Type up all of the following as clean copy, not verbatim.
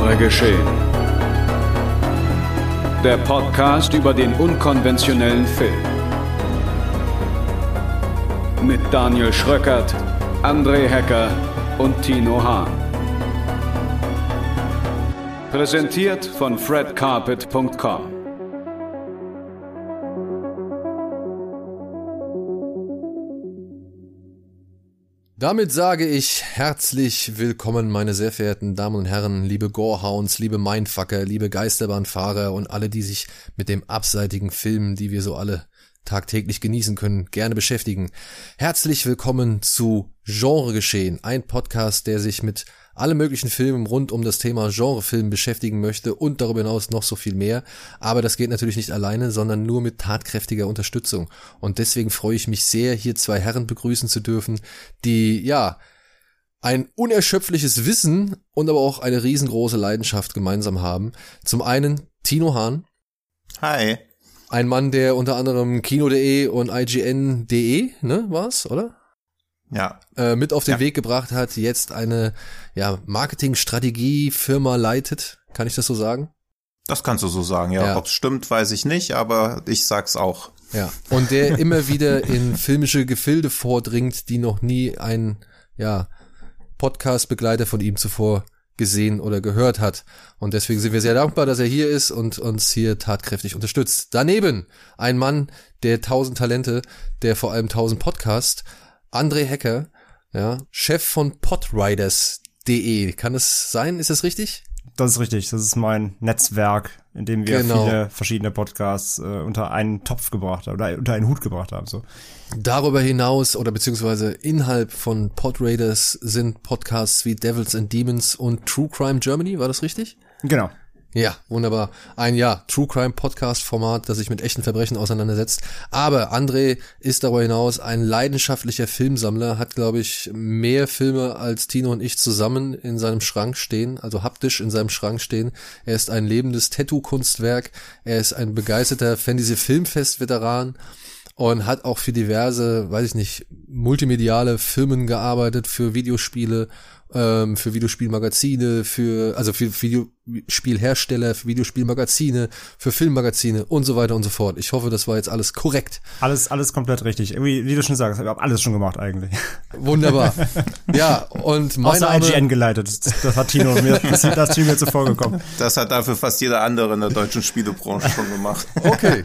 Genre geschehen. Der Podcast über den unkonventionellen Film. Mit Daniel Schröckert, André Hecker und Tino Hahn. Präsentiert von fredcarpet.com. Damit sage ich herzlich willkommen, meine sehr verehrten Damen und Herren, liebe Gorehounds, liebe Mindfucker, liebe Geisterbahnfahrer und alle, die sich mit dem abseitigen Film, die wir so alle tagtäglich genießen können, gerne beschäftigen. Herzlich willkommen zu Genre geschehen, ein Podcast, der sich mit allen möglichen Filmen rund um das Thema Genrefilm beschäftigen möchte und darüber hinaus noch so viel mehr. Aber das geht natürlich nicht alleine, sondern nur mit tatkräftiger Unterstützung. Und deswegen freue ich mich sehr, hier zwei Herren begrüßen zu dürfen, die, ein unerschöpfliches Wissen und aber auch eine riesengroße Leidenschaft gemeinsam haben. Zum einen Tino Hahn. Hi. Ein Mann, der unter anderem Kino.de und IGN.de, war's, oder? Ja. Mit auf den Weg gebracht hat, jetzt eine Marketingstrategiefirma leitet. Kann ich das so sagen? Das kannst du so sagen, ja. Ob es stimmt, weiß ich nicht, aber ich sag's auch. Ja. Und der immer wieder in filmische Gefilde vordringt, die noch nie ein Podcast-Begleiter von ihm zuvor gesehen oder gehört hat. Und deswegen sind wir sehr dankbar, dass er hier ist und uns hier tatkräftig unterstützt. Daneben ein Mann der 1000 Talente, der vor allem 1000 Podcasts, André Hecker, Chef von podriders.de. Kann es sein? Ist das richtig? Das ist richtig. Das ist mein Netzwerk, in dem wir viele verschiedene Podcasts unter einen Topf gebracht haben oder unter einen Hut gebracht haben. So. Darüber hinaus oder beziehungsweise innerhalb von Podriders sind Podcasts wie Devils and Demons und True Crime Germany. War das richtig? Genau. Ja, wunderbar. Ein True Crime Podcast Format, das sich mit echten Verbrechen auseinandersetzt. Aber André ist darüber hinaus ein leidenschaftlicher Filmsammler, hat, glaube ich, mehr Filme als Tino und ich zusammen in seinem Schrank stehen, also haptisch in seinem Schrank stehen. Er ist ein lebendes Tattoo-Kunstwerk. Er ist ein begeisterter Fantasy-Filmfest-Veteran und hat auch für diverse, multimediale Firmen gearbeitet, für Videospiele, für Videospielmagazine, für Videospielhersteller, für Videospielmagazine, für Filmmagazine und so weiter und so fort. Ich hoffe, das war jetzt alles korrekt. Alles komplett richtig. Irgendwie, wie du schon sagst, ich habe alles schon gemacht eigentlich. Wunderbar. Ja, und mein Name... Aus der IGN geleitet. Das hat Tino mir, das ist mir zuvor gekommen. Das hat dafür fast jeder andere in der deutschen Spielebranche schon gemacht. Okay.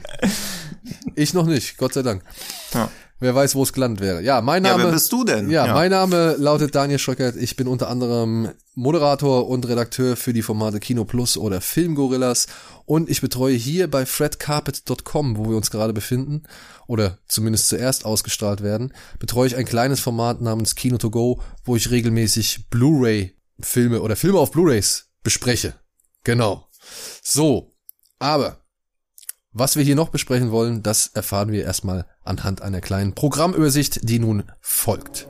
Ich noch nicht, Gott sei Dank. Ja. Wer weiß, wo es gelandet wäre. Ja, mein Name. Wer bist du denn? Ja, mein Name lautet Daniel Schröckert. Ich bin unter anderem Moderator und Redakteur für die Formate Kino Plus oder Filmgorillas und ich betreue hier bei fredcarpet.com, wo wir uns gerade befinden oder zumindest zuerst ausgestrahlt werden, betreue ich ein kleines Format namens Kino to Go, wo ich regelmäßig Blu-ray-Filme oder Filme auf Blu-rays bespreche. Genau. So, aber was wir hier noch besprechen wollen, das erfahren wir erstmal anhand einer kleinen Programmübersicht, die nun folgt.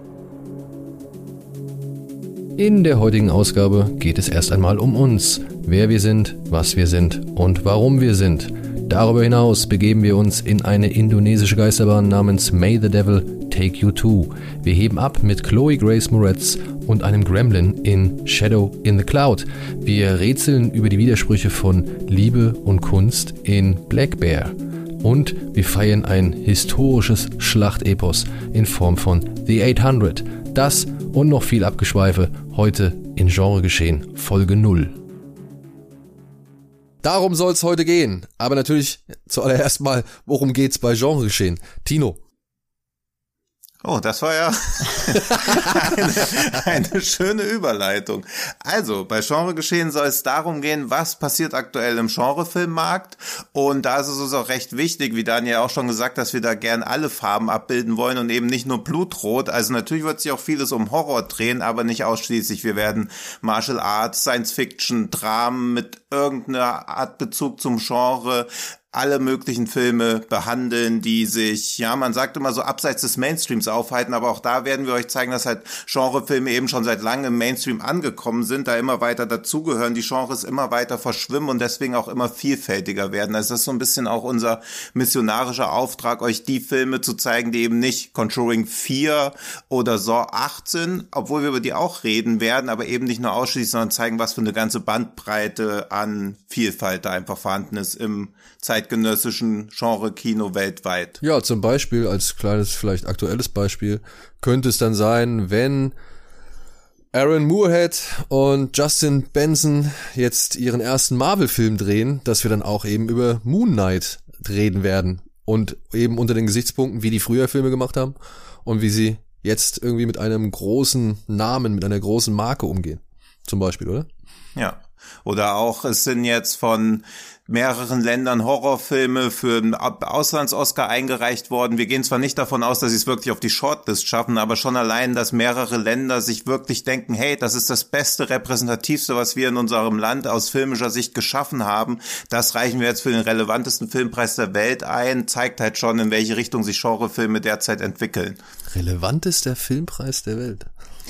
In der heutigen Ausgabe geht es erst einmal um uns, wer wir sind, was wir sind und warum wir sind. Darüber hinaus begeben wir uns in eine indonesische Geisterbahn namens May the Devil Take You To. Wir heben ab mit Chloe Grace Moretz und einem Gremlin in Shadow in the Cloud. Wir rätseln über die Widersprüche von Liebe und Kunst in Black Bear. Und wir feiern ein historisches Schlachtepos in Form von The 800. Das und noch viel Abgeschweife heute in Genre geschehen, Folge 0. Darum soll es heute gehen. Aber natürlich zuallererst mal, worum geht's bei Genre geschehen? Tino. Oh, das war ja eine schöne Überleitung. Also, bei Genregeschehen soll es darum gehen, was passiert aktuell im Genrefilmmarkt. Und da ist es uns auch recht wichtig, wie Daniel auch schon gesagt, dass wir da gern alle Farben abbilden wollen und eben nicht nur Blutrot. Also natürlich wird sich auch vieles um Horror drehen, aber nicht ausschließlich. Wir werden Martial Arts, Science Fiction, Dramen mit irgendeiner Art Bezug zum Genre, alle möglichen Filme behandeln, die sich, ja, man sagt immer so abseits des Mainstreams aufhalten, aber auch da werden wir euch zeigen, dass halt Genrefilme eben schon seit langem im Mainstream angekommen sind, da immer weiter dazugehören, die Genres immer weiter verschwimmen und deswegen auch immer vielfältiger werden. Also das ist so ein bisschen auch unser missionarischer Auftrag, euch die Filme zu zeigen, die eben nicht Conjuring 4 oder Saw 8 sind, obwohl wir über die auch reden werden, aber eben nicht nur ausschließlich, sondern zeigen, was für eine ganze Bandbreite an Vielfalt da einfach vorhanden ist im zeitgenössischen Genre-Kino weltweit. Ja, zum Beispiel, als kleines, vielleicht aktuelles Beispiel, könnte es dann sein, wenn Aaron Moorhead und Justin Benson jetzt ihren ersten Marvel-Film drehen, dass wir dann auch eben über Moon Knight reden werden. Und eben unter den Gesichtspunkten, wie die früher Filme gemacht haben und wie sie jetzt irgendwie mit einem großen Namen, mit einer großen Marke umgehen. Zum Beispiel, oder? Ja. Oder auch, es sind jetzt von mehreren Ländern Horrorfilme für einen Auslands-Oscar eingereicht worden. Wir gehen zwar nicht davon aus, dass sie es wirklich auf die Shortlist schaffen, aber schon allein, dass mehrere Länder sich wirklich denken, hey, das ist das beste, repräsentativste, was wir in unserem Land aus filmischer Sicht geschaffen haben. Das reichen wir jetzt für den relevantesten Filmpreis der Welt ein. Zeigt halt schon, in welche Richtung sich Genrefilme derzeit entwickeln. Relevantester Filmpreis der Welt?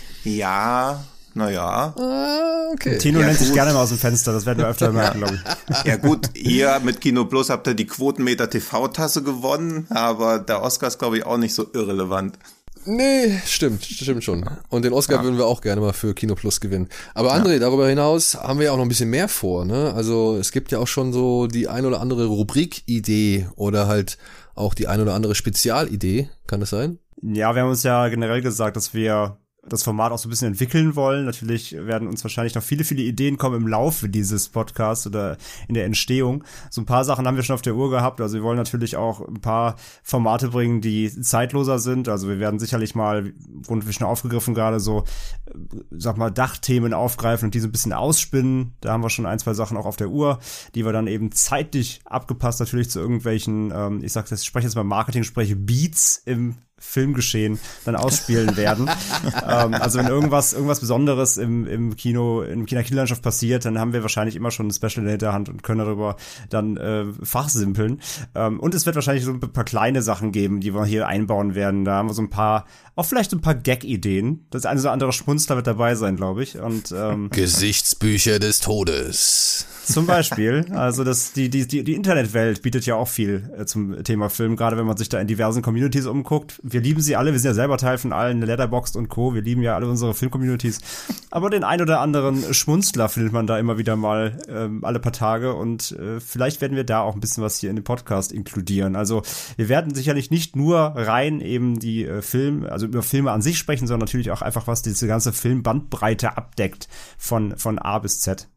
Ja, naja. Okay. Tino nennt sich gerne mal aus dem Fenster, das werden wir öfter merken, glaube ich. Ja gut, ihr mit Kino Plus habt ja die Quotenmeter TV-Tasse gewonnen, aber der Oscar ist, glaube ich, auch nicht so irrelevant. Nee, stimmt schon. Und den Oscar würden wir auch gerne mal für Kino Plus gewinnen. Aber André, darüber hinaus haben wir ja auch noch ein bisschen mehr vor, ne? Also es gibt ja auch schon so die ein oder andere Rubrik-Idee oder halt auch die ein oder andere Spezialidee. Kann das sein? Ja, wir haben uns ja generell gesagt, dass wir das Format auch so ein bisschen entwickeln wollen. Natürlich werden uns wahrscheinlich noch viele, viele Ideen kommen im Laufe dieses Podcasts oder in der Entstehung. So ein paar Sachen haben wir schon auf der Uhr gehabt. Also wir wollen natürlich auch ein paar Formate bringen, die zeitloser sind. Also wir werden sicherlich mal, wurden wir schon aufgegriffen gerade, so, sag mal, Dachthemen aufgreifen und die so ein bisschen ausspinnen. Da haben wir schon ein, zwei Sachen auch auf der Uhr, die wir dann eben zeitlich abgepasst natürlich zu irgendwelchen, ich spreche jetzt mal Marketing-Spreche, Beats im Filmgeschehen dann ausspielen werden. Also wenn irgendwas Besonderes im Kino, in der Kinolandschaft passiert, dann haben wir wahrscheinlich immer schon ein Special in der Hinterhand und können darüber dann fachsimpeln. Und es wird wahrscheinlich so ein paar kleine Sachen geben, die wir hier einbauen werden. Da haben wir so ein paar, auch vielleicht so ein paar Gag-Ideen. Das eine oder andere Schmunzler wird dabei sein, glaube ich. Und Gesichtsbücher des Todes. Zum Beispiel, also die Internetwelt bietet ja auch viel zum Thema Film, gerade wenn man sich da in diversen Communities umguckt. Wir lieben sie alle, wir sind ja selber Teil von allen, Letterboxd und Co., wir lieben ja alle unsere Film-Communities. Aber den ein oder anderen Schmunzler findet man da immer wieder mal alle paar Tage und vielleicht werden wir da auch ein bisschen was hier in den Podcast inkludieren. Also wir werden sicherlich nicht nur rein eben die also über Filme an sich sprechen, sondern natürlich auch einfach, was diese ganze Filmbandbreite abdeckt von A bis Z.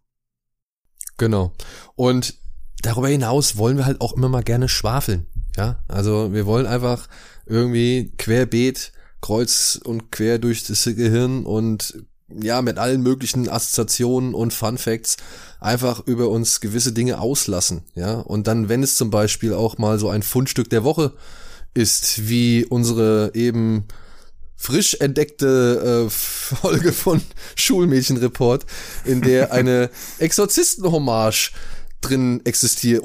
Genau. Und darüber hinaus wollen wir halt auch immer mal gerne schwafeln. Ja, also wir wollen einfach irgendwie querbeet, kreuz und quer durch das Gehirn und ja, mit allen möglichen Assoziationen und Fun Facts einfach über uns gewisse Dinge auslassen. Ja, und dann, wenn es zum Beispiel auch mal so ein Fundstück der Woche ist, wie unsere eben frisch entdeckte Folge von Schulmädchenreport, in der eine Exorzisten-Hommage drin existiert,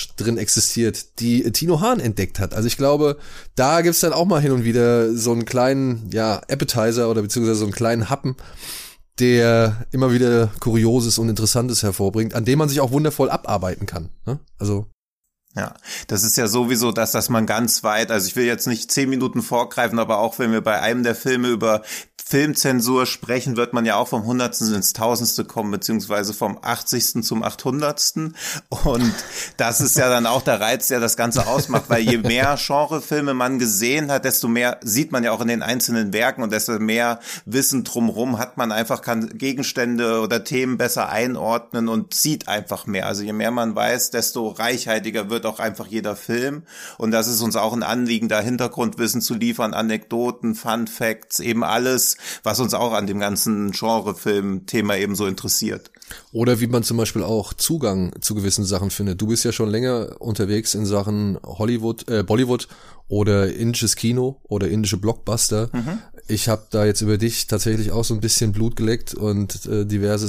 die Tino Hahn entdeckt hat. Also ich glaube, da gibt's dann auch mal hin und wieder so einen kleinen, Appetizer oder beziehungsweise so einen kleinen Happen, der immer wieder Kurioses und Interessantes hervorbringt, an dem man sich auch wundervoll abarbeiten kann. Ne? Also ja, das ist ja sowieso das, dass man ganz weit, also ich will jetzt nicht 10 Minuten vorgreifen, aber auch wenn wir bei einem der Filme über Filmzensur sprechen, wird man ja auch vom 100. ins 1000. kommen, beziehungsweise vom 80. zum 800. Und das ist ja dann auch der Reiz, der das Ganze ausmacht, weil je mehr Genrefilme man gesehen hat, desto mehr sieht man ja auch in den einzelnen Werken und desto mehr Wissen drumherum hat man einfach, kann Gegenstände oder Themen besser einordnen und sieht einfach mehr. Also je mehr man weiß, desto reichhaltiger wird auch einfach jeder Film. Und das ist uns auch ein Anliegen, da Hintergrundwissen zu liefern, Anekdoten, Fun Facts, eben alles, was uns auch an dem ganzen Genrefilm-Thema eben so interessiert. Oder wie man zum Beispiel auch Zugang zu gewissen Sachen findet. Du bist ja schon länger unterwegs in Sachen Bollywood oder indisches Kino oder indische Blockbuster. Ich habe da jetzt über dich tatsächlich auch so ein bisschen Blut geleckt und diverses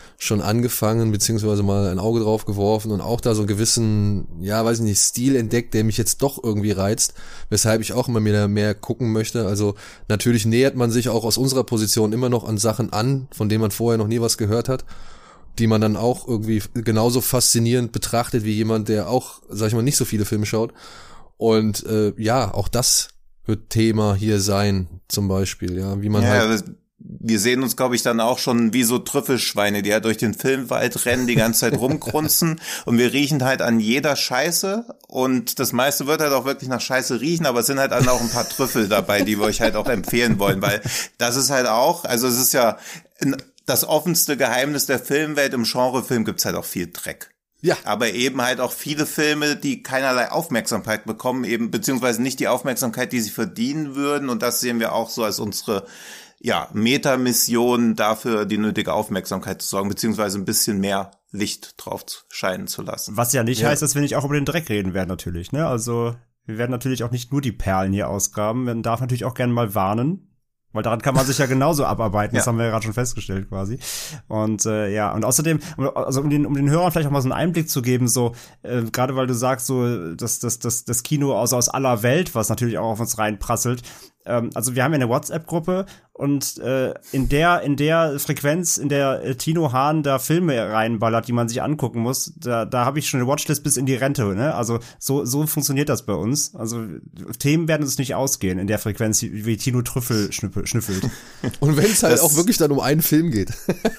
schon angefangen, beziehungsweise mal ein Auge drauf geworfen und auch da so einen gewissen, ja, weiß ich nicht, Stil entdeckt, der mich jetzt doch irgendwie reizt, weshalb ich auch immer mehr gucken möchte. Also natürlich nähert man sich auch aus unserer Position immer noch an Sachen an, von denen man vorher noch nie was gehört hat, die man dann auch irgendwie genauso faszinierend betrachtet wie jemand, der auch, sag ich mal, nicht so viele Filme schaut. Und ja, auch das wird Thema hier sein, zum Beispiel, ja, wie man halt... Wir sehen uns, glaube ich, dann auch schon wie so Trüffelschweine, die halt durch den Filmwald rennen, die ganze Zeit rumgrunzen und wir riechen halt an jeder Scheiße und das meiste wird halt auch wirklich nach Scheiße riechen, aber es sind halt dann auch ein paar Trüffel dabei, die wir euch halt auch empfehlen wollen, weil das ist halt auch, also es ist ja das offenste Geheimnis der Filmwelt, im Genrefilm gibt's halt auch viel Dreck. Ja. Aber eben halt auch viele Filme, die keinerlei Aufmerksamkeit bekommen, eben beziehungsweise nicht die Aufmerksamkeit, die sie verdienen würden und das sehen wir auch so als unsere Metamission dafür, die nötige Aufmerksamkeit zu sorgen, beziehungsweise ein bisschen mehr Licht drauf scheinen zu lassen. Was ja nicht heißt, dass wir nicht auch über den Dreck reden werden natürlich, ne? Also wir werden natürlich auch nicht nur die Perlen hier ausgraben, man darf natürlich auch gerne mal warnen, weil daran kann man sich ja genauso abarbeiten, das haben wir ja gerade schon festgestellt quasi. Und und außerdem, also um den Hörern vielleicht auch mal so einen Einblick zu geben, so gerade weil du sagst, so das Kino aus aller Welt, was natürlich auch auf uns reinprasselt, also wir haben ja eine WhatsApp-Gruppe und in der Frequenz, in der Tino Hahn da Filme reinballert, die man sich angucken muss, da habe ich schon eine Watchlist bis in die Rente, ne? Also so funktioniert das bei uns. Also Themen werden uns nicht ausgehen in der Frequenz, wie Tino Trüffel schnüffelt. Und wenn es halt auch wirklich dann um einen Film geht.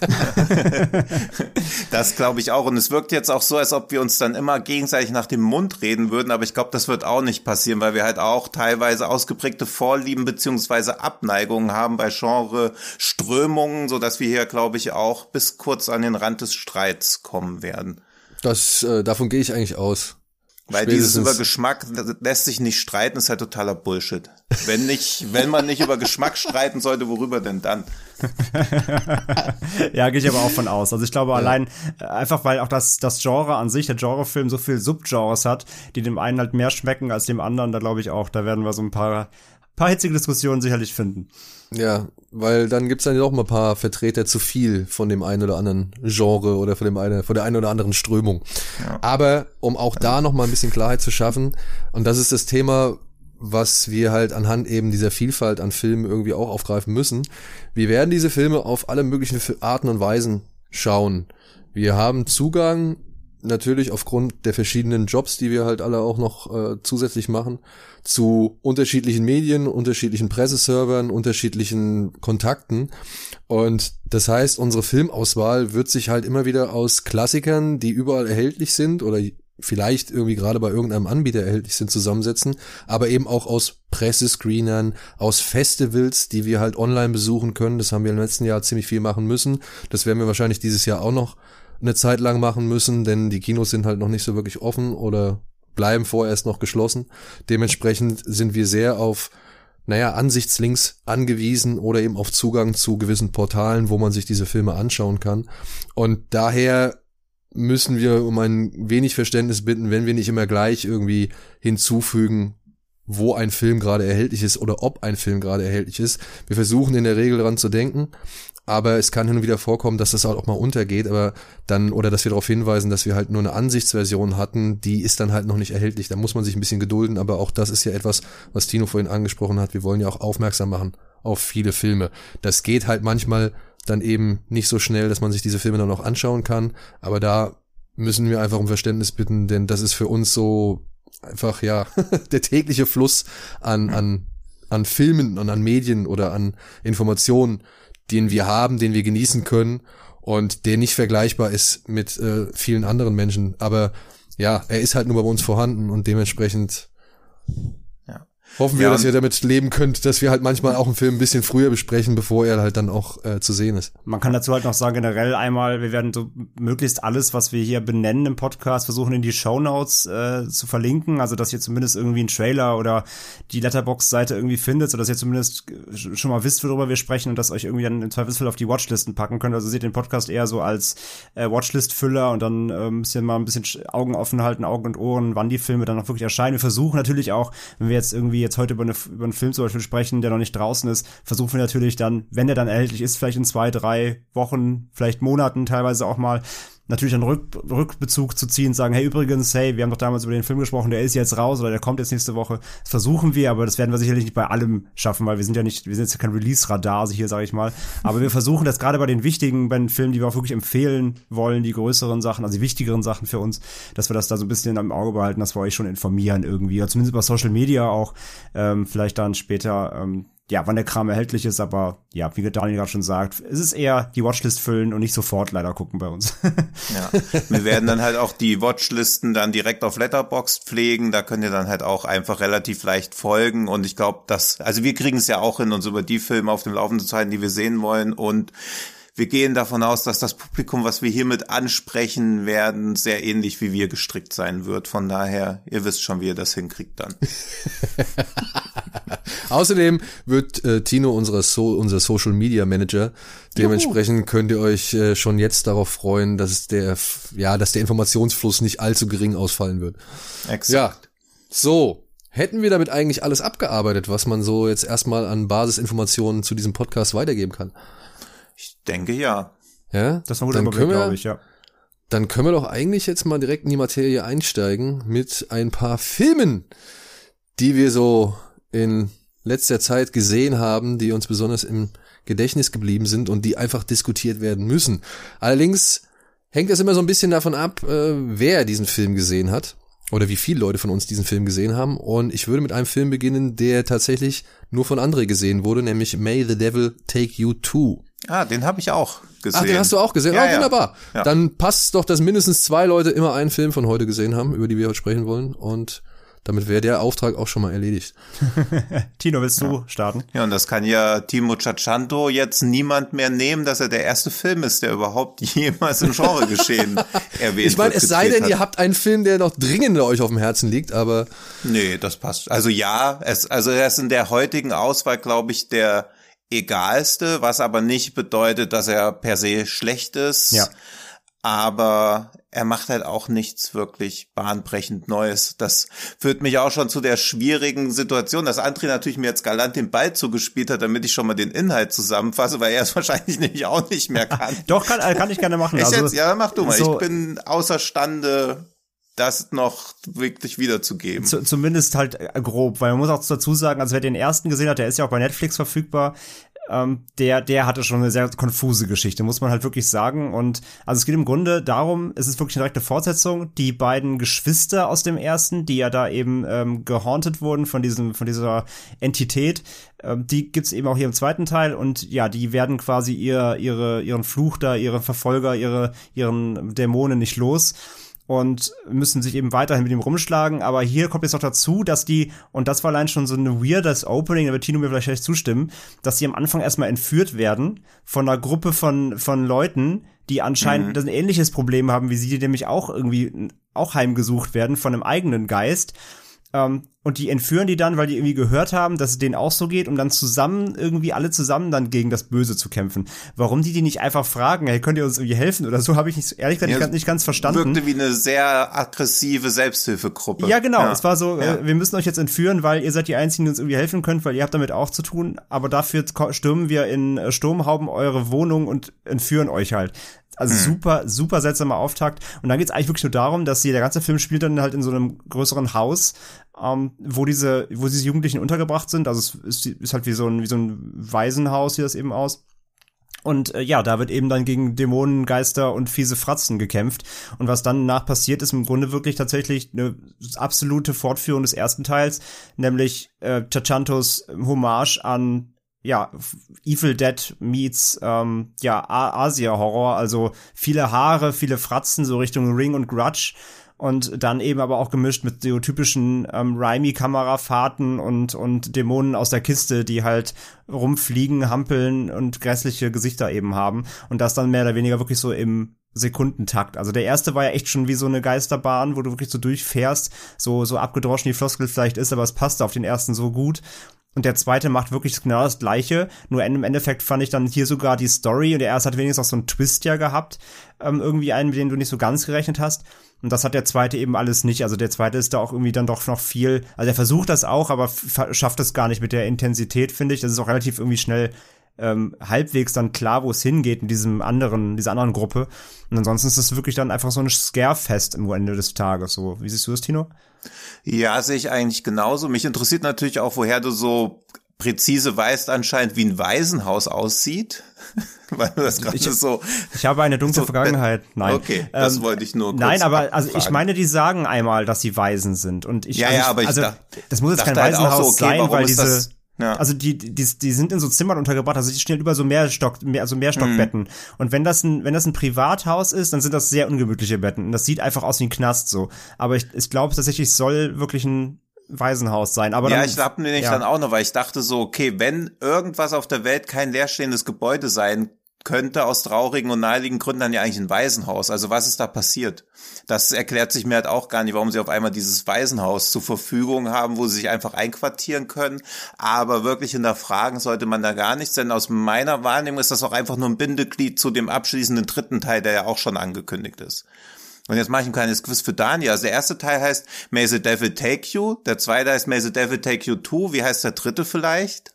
Das glaube ich auch. Und es wirkt jetzt auch so, als ob wir uns dann immer gegenseitig nach dem Mund reden würden, aber ich glaube, das wird auch nicht passieren, weil wir halt auch teilweise ausgeprägte Vorlieben beziehungsweise Abneigungen haben bei Genre-Strömungen, sodass wir hier, glaube ich, auch bis kurz an den Rand des Streits kommen werden. Davon gehe ich eigentlich aus. Weil dieses über Geschmack lässt sich nicht streiten, ist halt totaler Bullshit. Wenn man nicht über Geschmack streiten sollte, worüber denn dann? Ja, gehe ich aber auch von aus. Also ich glaube allein, einfach weil auch das Genre an sich, der Genrefilm so viel Subgenres hat, die dem einen halt mehr schmecken als dem anderen, da glaube ich auch, da werden wir so ein paar hitzige Diskussionen sicherlich finden. Ja, weil dann gibt's dann doch mal ein paar Vertreter zu viel von dem einen oder anderen Genre oder von der einen oder anderen Strömung. Ja. Aber um auch da noch mal ein bisschen Klarheit zu schaffen, und das ist das Thema, was wir halt anhand eben dieser Vielfalt an Filmen irgendwie auch aufgreifen müssen. Wir werden diese Filme auf alle möglichen Arten und Weisen schauen. Wir haben Zugang, natürlich aufgrund der verschiedenen Jobs, die wir halt alle auch noch zusätzlich machen, zu unterschiedlichen Medien, unterschiedlichen Presseservern, unterschiedlichen Kontakten. Und das heißt, unsere Filmauswahl wird sich halt immer wieder aus Klassikern, die überall erhältlich sind oder vielleicht irgendwie gerade bei irgendeinem Anbieter erhältlich sind, zusammensetzen, aber eben auch aus Pressescreenern, aus Festivals, die wir halt online besuchen können. Das haben wir im letzten Jahr ziemlich viel machen müssen. Das werden wir wahrscheinlich dieses Jahr auch noch eine Zeit lang machen müssen, denn die Kinos sind halt noch nicht so wirklich offen oder bleiben vorerst noch geschlossen. Dementsprechend sind wir sehr auf, Ansichtslinks angewiesen oder eben auf Zugang zu gewissen Portalen, wo man sich diese Filme anschauen kann. Und daher müssen wir um ein wenig Verständnis bitten, wenn wir nicht immer gleich irgendwie hinzufügen, wo ein Film gerade erhältlich ist oder ob ein Film gerade erhältlich ist. Wir versuchen in der Regel daran zu denken, aber es kann hin und wieder vorkommen, dass das halt auch mal untergeht, aber dann, oder dass wir darauf hinweisen, dass wir halt nur eine Ansichtsversion hatten, die ist dann halt noch nicht erhältlich. Da muss man sich ein bisschen gedulden, aber auch das ist ja etwas, was Tino vorhin angesprochen hat. Wir wollen ja auch aufmerksam machen auf viele Filme. Das geht halt manchmal dann eben nicht so schnell, dass man sich diese Filme dann auch anschauen kann, aber da müssen wir einfach um Verständnis bitten, denn das ist für uns so einfach, der tägliche Fluss an Filmen und an Medien oder an Informationen, den wir haben, den wir genießen können und der nicht vergleichbar ist mit vielen anderen Menschen. Aber ja, er ist halt nur bei uns vorhanden und dementsprechend hoffen wir, dass ihr damit leben könnt, dass wir halt manchmal auch einen Film ein bisschen früher besprechen, bevor er halt dann auch zu sehen ist. Man kann dazu halt noch sagen, generell einmal, wir werden so möglichst alles, was wir hier benennen im Podcast, versuchen in die Shownotes zu verlinken, also dass ihr zumindest irgendwie einen Trailer oder die Letterboxd-Seite irgendwie findet, sodass ihr zumindest schon mal wisst, worüber wir sprechen und das euch irgendwie dann im Zweifelsfall auf die Watchlisten packen könnt. Also seht den Podcast eher so als Watchlist-Füller und dann müsst ihr mal ein bisschen Augen offen halten, Augen und Ohren, wann die Filme dann auch wirklich erscheinen. Wir versuchen natürlich auch, wenn wir jetzt irgendwie wir jetzt heute über einen Film zum Beispiel sprechen, der noch nicht draußen ist, versuchen wir natürlich dann, wenn der dann erhältlich ist, vielleicht in 2, 3 Wochen, vielleicht Monaten teilweise auch mal, natürlich einen Rückbezug zu ziehen, sagen, hey, übrigens, wir haben doch damals über den Film gesprochen, der ist jetzt raus oder der kommt jetzt nächste Woche. Das versuchen wir, aber das werden wir sicherlich nicht bei allem schaffen, weil wir sind jetzt ja kein Release-Radar, also hier sage ich mal. Aber wir versuchen das gerade bei den Filmen, die wir auch wirklich empfehlen wollen, die größeren Sachen, also die wichtigeren Sachen für uns, dass wir das da so ein bisschen im Auge behalten, dass wir euch schon informieren irgendwie, oder zumindest über Social Media auch, vielleicht dann später, wann der Kram erhältlich ist, aber ja, wie Daniel gerade schon sagt, es ist eher die Watchlist füllen und nicht sofort leider gucken bei uns. Ja, wir werden dann halt auch die Watchlisten dann direkt auf Letterboxd pflegen, da könnt ihr dann halt auch einfach relativ leicht folgen und ich glaube, also wir kriegen es ja auch hin, uns über die Filme auf dem Laufenden zu halten, die wir sehen wollen und wir gehen davon aus, dass das Publikum, was wir hiermit ansprechen werden, sehr ähnlich wie wir gestrickt sein wird. Von daher, ihr wisst schon, wie ihr das hinkriegt dann. Außerdem wird Tino unser Social Media Manager. Dementsprechend könnt ihr euch schon jetzt darauf freuen, dass der Informationsfluss nicht allzu gering ausfallen wird. Exakt. Ja, so. Hätten wir damit eigentlich alles abgearbeitet, was man so jetzt erstmal an Basisinformationen zu diesem Podcast weitergeben kann? Ich denke, ja. Ja? Das war ein guter Überblick, glaube ich, ja. Dann können wir doch eigentlich jetzt mal direkt in die Materie einsteigen mit ein paar Filmen, die wir so in letzter Zeit gesehen haben, die uns besonders im Gedächtnis geblieben sind und die einfach diskutiert werden müssen. Allerdings hängt es immer so ein bisschen davon ab, wer diesen Film gesehen hat oder wie viele Leute von uns diesen Film gesehen haben. Und ich würde mit einem Film beginnen, der tatsächlich nur von André gesehen wurde, nämlich May the Devil Take You To. Ah, den habe ich auch gesehen. Ach, den hast du auch gesehen? Ja, wunderbar. Ja. Dann passt es doch, dass mindestens 2 Leute immer einen Film von heute gesehen haben, über die wir heute sprechen wollen. Und damit wäre der Auftrag auch schon mal erledigt. Tino, willst du starten? Ja, und das kann ja Timo Ciaccianto jetzt niemand mehr nehmen, dass er der erste Film ist, der überhaupt jemals im Genregeschehen erwähnt wird. Ich meine, es sei denn, ihr habt einen Film, der noch dringender euch auf dem Herzen liegt, aber... Nee, das passt. Also ja, er ist in der heutigen Auswahl, glaube ich, der egalste, was aber nicht bedeutet, dass er per se schlecht ist. Ja. Aber er macht halt auch nichts wirklich bahnbrechend Neues. Das führt mich auch schon zu der schwierigen Situation, dass André natürlich mir jetzt galant den Ball zugespielt hat, damit ich schon mal den Inhalt zusammenfasse, weil er es wahrscheinlich nämlich auch nicht mehr kann. Doch, kann ich gerne machen. Ja, mach du mal. So, ich bin außerstande, das noch wirklich wiederzugeben. Zumindest halt grob, weil man muss auch dazu sagen, also wer den ersten gesehen hat, der ist ja auch bei Netflix verfügbar, der hatte schon eine sehr konfuse Geschichte, muss man halt wirklich sagen. Und also es geht im Grunde darum, es ist wirklich eine direkte Fortsetzung. Die beiden Geschwister aus dem ersten, die ja da eben gehaunted wurden von dieser Entität, die gibt's eben auch hier im zweiten Teil. Und ja, die werden quasi ihren Fluch da, ihre Verfolger, ihren Dämonen nicht los. Und müssen sich eben weiterhin mit ihm rumschlagen. Aber hier kommt jetzt noch dazu, dass und das war allein schon so ein weirdes Opening, da wird Tino mir vielleicht zustimmen, dass die am Anfang erstmal entführt werden von einer Gruppe von Leuten, die anscheinend ein ähnliches Problem haben wie sie, die nämlich auch heimgesucht werden von einem eigenen Geist. Und die entführen die dann, weil die irgendwie gehört haben, dass es denen auch so geht, um dann alle zusammen dann gegen das Böse zu kämpfen. Warum die nicht einfach fragen, hey, könnt ihr uns irgendwie helfen oder so, habe ich ehrlich gesagt nicht ganz verstanden. Wirkte wie eine sehr aggressive Selbsthilfegruppe. Ja, genau. Es war so, wir müssen euch jetzt entführen, weil ihr seid die Einzigen, die uns irgendwie helfen könnt, weil ihr habt damit auch zu tun, aber dafür stürmen wir in Sturmhauben eure Wohnung und entführen euch halt. Also super, super seltsamer Auftakt. Und dann geht's eigentlich wirklich nur darum, dass der ganze Film spielt dann halt in so einem größeren Haus, wo diese Jugendlichen untergebracht sind. Also es ist halt wie so ein Waisenhaus, sieht das eben aus. Und da wird eben dann gegen Dämonen, Geister und fiese Fratzen gekämpft. Und was dann danach passiert, ist im Grunde wirklich tatsächlich eine absolute Fortführung des ersten Teils, nämlich Ciacciantos Hommage an Evil Dead meets Asia-Horror, also viele Haare, viele Fratzen, so Richtung Ring und Grudge und dann eben aber auch gemischt mit so typischen Raimi-Kamerafahrten und Dämonen aus der Kiste, die halt rumfliegen, hampeln und grässliche Gesichter eben haben und das dann mehr oder weniger wirklich so im Sekundentakt. Also der erste war ja echt schon wie so eine Geisterbahn, wo du wirklich so durchfährst, so abgedroschen die Floskel vielleicht ist, aber es passte auf den ersten so gut. Und der zweite macht wirklich genau das Gleiche, nur im Endeffekt fand ich dann hier sogar die Story, und der erste hat wenigstens auch so einen Twist ja gehabt, irgendwie einen, mit dem du nicht so ganz gerechnet hast. Und das hat der zweite eben alles nicht. Also der zweite ist da auch irgendwie dann doch noch viel, also er versucht das auch, aber schafft es gar nicht mit der Intensität, finde ich. Das ist auch relativ irgendwie schnell halbwegs dann klar, wo es hingeht in dieser anderen Gruppe. Und ansonsten ist es wirklich dann einfach so ein Scare-Fest am Ende des Tages. So, wie siehst du das, Tino? Ja, sehe ich eigentlich genauso. Mich interessiert natürlich auch, woher du so präzise weißt anscheinend, wie ein Waisenhaus aussieht. Weil du das gerade so... Ich habe eine dunkle Vergangenheit. Nein. Okay, das wollte ich nur kurz Nein, aber abfragen. also ich meine, die sagen einmal, dass sie Waisen sind. Und das muss jetzt kein dachte halt auch Waisenhaus so, okay, sein, weil ist diese... das? Ja. Also die sind in so Zimmern untergebracht, also die stehen über so Mehrstockbetten. Und wenn das ein Privathaus ist, dann sind das sehr ungemütliche Betten. Und das sieht einfach aus wie ein Knast so. Aber ich glaube tatsächlich, es soll wirklich ein Waisenhaus sein. Aber ja, dann, ich habe nämlich dann auch noch, weil ich dachte so, okay, wenn irgendwas auf der Welt kein leerstehendes Gebäude sein könnte, aus traurigen und naheliegenden Gründen, dann ja eigentlich ein Waisenhaus. Also was ist da passiert? Das erklärt sich mir halt auch gar nicht, warum sie auf einmal dieses Waisenhaus zur Verfügung haben, wo sie sich einfach einquartieren können. Aber wirklich hinterfragen sollte man da gar nichts, denn aus meiner Wahrnehmung ist das auch einfach nur ein Bindeglied zu dem abschließenden dritten Teil, der ja auch schon angekündigt ist. Und jetzt mache ich ein kleines Quiz für Daniel. Also der erste Teil heißt May the Devil Take You, der zweite heißt May the Devil Take You Too. Wie heißt der dritte vielleicht?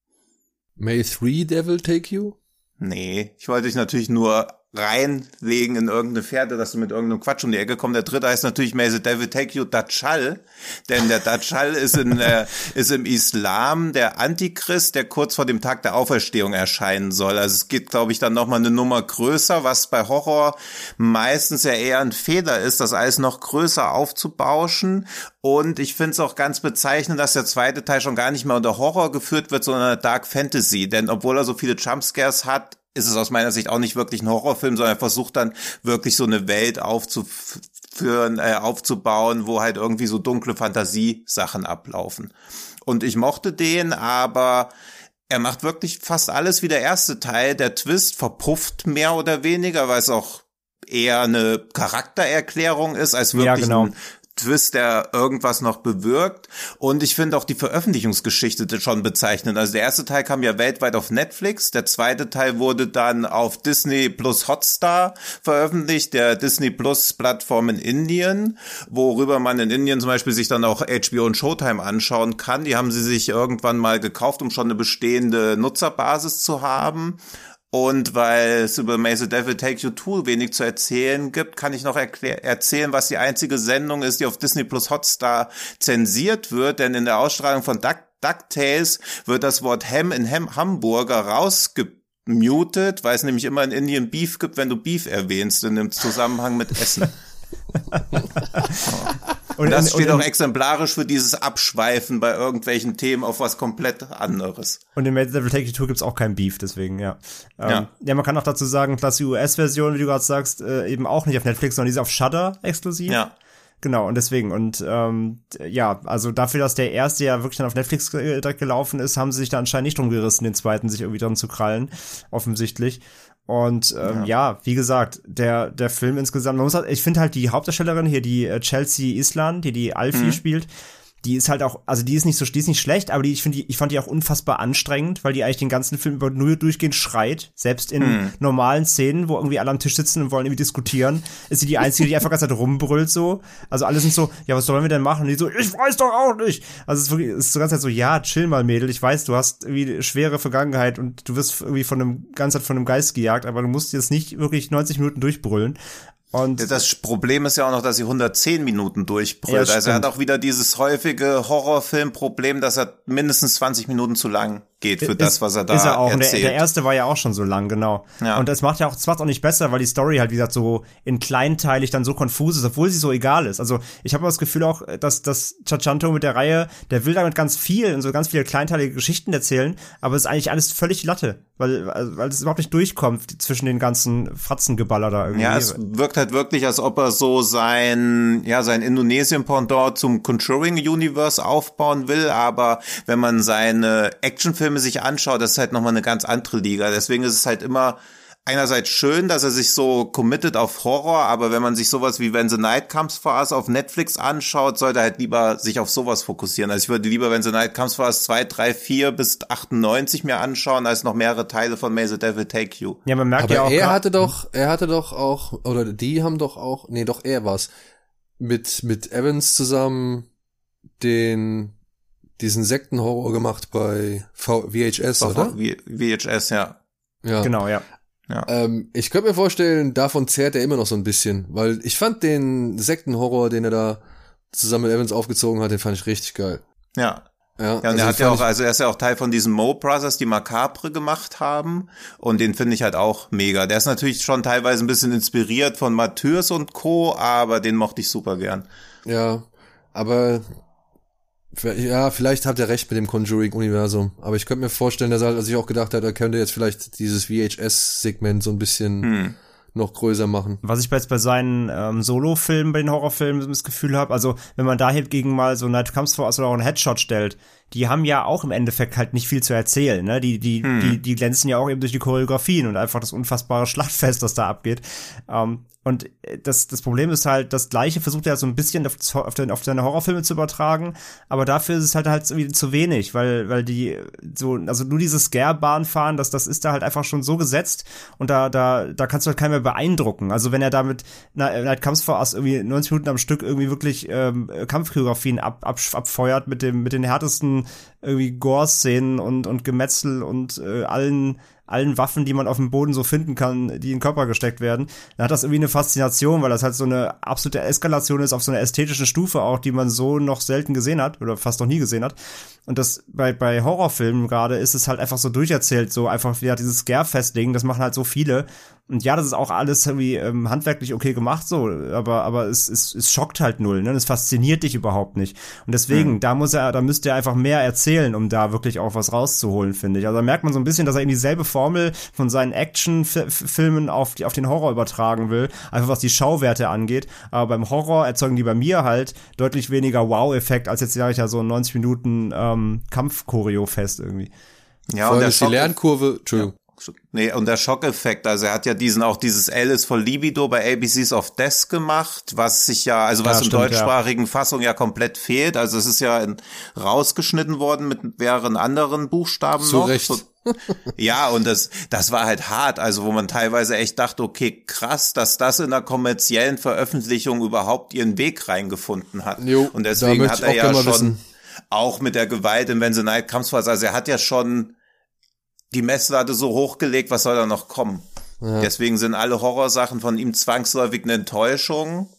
May 3 Devil Take You? Nee, ich wollte dich natürlich nur reinlegen in irgendeine Fährte, dass du mit irgendeinem Quatsch um die Ecke kommst. Der dritte heißt natürlich May the Devil Take You Dajjal, denn der Dajjal ist im Islam der Antichrist, der kurz vor dem Tag der Auferstehung erscheinen soll. Also es geht, glaube ich, dann nochmal eine Nummer größer, was bei Horror meistens ja eher ein Fehler ist, das alles noch größer aufzubauschen. Und ich finde es auch ganz bezeichnend, dass der zweite Teil schon gar nicht mehr unter Horror geführt wird, sondern Dark Fantasy. Denn obwohl er so viele Jumpscares hat, ist es aus meiner Sicht auch nicht wirklich ein Horrorfilm, sondern er versucht dann wirklich so eine Welt aufzubauen, wo halt irgendwie so dunkle Fantasiesachen ablaufen. Und ich mochte den, aber er macht wirklich fast alles wie der erste Teil. Der Twist verpufft mehr oder weniger, weil es auch eher eine Charaktererklärung ist, als wirklich ein Twist, der irgendwas noch bewirkt. Und ich finde auch die Veröffentlichungsgeschichte schon bezeichnend. Also der erste Teil kam ja weltweit auf Netflix, der zweite Teil wurde dann auf Disney Plus Hotstar veröffentlicht, der Disney Plus Plattform in Indien, worüber man in Indien zum Beispiel sich dann auch HBO und Showtime anschauen kann. Die haben sie sich irgendwann mal gekauft, um schon eine bestehende Nutzerbasis zu haben. Und weil es über May the Devil Take You Too wenig zu erzählen gibt, kann ich noch erzählen, was die einzige Sendung ist, die auf Disney Plus Hotstar zensiert wird. Denn in der Ausstrahlung von DuckTales wird das Wort Ham in Hamburger rausgemutet, weil es nämlich immer in Indien Beef gibt, wenn du Beef erwähnst in dem Zusammenhang mit Essen. Und das steht auch exemplarisch für dieses Abschweifen bei irgendwelchen Themen auf was komplett anderes. Und in May the Devil Take You Too gibt's auch kein Beef, deswegen, ja. Ja, man kann auch dazu sagen, dass die US-Version, wie du gerade sagst, eben auch nicht auf Netflix, sondern die ist auf Shudder exklusiv. Ja. Genau, und deswegen, und also dafür, dass der erste ja wirklich dann auf Netflix direkt gelaufen ist, haben sie sich da anscheinend nicht drum gerissen, den zweiten sich irgendwie dran zu krallen, offensichtlich. Und wie gesagt, der Film insgesamt, ich finde halt die Hauptdarstellerin hier, die Chelsea Islan, die Alfie spielt, die ist halt auch, also die ist nicht schlecht, aber ich fand die auch unfassbar anstrengend, weil die eigentlich den ganzen Film über nur durchgehend schreit. Selbst in normalen Szenen, wo irgendwie alle am Tisch sitzen und wollen irgendwie diskutieren, ist sie die Einzige, die einfach ganz halt rumbrüllt so. Also alle sind so, ja, was sollen wir denn machen? Und die so, ich weiß doch auch nicht. Also es ist so ganz halt so, ja, chill mal, Mädel. Ich weiß, du hast irgendwie eine schwere Vergangenheit und du wirst irgendwie von einem Geist gejagt, aber du musst jetzt nicht wirklich 90 Minuten durchbrüllen. Und das Problem ist ja auch noch, dass sie 110 Minuten durchbrüllt. Ja, also er hat auch wieder dieses häufige Horrorfilm-Problem, dass er mindestens 20 Minuten zu lang geht für das, was er da erzählt. Ist er auch. Und der erste war ja auch schon so lang, genau. Ja. Und das macht auch nicht besser, weil die Story halt, wie gesagt, so in kleinteilig dann so konfus ist, obwohl sie so egal ist. Also ich habe das Gefühl auch, dass Giacinto mit der Reihe, der will damit ganz viel und so ganz viele kleinteilige Geschichten erzählen, aber es ist eigentlich alles völlig Latte, weil es überhaupt nicht durchkommt zwischen den ganzen Fratzengeballer da irgendwie. Ja, es wirkt halt wirklich, als ob er so sein Indonesien-Pendant zum Conjuring-Universe aufbauen will, aber wenn man seine Actionfilme sich anschaut, das ist halt nochmal eine ganz andere Liga. Deswegen ist es halt immer einerseits schön, dass er sich so committet auf Horror, aber wenn man sich sowas wie When the Night Comes for Us auf Netflix anschaut, sollte er halt lieber sich auf sowas fokussieren. Also ich würde lieber When the Night Comes for Us 2, 3, 4 bis 98 mir anschauen, als noch mehrere Teile von May the Devil Take You. Ja, man merkt aber ja auch. Er hatte doch auch, oder die haben doch auch, nee, doch er war's, mit Evans zusammen diesen Sektenhorror gemacht bei VHS, oder? VHS, ja. Ja. Genau, ja. Ich könnte mir vorstellen, davon zehrt er immer noch so ein bisschen, weil ich fand den Sektenhorror, den er da zusammen mit Evans aufgezogen hat, den fand ich richtig geil. Ja. Ja, und also er hat ja auch, also er ist ja auch Teil von diesen Moe Brothers, die Macabre gemacht haben, und den finde ich halt auch mega. Der ist natürlich schon teilweise ein bisschen inspiriert von Matthäus und Co., aber den mochte ich super gern. Ja, aber ja, vielleicht hat er recht mit dem Conjuring-Universum, aber ich könnte mir vorstellen, dass er sich auch gedacht hat, er könnte jetzt vielleicht dieses VHS-Segment so ein bisschen noch größer machen. Was ich jetzt bei seinen Solo-Filmen, bei den Horrorfilmen das Gefühl habe, also wenn man da hingegen mal so Night Comes for Us oder auch einen Headshot stellt, die haben ja auch im Endeffekt halt nicht viel zu erzählen, ne? Die glänzen ja auch eben durch die Choreografien und einfach das unfassbare Schlachtfest, das da abgeht. Und das Problem ist halt, das Gleiche versucht er so ein bisschen auf seine Horrorfilme zu übertragen, aber dafür ist es halt irgendwie zu wenig, weil die so, also nur dieses Scare-Bahn fahren, das ist da halt einfach schon so gesetzt und da kannst du halt keinen mehr beeindrucken. Also wenn er damit Night Comes for Us irgendwie 90 Minuten am Stück irgendwie wirklich Kampfchoreografien abfeuert mit den härtesten irgendwie Gore-Szenen und Gemetzel und allen Waffen, die man auf dem Boden so finden kann, die in den Körper gesteckt werden, dann hat das irgendwie eine Faszination, weil das halt so eine absolute Eskalation ist auf so einer ästhetischen Stufe auch, die man so noch selten gesehen hat oder fast noch nie gesehen hat. Und das bei Horrorfilmen gerade ist es halt einfach so durcherzählt, so einfach wieder dieses Scare-Fest-Ding, das machen halt so viele. Und ja, das ist auch alles irgendwie handwerklich okay gemacht, so, aber es schockt halt null, ne? Es fasziniert dich überhaupt nicht. Und deswegen, da müsste er einfach mehr erzählen, um da wirklich auch was rauszuholen, finde ich. Also da merkt man so ein bisschen, dass er eben dieselbe Formel von seinen Action-Filmen auf den Horror übertragen will, einfach was die Schauwerte angeht. Aber beim Horror erzeugen die bei mir halt deutlich weniger Wow-Effekt als jetzt, sag ich ja, so ein 90 Minuten Kampf-Choreo-Fest irgendwie. Ja, und die Lernkurve, Entschuldigung. Nee, und der Schockeffekt, also er hat ja dieses L ist for Libido bei ABCs of Death gemacht, was sich ja, also was in deutschsprachigen Fassung ja komplett fehlt, also es ist ja rausgeschnitten worden mit mehreren anderen Buchstaben Zu noch. Recht. So, ja, und das war halt hart, also wo man teilweise echt dachte, okay, krass, dass das in einer kommerziellen Veröffentlichung überhaupt ihren Weg reingefunden hat. Jo, und deswegen hat er ja schon wissen. Auch mit der Gewalt in When the Night Comes for Us, also er hat ja schon die Messlatte so hochgelegt, was soll da noch kommen? Ja. Deswegen sind alle Horrorsachen von ihm zwangsläufig eine Enttäuschung,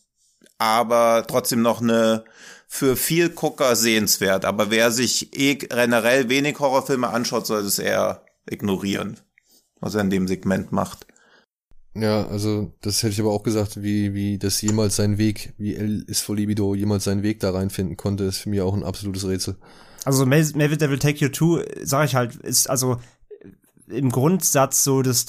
aber trotzdem noch eine für viel Gucker sehenswert. Aber wer sich generell wenig Horrorfilme anschaut, soll es eher ignorieren, was er in dem Segment macht. Ja, also das hätte ich aber auch gesagt, wie das jemals seinen Weg, wie L ist for Libido jemals seinen Weg da reinfinden konnte, ist für mich auch ein absolutes Rätsel. Also May the Devil Take You 2, sag ich halt, ist also im Grundsatz so das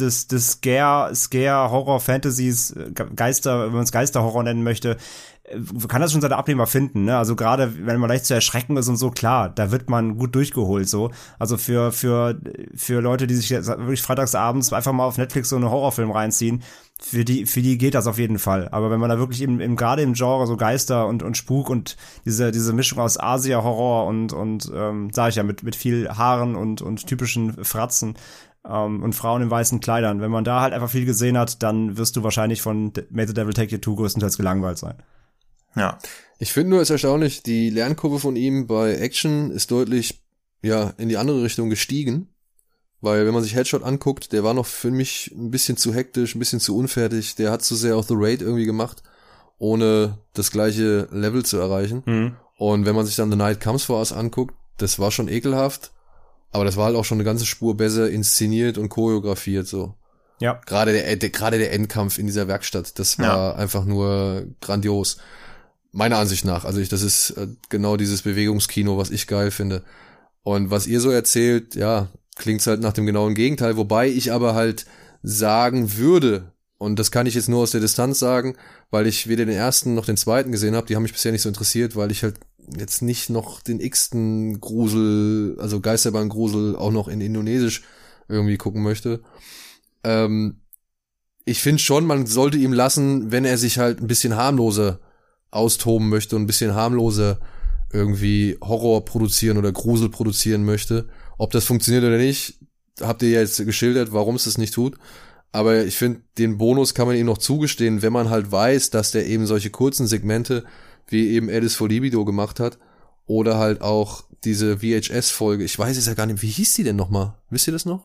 Scare, Horror, Fantasies, Geister, wenn man es Geisterhorror nennen möchte, kann das schon seine Abnehmer finden, ne? Also gerade, wenn man leicht zu erschrecken ist und so, klar, da wird man gut durchgeholt, so. Also für Leute, die sich jetzt wirklich freitagsabends einfach mal auf Netflix so einen Horrorfilm reinziehen, für die geht das auf jeden Fall. Aber wenn man da wirklich gerade im Genre so Geister und Spuk und diese Mischung aus Asia-Horror und sag ich ja, mit viel Haaren und typischen Fratzen, und Frauen in weißen Kleidern, wenn man da halt einfach viel gesehen hat, dann wirst du wahrscheinlich von May the Devil Take You 2 größtenteils gelangweilt sein. Ja. Ich finde nur, es ist erstaunlich, die Lernkurve von ihm bei Action ist deutlich, ja, in die andere Richtung gestiegen. Weil, wenn man sich Headshot anguckt, der war noch für mich ein bisschen zu hektisch, ein bisschen zu unfertig. Der hat zu sehr auf The Raid irgendwie gemacht, ohne das gleiche Level zu erreichen. Mhm. Und wenn man sich dann The Night Comes for Us anguckt, das war schon ekelhaft. Aber das war halt auch schon eine ganze Spur besser inszeniert und choreografiert, so. Ja. Gerade der Endkampf in dieser Werkstatt, das war einfach nur grandios. Meiner Ansicht nach. Also das ist genau dieses Bewegungskino, was ich geil finde. Und was ihr so erzählt, ja, klingt's halt nach dem genauen Gegenteil, wobei ich aber halt sagen würde, und das kann ich jetzt nur aus der Distanz sagen, weil ich weder den ersten noch den zweiten gesehen habe, die haben mich bisher nicht so interessiert, weil ich halt jetzt nicht noch den x-ten Grusel, also Geisterbahn-Grusel auch noch in Indonesisch irgendwie gucken möchte. ich finde schon, man sollte ihm lassen, wenn er sich halt ein bisschen harmloser austoben möchte und ein bisschen harmloser irgendwie Horror produzieren oder Grusel produzieren möchte. Ob das funktioniert oder nicht, habt ihr ja jetzt geschildert, warum es das nicht tut. Aber ich finde, den Bonus kann man ihm noch zugestehen, wenn man halt weiß, dass der eben solche kurzen Segmente wie eben Alice for Libido gemacht hat oder halt auch diese VHS-Folge. Ich weiß es ja gar nicht, wie hieß die denn nochmal? Wisst ihr das noch?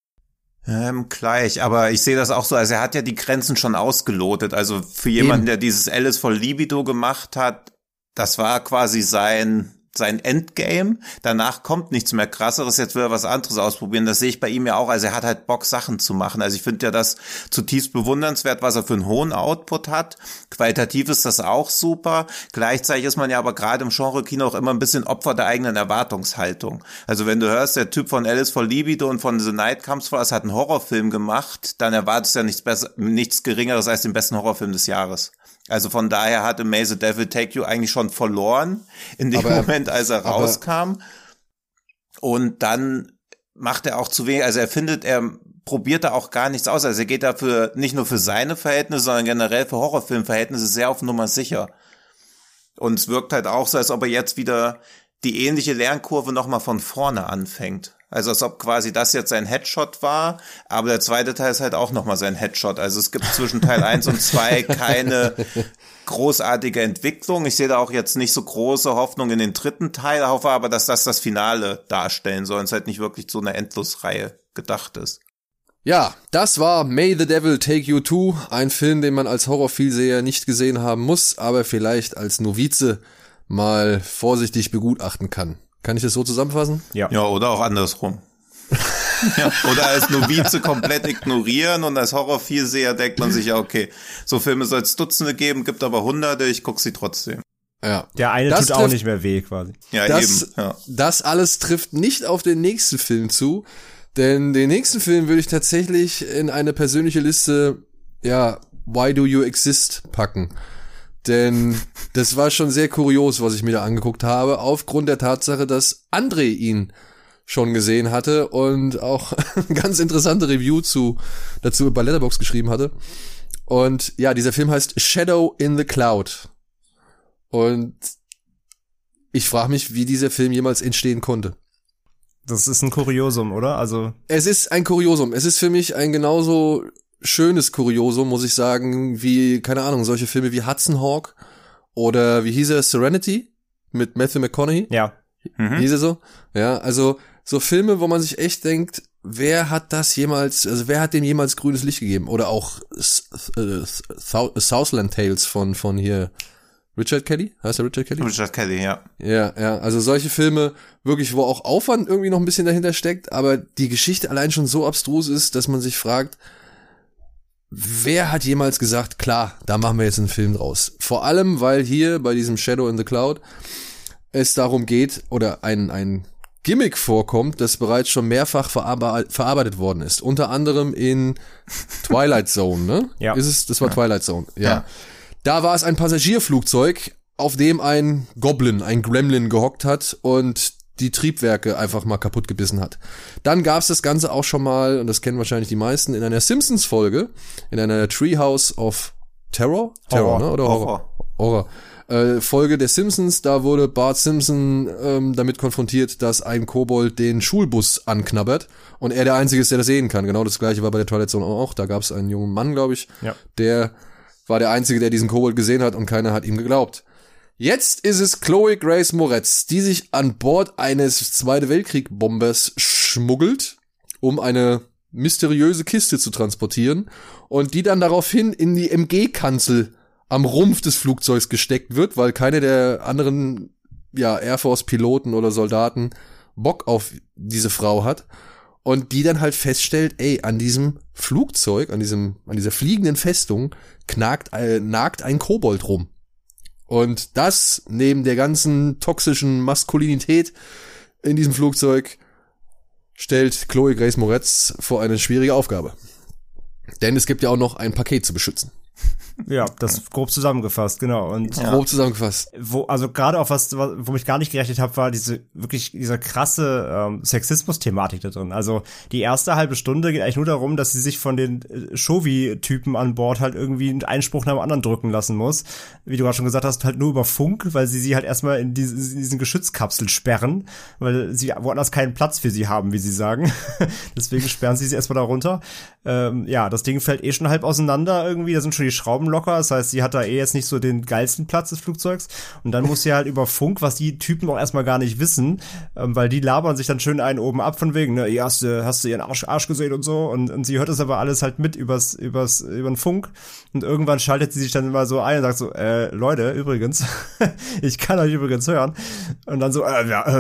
Gleich, aber ich sehe das auch so, also er hat ja die Grenzen schon ausgelotet. Also für jemanden, der dieses Alice for Libido gemacht hat, das war quasi sein Endgame. Danach kommt nichts mehr Krasseres. Jetzt will er was anderes ausprobieren. Das sehe ich bei ihm ja auch. Also er hat halt Bock, Sachen zu machen. Also ich finde ja das zutiefst bewundernswert, was er für einen hohen Output hat. Qualitativ ist das auch super. Gleichzeitig ist man ja aber gerade im Genre-Kino auch immer ein bisschen Opfer der eigenen Erwartungshaltung. Also wenn du hörst, der Typ von Alice for Libido und von The Night Comes For Us hat einen Horrorfilm gemacht, dann erwartest du ja nichts Geringeres als den besten Horrorfilm des Jahres. Also von daher hatte May the Devil Take You eigentlich schon verloren in dem Moment, als er rauskam. Und dann macht er auch zu wenig, also er probiert da auch gar nichts aus. Also er geht dafür nicht nur für seine Verhältnisse, sondern generell für Horrorfilmverhältnisse sehr auf Nummer sicher. Und es wirkt halt auch so, als ob er jetzt wieder die ähnliche Lernkurve nochmal von vorne anfängt. Also als ob quasi das jetzt sein Headshot war, aber der zweite Teil ist halt auch nochmal sein Headshot. Also es gibt zwischen Teil 1 und 2 keine großartige Entwicklung. Ich sehe da auch jetzt nicht so große Hoffnung in den dritten Teil, hoffe aber, dass das Finale darstellen soll und es halt nicht wirklich so eine Endlosreihe gedacht ist. Ja, das war May the Devil Take You 2, ein Film, den man als Horrorvielseher nicht gesehen haben muss, aber vielleicht als Novize mal vorsichtig begutachten kann. Kann ich das so zusammenfassen? Ja, oder auch andersrum. Ja, oder als Novize komplett ignorieren und als Horrorvielseher denkt man sich ja, okay, so Filme soll es Dutzende geben, gibt aber Hunderte, ich gucke sie trotzdem. Ja. Der eine das tut auch nicht mehr weh quasi. Ja, eben. Ja. Das alles trifft nicht auf den nächsten Film zu, denn den nächsten Film würde ich tatsächlich in eine persönliche Liste, Why Do You Exist packen. Denn das war schon sehr kurios, was ich mir da angeguckt habe, aufgrund der Tatsache, dass André ihn schon gesehen hatte und auch eine ganz interessante Review dazu bei Letterboxd geschrieben hatte. Und ja, dieser Film heißt Shadow in the Cloud. Und ich frage mich, wie dieser Film jemals entstehen konnte. Das ist ein Kuriosum, oder? Also es ist ein Kuriosum. Es ist für mich ein genauso schönes Kuriosum, muss ich sagen, wie, keine Ahnung, solche Filme wie Hudson Hawk oder wie hieß er, Serenity mit Matthew McConaughey? Ja. Hieß er so? Ja, also so Filme, wo man sich echt denkt, wer hat dem jemals grünes Licht gegeben? Oder auch Southland Tales von hier Richard Kelly? Heißt er Richard Kelly? Richard Kelly, ja. Ja, also solche Filme wirklich, wo auch Aufwand irgendwie noch ein bisschen dahinter steckt, aber die Geschichte allein schon so abstrus ist, dass man sich fragt, wer hat jemals gesagt, klar, da machen wir jetzt einen Film draus? Vor allem, weil hier bei diesem Shadow in the Cloud es darum geht, oder ein Gimmick vorkommt, das bereits schon mehrfach verarbeitet worden ist. Unter anderem in Twilight Zone, ne? Ja. Das war Twilight Zone, ja. Da war es ein Passagierflugzeug, auf dem ein Gremlin gehockt hat und die Triebwerke einfach mal kaputt gebissen hat. Dann gab's das Ganze auch schon mal, und das kennen wahrscheinlich die meisten, in einer Simpsons-Folge, in einer Treehouse of Terror, ne? Oder Horror. Folge der Simpsons, da wurde Bart Simpson damit konfrontiert, dass ein Kobold den Schulbus anknabbert und er der Einzige ist, der das sehen kann. Genau das Gleiche war bei der Twilight Zone auch. Da gab's einen jungen Mann, glaube ich, der war der Einzige, der diesen Kobold gesehen hat und keiner hat ihm geglaubt. Jetzt ist es Chloe Grace Moretz, die sich an Bord eines Zweite Weltkrieg-Bombers schmuggelt, um eine mysteriöse Kiste zu transportieren und die dann daraufhin in die MG-Kanzel am Rumpf des Flugzeugs gesteckt wird, weil keine der anderen Air Force-Piloten oder Soldaten Bock auf diese Frau hat und die dann halt feststellt, an diesem Flugzeug, an dieser fliegenden Festung nagt ein Kobold rum. Und das, neben der ganzen toxischen Maskulinität in diesem Flugzeug, stellt Chloe Grace Moretz vor eine schwierige Aufgabe. Denn es gibt ja auch noch ein Paket zu beschützen. Ja, das grob zusammengefasst, genau. Und grob zusammengefasst. Also gerade auch wo ich gar nicht gerechnet habe, war dieser krasse Sexismus-Thematik da drin. Also die erste halbe Stunde geht eigentlich nur darum, dass sie sich von den Shovi-Typen an Bord halt irgendwie einen Einspruch nach dem anderen drücken lassen muss. Wie du gerade schon gesagt hast, halt nur über Funk, weil sie halt erstmal in diesen Geschützkapsel sperren, weil sie woanders keinen Platz für sie haben, wie sie sagen. Deswegen sperren sie erstmal da runter. Das Ding fällt schon halb auseinander irgendwie, da sind schon die Schrauben locker, das heißt, sie hat da jetzt nicht so den geilsten Platz des Flugzeugs und dann muss sie halt über Funk, was die Typen auch erstmal gar nicht wissen, weil die labern sich dann schön einen oben ab von wegen, ne, hast du ihren Arsch gesehen und so und sie hört das aber alles halt mit über den Funk und irgendwann schaltet sie sich dann immer so ein und sagt so, Leute, übrigens, ich kann euch übrigens hören und dann so,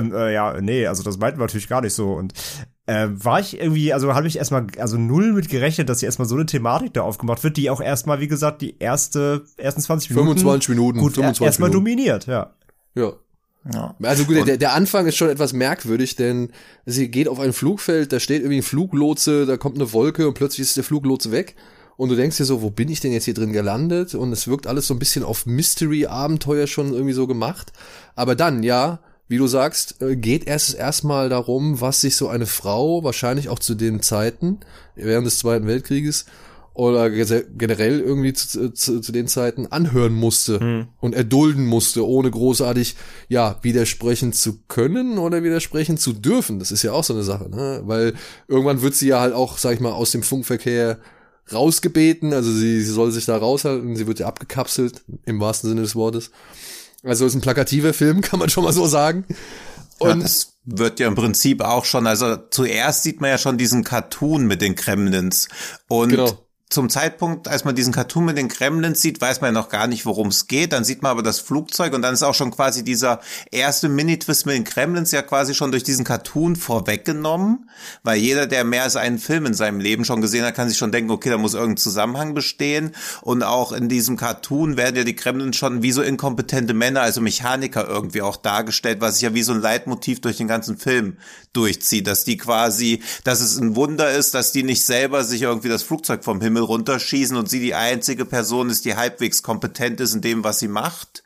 nee, also das meinten wir natürlich gar nicht so und war ich irgendwie, also habe ich erstmal, also null mit gerechnet, dass hier erstmal so eine Thematik da aufgemacht wird, die auch erstmal, wie gesagt, die ersten 20 Minuten 25 Minuten gut erstmal dominiert, ja. Ja. Also gut, der Anfang ist schon etwas merkwürdig, denn sie geht auf ein Flugfeld, da steht irgendwie ein Fluglotse, da kommt eine Wolke und plötzlich ist der Fluglotse weg und du denkst dir so, wo bin ich denn jetzt hier drin gelandet? Und es wirkt alles so ein bisschen auf Mystery-Abenteuer schon irgendwie so gemacht, aber dann, ja, wie du sagst, geht es erstmal darum, was sich so eine Frau, wahrscheinlich auch zu den Zeiten, während des Zweiten Weltkrieges, oder generell irgendwie zu den Zeiten anhören musste und erdulden musste, ohne großartig, widersprechen zu können oder widersprechen zu dürfen. Das ist ja auch so eine Sache, ne? Weil irgendwann wird sie ja halt auch, sag ich mal, aus dem Funkverkehr rausgebeten, also sie soll sich da raushalten, sie wird ja abgekapselt, im wahrsten Sinne des Wortes. Also ist ein plakativer Film, kann man schon mal so sagen. Und das wird ja im Prinzip auch schon, also zuerst sieht man ja schon diesen Cartoon mit den Kremlins. Und genau. Zum Zeitpunkt, als man diesen Cartoon mit den Kremlins sieht, weiß man ja noch gar nicht, worum es geht. Dann sieht man aber das Flugzeug und dann ist auch schon quasi dieser erste Mini-Twist mit den Kremlins ja quasi schon durch diesen Cartoon vorweggenommen. Weil jeder, der mehr als einen Film in seinem Leben schon gesehen hat, kann sich schon denken, okay, da muss irgendein Zusammenhang bestehen. Und auch in diesem Cartoon werden ja die Kremlins schon wie so inkompetente Männer, also Mechaniker irgendwie auch dargestellt, was sich ja wie so ein Leitmotiv durch den ganzen Film durchzieht. Dass die quasi, dass es ein Wunder ist, dass die nicht selber sich irgendwie das Flugzeug vom Himmel runterschießen und sie die einzige Person ist, die halbwegs kompetent ist in dem, was sie macht.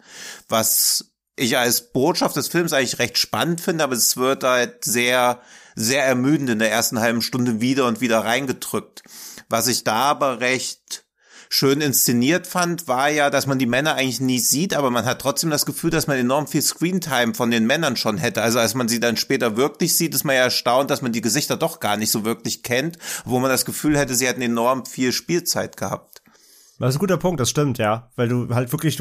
Was ich als Botschaft des Films eigentlich recht spannend finde, aber es wird halt sehr, sehr ermüdend in der ersten halben Stunde wieder und wieder reingedrückt. Was ich da aber recht schön inszeniert fand, war ja, dass man die Männer eigentlich nie sieht, aber man hat trotzdem das Gefühl, dass man enorm viel Screentime von den Männern schon hätte. Also als man sie dann später wirklich sieht, ist man ja erstaunt, dass man die Gesichter doch gar nicht so wirklich kennt, wo man das Gefühl hätte, sie hätten enorm viel Spielzeit gehabt. Das ist ein guter Punkt, das stimmt, ja. Weil du halt wirklich, du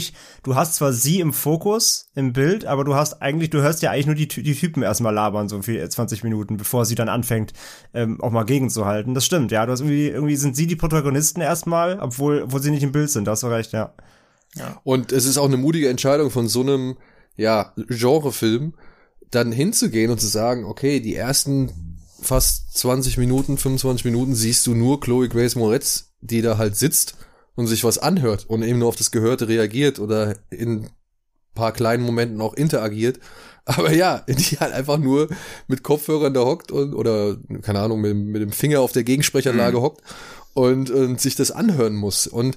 hast zwar sie im Fokus, im Bild, aber du hörst ja eigentlich nur die Typen erstmal labern, so für 20 Minuten, bevor sie dann anfängt, auch mal gegenzuhalten. Das stimmt, ja. Du hast irgendwie sind sie die Protagonisten erstmal, obwohl sie nicht im Bild sind, da hast du recht, ja. Und es ist auch eine mutige Entscheidung von so einem, Genrefilm, dann hinzugehen und zu sagen, okay, die ersten fast 20 Minuten, 25 Minuten siehst du nur Chloe Grace Moretz, die da halt sitzt und sich was anhört und eben nur auf das Gehörte reagiert oder in paar kleinen Momenten auch interagiert. Aber ja, die halt einfach nur mit Kopfhörern da hockt oder, keine Ahnung, mit dem Finger auf der Gegensprechanlage hockt und sich das anhören muss. Und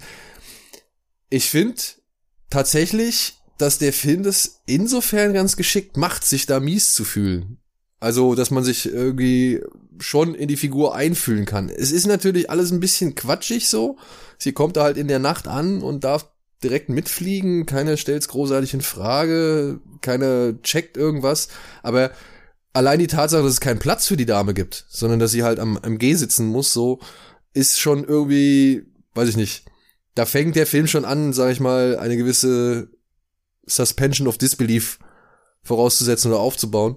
ich finde tatsächlich, dass der Film das insofern ganz geschickt macht, sich da mies zu fühlen. Also, dass man sich irgendwie schon in die Figur einfühlen kann. Es ist natürlich alles ein bisschen quatschig so. Sie kommt da halt in der Nacht an und darf direkt mitfliegen. Keiner stellt's großartig in Frage. Keiner checkt irgendwas. Aber allein die Tatsache, dass es keinen Platz für die Dame gibt, sondern dass sie halt am G sitzen muss, so, ist schon irgendwie, weiß ich nicht. Da fängt der Film schon an, sag ich mal, eine gewisse Suspension of Disbelief vorauszusetzen oder aufzubauen.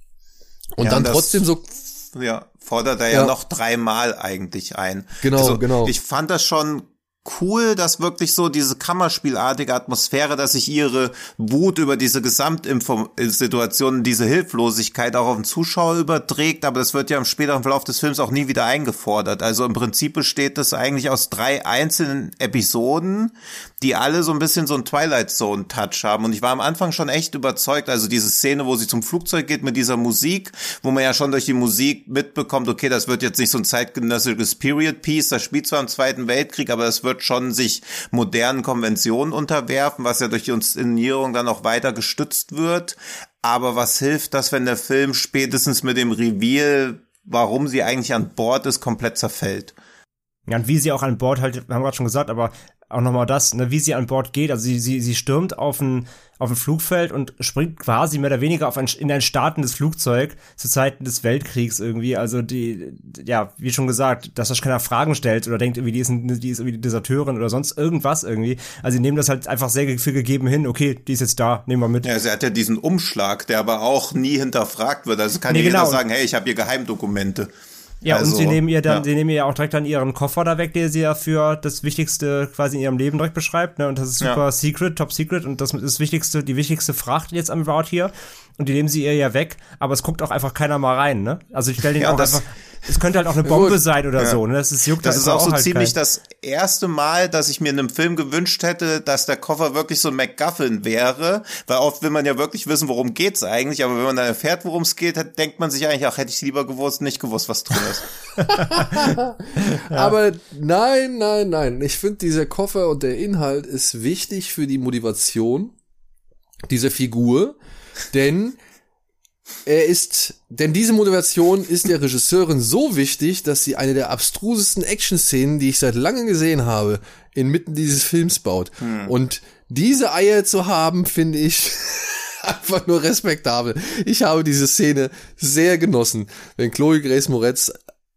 Und dann trotzdem so. Ja, fordert er ja noch 3-mal eigentlich ein. Genau, genau. Ich fand das schon cool, dass wirklich so diese kammerspielartige Atmosphäre, dass sich ihre Wut über diese Gesamtsituation, diese Hilflosigkeit auch auf den Zuschauer überträgt, aber das wird ja im späteren Verlauf des Films auch nie wieder eingefordert. Also im Prinzip besteht das eigentlich aus 3 einzelnen Episoden, die alle so ein bisschen so einen Twilight Zone Touch haben. Und ich war am Anfang schon echt überzeugt, also diese Szene, wo sie zum Flugzeug geht mit dieser Musik, wo man ja schon durch die Musik mitbekommt, okay, das wird jetzt nicht so ein zeitgenössisches Period Piece, das spielt zwar im Zweiten Weltkrieg, aber das wird wird, schon sich modernen Konventionen unterwerfen, was ja durch die Inszenierung dann auch weiter gestützt wird. Aber was hilft das, wenn der Film spätestens mit dem Reveal, warum sie eigentlich an Bord ist, komplett zerfällt? Ja, und wie sie auch an Bord halt, haben wir gerade schon gesagt, aber auch nochmal das, ne, wie sie an Bord geht, also sie stürmt auf ein Flugfeld und springt quasi mehr oder weniger in ein startendes Flugzeug zu Zeiten des Weltkriegs irgendwie, also wie schon gesagt, dass das keiner Fragen stellt oder denkt irgendwie, die ist irgendwie Deserteurin oder sonst irgendwas irgendwie, also sie nehmen das halt einfach sehr viel gegeben hin, okay, die ist jetzt da, nehmen wir mit. Ja, sie hat ja diesen Umschlag, der aber auch nie hinterfragt wird, also kann jeder sagen, hey, ich habe hier Geheimdokumente. Ja, also, und sie nehmen ihr ja auch direkt dann ihren Koffer da weg, der sie ja für das Wichtigste quasi in ihrem Leben direkt beschreibt, ne, und das ist super secret, top secret, und das ist die wichtigste Fracht jetzt am Bord hier, und die nehmen sie ihr ja weg, aber es guckt auch einfach keiner mal rein, ne, also ich stelle den auch einfach, es könnte halt auch eine Bombe sein oder so, ne, das ist auch so halt ziemlich das erste Mal, dass ich mir in einem Film gewünscht hätte, dass der Koffer wirklich so ein MacGuffin wäre, weil oft will man ja wirklich wissen, worum geht's eigentlich, aber wenn man dann erfährt, worum es geht, denkt man sich eigentlich, ach, hätte ich lieber nicht gewusst, was drin ist. Aber nein, ich finde, dieser Koffer und der Inhalt ist wichtig für die Motivation dieser Figur, denn diese Motivation ist der Regisseurin so wichtig, dass sie eine der abstrusesten Action-Szenen, die ich seit langem gesehen habe, inmitten dieses Films baut. Und diese Eier zu haben, finde ich einfach nur respektabel. Ich habe diese Szene sehr genossen, wenn Chloe Grace Moretz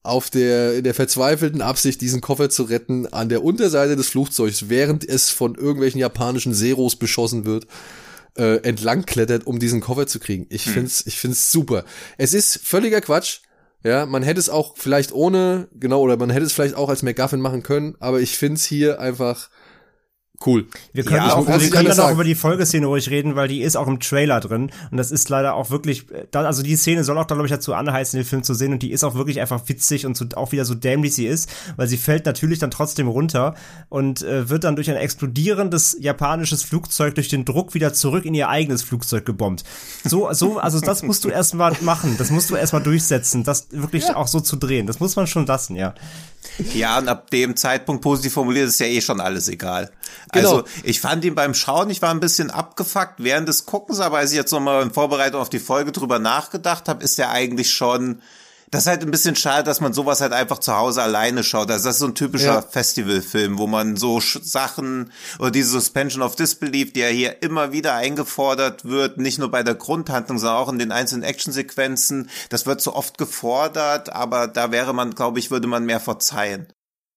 in der verzweifelten Absicht, diesen Koffer zu retten, an der Unterseite des Flugzeugs, während es von irgendwelchen japanischen Zeros beschossen wird, entlang klettert, um diesen Koffer zu kriegen. Ich find's super. Es ist völliger Quatsch. Ja, man hätte es auch vielleicht oder man hätte es vielleicht auch als MacGuffin machen können, aber ich find's hier einfach cool. Wir können dann auch über die Folgeszene ruhig reden, weil die ist auch im Trailer drin und das ist leider auch wirklich, also die Szene soll auch da, glaube ich, dazu anheizen, den Film zu sehen und die ist auch wirklich einfach witzig und auch wieder so dämlich sie ist, weil sie fällt natürlich dann trotzdem runter und wird dann durch ein explodierendes japanisches Flugzeug durch den Druck wieder zurück in ihr eigenes Flugzeug gebombt. Also das musst du erstmal machen, das musst du erstmal durchsetzen, das wirklich auch so zu drehen, das muss man schon lassen, ja. Ja, und ab dem Zeitpunkt, positiv formuliert, ist ja eh schon alles egal. Genau. Also ich fand ihn beim Schauen, ich war ein bisschen abgefuckt während des Guckens, aber als ich jetzt nochmal in Vorbereitung auf die Folge drüber nachgedacht habe, ist ja eigentlich schon, das ist halt ein bisschen schade, dass man sowas halt einfach zu Hause alleine schaut. Also das ist so ein typischer Festivalfilm, wo man so Sachen oder diese Suspension of Disbelief, die ja hier immer wieder eingefordert wird, nicht nur bei der Grundhandlung, sondern auch in den einzelnen Actionsequenzen. Das wird so oft gefordert, aber da würde man mehr verzeihen.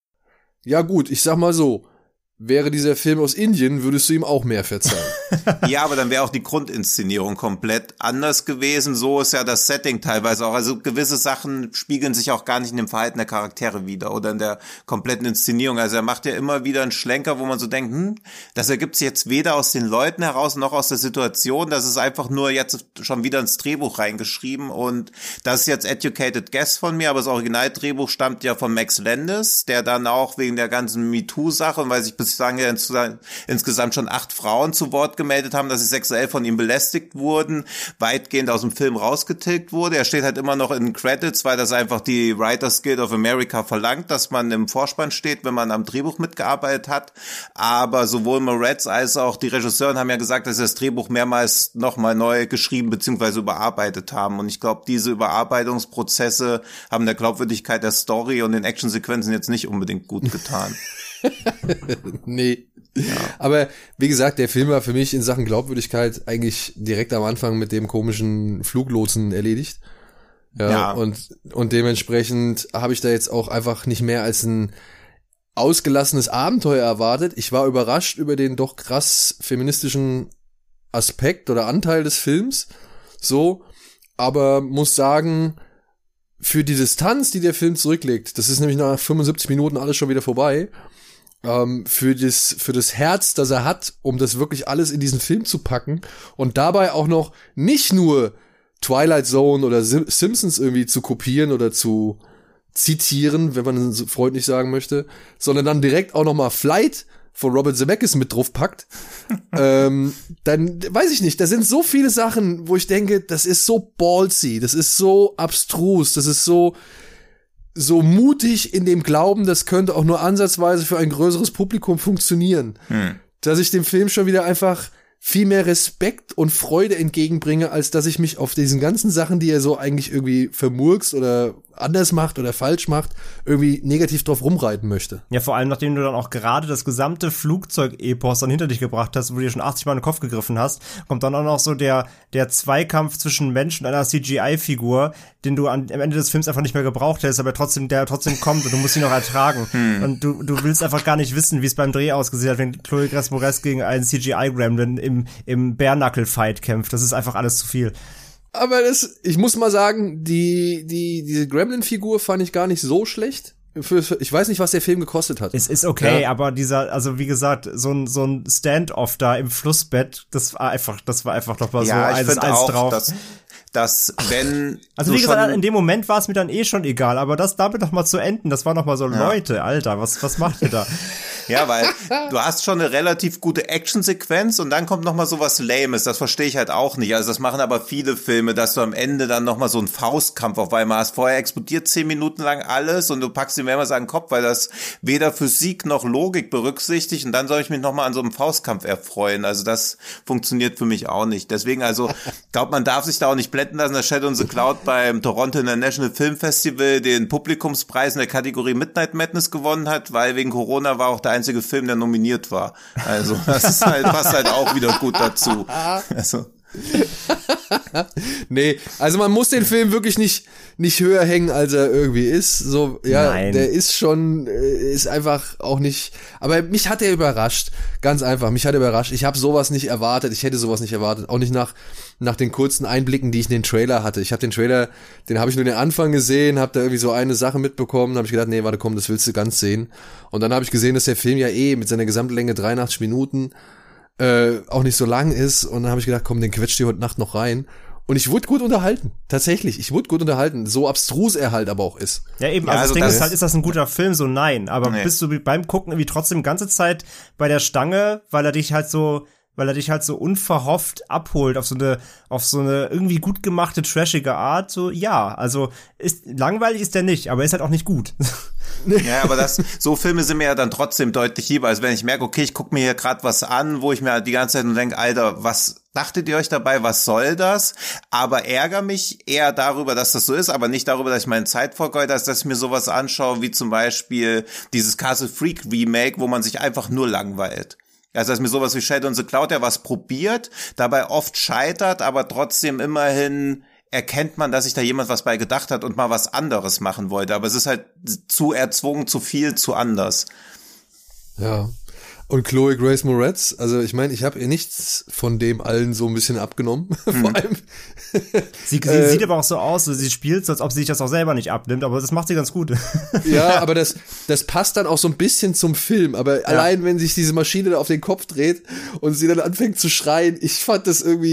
Ja gut, ich sag mal so, wäre dieser Film aus Indien, würdest du ihm auch mehr verzeihen. Ja, aber dann wäre auch die Grundinszenierung komplett anders gewesen. So ist ja das Setting teilweise auch. Also gewisse Sachen spiegeln sich auch gar nicht in dem Verhalten der Charaktere wider oder in der kompletten Inszenierung. Also er macht ja immer wieder einen Schlenker, wo man so denkt, das ergibt sich jetzt weder aus den Leuten heraus noch aus der Situation. Das ist einfach nur jetzt schon wieder ins Drehbuch reingeschrieben. Und das ist jetzt educated guess von mir, aber das Originaldrehbuch stammt ja von Max Landis, der dann auch wegen der ganzen MeToo-Sache, und weil sich bislang ja insgesamt schon 8 Frauen zu Wort gemeldet haben, dass sie sexuell von ihm belästigt wurden, weitgehend aus dem Film rausgetilgt wurde. Er steht halt immer noch in den Credits, weil das einfach die Writers Guild of America verlangt, dass man im Vorspann steht, wenn man am Drehbuch mitgearbeitet hat. Aber sowohl Moretz als auch die Regisseuren haben ja gesagt, dass sie das Drehbuch mehrmals nochmal neu geschrieben bzw. überarbeitet haben. Und ich glaube, diese Überarbeitungsprozesse haben der Glaubwürdigkeit der Story und den Actionsequenzen jetzt nicht unbedingt gut getan. Nee. Ja. Aber wie gesagt, der Film war für mich in Sachen Glaubwürdigkeit eigentlich direkt am Anfang mit dem komischen Fluglotsen erledigt. Ja. Und dementsprechend habe ich da jetzt auch einfach nicht mehr als ein ausgelassenes Abenteuer erwartet. Ich war überrascht über den doch krass feministischen Aspekt oder Anteil des Films. So. Aber muss sagen, für die Distanz, die der Film zurücklegt, das ist nämlich nach 75 Minuten alles schon wieder vorbei, für das Herz, das er hat, um das wirklich alles in diesen Film zu packen und dabei auch noch nicht nur Twilight Zone oder Simpsons irgendwie zu kopieren oder zu zitieren, wenn man so freundlich sagen möchte, sondern dann direkt auch noch mal Flight von Robert Zemeckis mit drauf packt, dann weiß ich nicht, da sind so viele Sachen, wo ich denke, das ist so ballsy, das ist so abstrus, das ist so so mutig in dem Glauben, das könnte auch nur ansatzweise für ein größeres Publikum funktionieren, dass ich dem Film schon wieder einfach viel mehr Respekt und Freude entgegenbringe, als dass ich mich auf diesen ganzen Sachen, die er so eigentlich irgendwie vermurkst oder anders macht oder falsch macht, irgendwie negativ drauf rumreiten möchte. Ja, vor allem, nachdem du dann auch gerade das gesamte Flugzeug-Epos dann hinter dich gebracht hast, wo du dir schon 80 Mal in den Kopf gegriffen hast, kommt dann auch noch so der Zweikampf zwischen Mensch und einer CGI-Figur, den du am Ende des Films einfach nicht mehr gebraucht hättest, aber der trotzdem kommt und du musst ihn noch ertragen. Und du willst einfach gar nicht wissen, wie es beim Dreh ausgesehen hat, wenn Chloe Grace Moretz gegen einen CGI-Gremlin im Bare-Knuckle-Fight kämpft. Das ist einfach alles zu viel. Aber ich muss mal sagen, diese Gremlin-Figur fand ich gar nicht so schlecht. Ich weiß nicht, was der Film gekostet hat. Es ist okay, aber also wie gesagt, so ein Standoff da im Flussbett, das war einfach doch mal so eins drauf. Dass wenn also wie gesagt, in dem Moment war es mir dann schon egal, aber damit noch mal zu enden, das war noch mal so, Leute, Alter, was macht ihr da? Ja, weil du hast schon eine relativ gute Actionsequenz und dann kommt noch mal sowas Lames, das verstehe ich halt auch nicht. Also das machen aber viele Filme, dass du am Ende dann noch mal so einen Faustkampf auf einmal hast. Vorher explodiert 10 Minuten lang alles und du packst ihm mehrmals an den Kopf, weil das weder Physik noch Logik berücksichtigt und dann soll ich mich noch mal an so einem Faustkampf erfreuen. Also das funktioniert für mich auch nicht. Deswegen also, ich glaube, man darf sich da auch nicht blenden lassen, dass Shadow in the Cloud beim Toronto International Film Festival den Publikumspreis in der Kategorie Midnight Madness gewonnen hat, weil wegen Corona war auch der einzige Film, der nominiert war. Also das ist halt, passt halt auch wieder gut dazu. Also. Nee, also man muss den Film wirklich nicht höher hängen, als er irgendwie ist. So, ja, Nein. Der ist schon, ist einfach auch nicht, aber mich hat er überrascht. Ganz einfach, mich hat er überrascht. Ich habe sowas nicht erwartet, ich hätte sowas nicht erwartet. Auch nicht nach den kurzen Einblicken, die ich in den Trailer hatte. Ich habe den Trailer, den habe ich nur den Anfang gesehen, habe da irgendwie so eine Sache mitbekommen, habe ich gedacht, nee, warte, komm, das willst du ganz sehen. Und dann habe ich gesehen, dass der Film ja mit seiner Gesamtlänge 83 Minuten auch nicht so lang ist. Und dann habe ich gedacht, komm, den quetscht die heute Nacht noch rein. Und ich wurde gut unterhalten. Tatsächlich, ich wurde gut unterhalten. So abstrus er halt aber auch ist. Ja, eben, also das Ding ist halt, ist das ein guter Film? So, nein. Aber bist du beim Gucken irgendwie trotzdem die ganze Zeit bei der Stange, weil er dich halt so unverhofft abholt auf so eine irgendwie gut gemachte, trashige Art, so, ja, also langweilig ist der nicht, aber ist halt auch nicht gut. Ja, aber so Filme sind mir ja dann trotzdem deutlich lieber, als wenn ich merke, okay, ich gucke mir hier gerade was an, wo ich mir halt die ganze Zeit nur denke, Alter, was dachtet ihr euch dabei, was soll das? Aber ärgere mich eher darüber, dass das so ist, aber nicht darüber, dass ich meine Zeit vergeude, als dass ich mir sowas anschaue, wie zum Beispiel dieses Castle Freak Remake, wo man sich einfach nur langweilt. Also dass mir sowas wie Shadow in the Cloud, der was probiert, dabei oft scheitert, aber trotzdem immerhin erkennt man, dass sich da jemand was bei gedacht hat und mal was anderes machen wollte. Aber es ist halt zu erzwungen, zu viel, zu anders. Ja. Und Chloe Grace Moretz, also ich meine, ich habe ihr nichts von dem allen so ein bisschen abgenommen. Vor allem. Sie sieht aber auch so aus, sie spielt so, als ob sie sich das auch selber nicht abnimmt, aber das macht sie ganz gut. Ja, aber das passt dann auch so ein bisschen zum Film. Aber allein, wenn sich diese Maschine da auf den Kopf dreht und sie dann anfängt zu schreien, ich weiß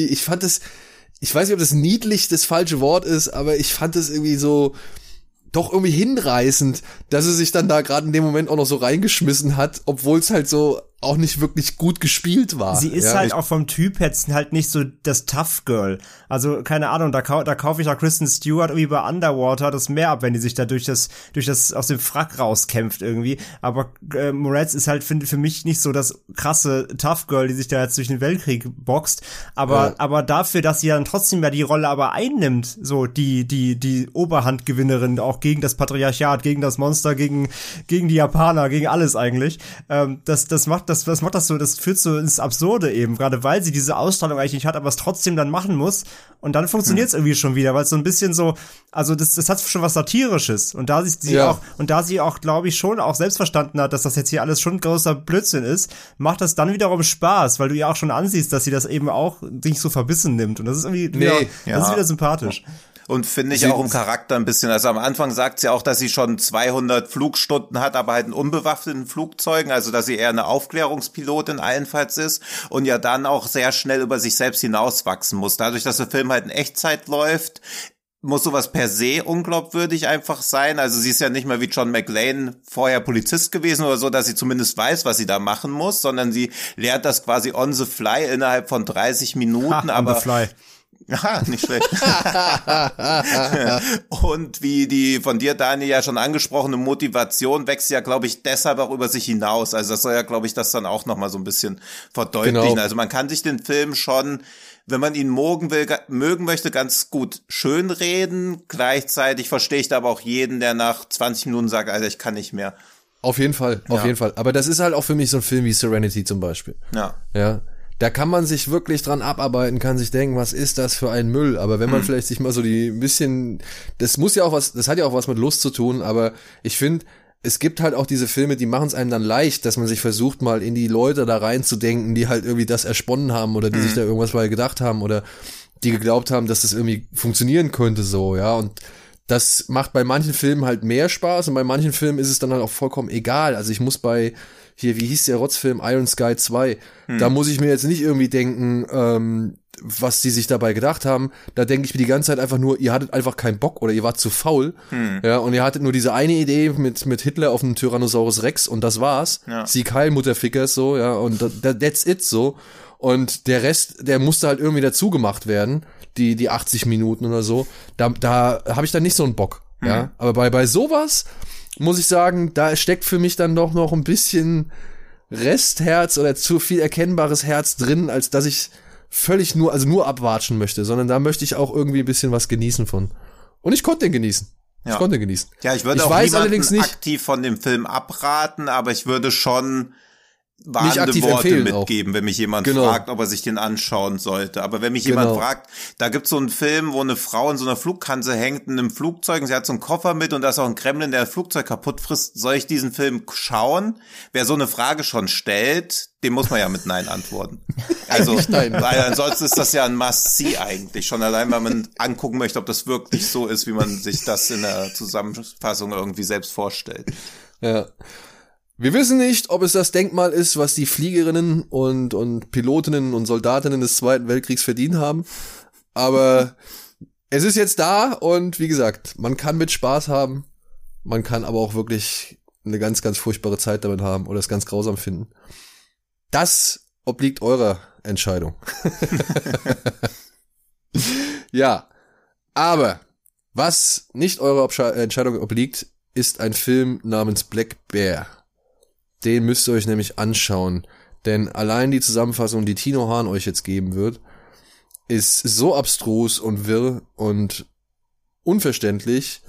nicht, ob das niedlich das falsche Wort ist, aber ich fand das irgendwie so doch irgendwie hinreißend, dass sie sich dann da gerade in dem Moment auch noch so reingeschmissen hat, obwohl es halt so auch nicht wirklich gut gespielt war. Sie ist halt auch vom Typ her halt nicht so das Tough Girl. Also, keine Ahnung, da kaufe ich auch Kristen Stewart irgendwie bei Underwater das mehr ab, wenn die sich da durch das aus dem Frack rauskämpft irgendwie. Aber Moretz ist halt für mich nicht so das krasse Tough Girl, die sich da jetzt durch den Weltkrieg boxt. Aber dafür, dass sie dann trotzdem ja die Rolle aber einnimmt, so die Oberhandgewinnerin auch gegen das Patriarchat, gegen das Monster, gegen die Japaner, gegen alles eigentlich. Das macht das so, das führt so ins Absurde eben, gerade weil sie diese Ausstrahlung eigentlich nicht hat, aber es trotzdem dann machen muss und dann funktioniert es irgendwie schon wieder, weil es so ein bisschen so, also das hat schon was Satirisches und da sie auch, glaube ich, schon auch selbst verstanden hat, dass das jetzt hier alles schon großer Blödsinn ist, macht das dann wiederum Spaß, weil du ihr auch schon ansiehst, dass sie das eben auch nicht so verbissen nimmt und das ist irgendwie das ist wieder sympathisch. Und finde ich auch im Charakter ein bisschen, also am Anfang sagt sie auch, dass sie schon 200 Flugstunden hat, aber halt in unbewaffneten Flugzeugen, also dass sie eher eine Aufklärungspilotin allenfalls ist und ja dann auch sehr schnell über sich selbst hinauswachsen muss. Dadurch, dass der Film halt in Echtzeit läuft, muss sowas per se unglaubwürdig einfach sein. Also sie ist ja nicht mehr wie John McClane vorher Polizist gewesen oder so, dass sie zumindest weiß, was sie da machen muss, sondern sie lernt das quasi on the fly innerhalb von 30 Minuten. On the fly. Ja, nicht schlecht. Und wie die von dir, Daniel, ja schon angesprochene Motivation wächst ja, glaube ich, deshalb auch über sich hinaus. Also das soll ja, glaube ich, das dann auch nochmal so ein bisschen verdeutlichen. Genau. Also man kann sich den Film schon, wenn man ihn mögen möchte, ganz gut schönreden. Gleichzeitig verstehe ich da aber auch jeden, der nach 20 Minuten sagt, Alter, ich kann nicht mehr. Auf jeden Fall, auf jeden Fall. Aber das ist halt auch für mich so ein Film wie Serenity zum Beispiel. Ja. Da kann man sich wirklich dran abarbeiten, kann sich denken, was ist das für ein Müll? Aber wenn man vielleicht sich mal so ein bisschen, das hat ja auch was mit Lust zu tun, aber ich finde, es gibt halt auch diese Filme, die machen es einem dann leicht, dass man sich versucht, mal in die Leute da reinzudenken, die halt irgendwie das ersponnen haben oder die sich da irgendwas bei gedacht haben oder die geglaubt haben, dass das irgendwie funktionieren könnte so, ja, und das macht bei manchen Filmen halt mehr Spaß und bei manchen Filmen ist es dann halt auch vollkommen egal. Also ich muss bei, wie hieß der Rotzfilm, Iron Sky 2, da muss ich mir jetzt nicht irgendwie denken, was die sich dabei gedacht haben. Da denke ich mir die ganze Zeit einfach nur, ihr hattet einfach keinen Bock oder ihr wart zu faul. Ja, und ihr hattet nur diese eine Idee mit Hitler auf einem Tyrannosaurus Rex und das war's. Ja. Sieg Heil, Mutterfickers, so, ja, und that's it, so. Und der Rest, der musste halt irgendwie dazu gemacht werden, die 80 Minuten oder so. Da habe ich dann nicht so einen Bock, ja. Aber bei sowas muss ich sagen, da steckt für mich dann doch noch ein bisschen Restherz oder zu viel erkennbares Herz drin, als dass ich völlig nur abwatschen möchte, sondern da möchte ich auch irgendwie ein bisschen was genießen von. Und ich konnte den genießen. Ja. Ich konnte genießen. Ja, ich würde auch niemanden aktiv von dem Film abraten, aber ich würde schon warnende Worte mitgeben, wenn mich jemand fragt, ob er sich den anschauen sollte. Aber wenn mich jemand fragt, da gibt's so einen Film, wo eine Frau in so einer Flugkanzel hängt in einem Flugzeug und sie hat so einen Koffer mit und da ist auch ein Gremlin, der das Flugzeug kaputt frisst. Soll ich diesen Film schauen? Wer so eine Frage schon stellt, dem muss man ja mit Nein antworten. Also, weil ansonsten ist das ja ein Must-See eigentlich. Schon allein, weil man angucken möchte, ob das wirklich so ist, wie man sich das in der Zusammenfassung irgendwie selbst vorstellt. Ja. Wir wissen nicht, ob es das Denkmal ist, was die Fliegerinnen und Pilotinnen und Soldatinnen des Zweiten Weltkriegs verdient haben. Aber es ist jetzt da und wie gesagt, man kann mit Spaß haben. Man kann aber auch wirklich eine ganz, ganz furchtbare Zeit damit haben oder es ganz grausam finden. Das obliegt eurer Entscheidung. Ja, aber was nicht eurer Entscheidung obliegt, ist ein Film namens Black Bear. Den müsst ihr euch nämlich anschauen, denn allein die Zusammenfassung, die Tino Hahn euch jetzt geben wird, ist so abstrus und wirr und unverständlich.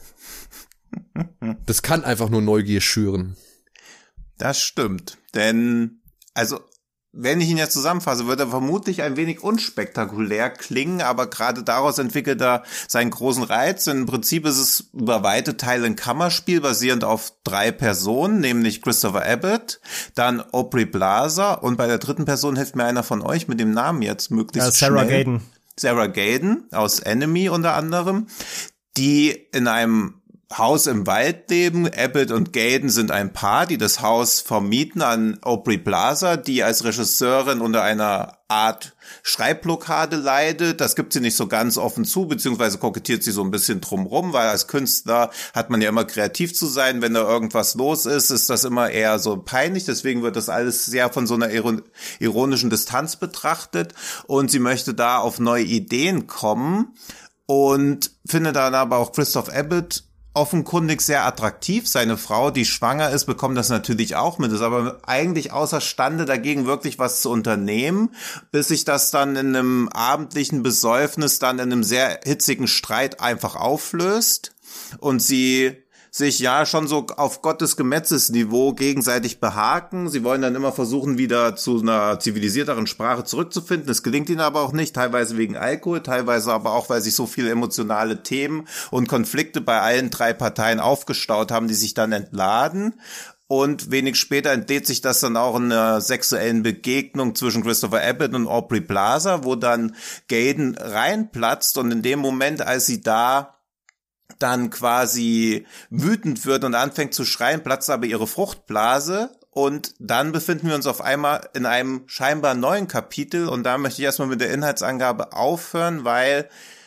Das kann einfach nur Neugier schüren. Das stimmt, denn, also, wenn ich ihn jetzt zusammenfasse, wird er vermutlich ein wenig unspektakulär klingen, aber gerade daraus entwickelt er seinen großen Reiz. Im Prinzip ist es über weite Teile ein Kammerspiel, basierend auf 3 Personen, nämlich Christopher Abbott, dann Aubrey Plaza und bei der dritten Person hilft mir einer von euch mit dem Namen jetzt möglichst Sarah schnell. Gaden. Sarah Gaden aus Enemy unter anderem, die in einem Haus im Wald leben. Abbott und Gaden sind ein Paar, die das Haus vermieten an Aubrey Plaza, die als Regisseurin unter einer Art Schreibblockade leidet. Das gibt sie nicht so ganz offen zu, beziehungsweise kokettiert sie so ein bisschen drumrum, weil als Künstler hat man ja immer kreativ zu sein. Wenn da irgendwas los ist, ist das immer eher so peinlich. Deswegen wird das alles sehr von so einer ironischen Distanz betrachtet. Und sie möchte da auf neue Ideen kommen und findet dann aber auch Christopher Abbott offenkundig sehr attraktiv. Seine Frau, die schwanger ist, bekommt das natürlich auch mit, ist aber eigentlich außerstande, dagegen wirklich was zu unternehmen, bis sich das dann in einem abendlichen Besäufnis dann in einem sehr hitzigen Streit einfach auflöst und sie sich ja schon so auf Gottes Gemetzesniveau gegenseitig behaken. Sie wollen dann immer versuchen, wieder zu einer zivilisierteren Sprache zurückzufinden. Es gelingt ihnen aber auch nicht, teilweise wegen Alkohol, teilweise aber auch, weil sich so viele emotionale Themen und Konflikte bei allen 3 Parteien aufgestaut haben, die sich dann entladen. Und wenig später entlädt sich das dann auch in einer sexuellen Begegnung zwischen Christopher Abbott und Aubrey Plaza, wo dann Gaden reinplatzt und in dem Moment, als sie da dann quasi wütend wird und anfängt zu schreien, platzt aber ihre Fruchtblase und dann befinden wir uns auf einmal in einem scheinbar neuen Kapitel und da möchte ich erstmal mit der Inhaltsangabe aufhören, weil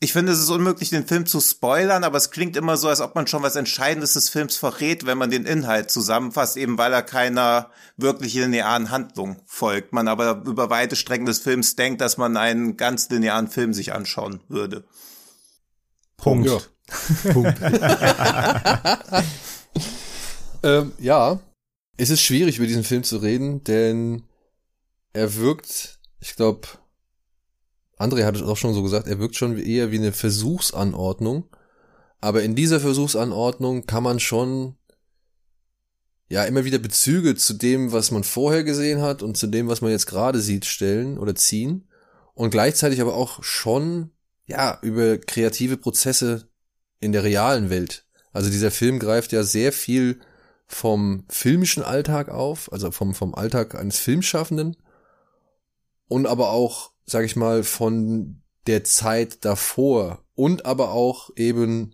Ich finde, es ist unmöglich, den Film zu spoilern, aber es klingt immer so, als ob man schon was Entscheidendes des Films verrät, wenn man den Inhalt zusammenfasst, eben weil er keiner wirklich linearen Handlung folgt. Man aber über weite Strecken des Films denkt, dass man einen ganz linearen Film sich anschauen würde. Punkt. Ja. Punkt. Ja, es ist schwierig, über diesen Film zu reden, denn er wirkt, ich glaube, André hat es auch schon so gesagt, er wirkt schon eher wie eine Versuchsanordnung. Aber in dieser Versuchsanordnung kann man schon ja immer wieder Bezüge zu dem, was man vorher gesehen hat und zu dem, was man jetzt gerade sieht, stellen oder ziehen. Und gleichzeitig aber auch schon ja über kreative Prozesse in der realen Welt. Also dieser Film greift ja sehr viel vom filmischen Alltag auf, also vom Alltag eines Filmschaffenden und aber auch, sag ich mal, von der Zeit davor und aber auch eben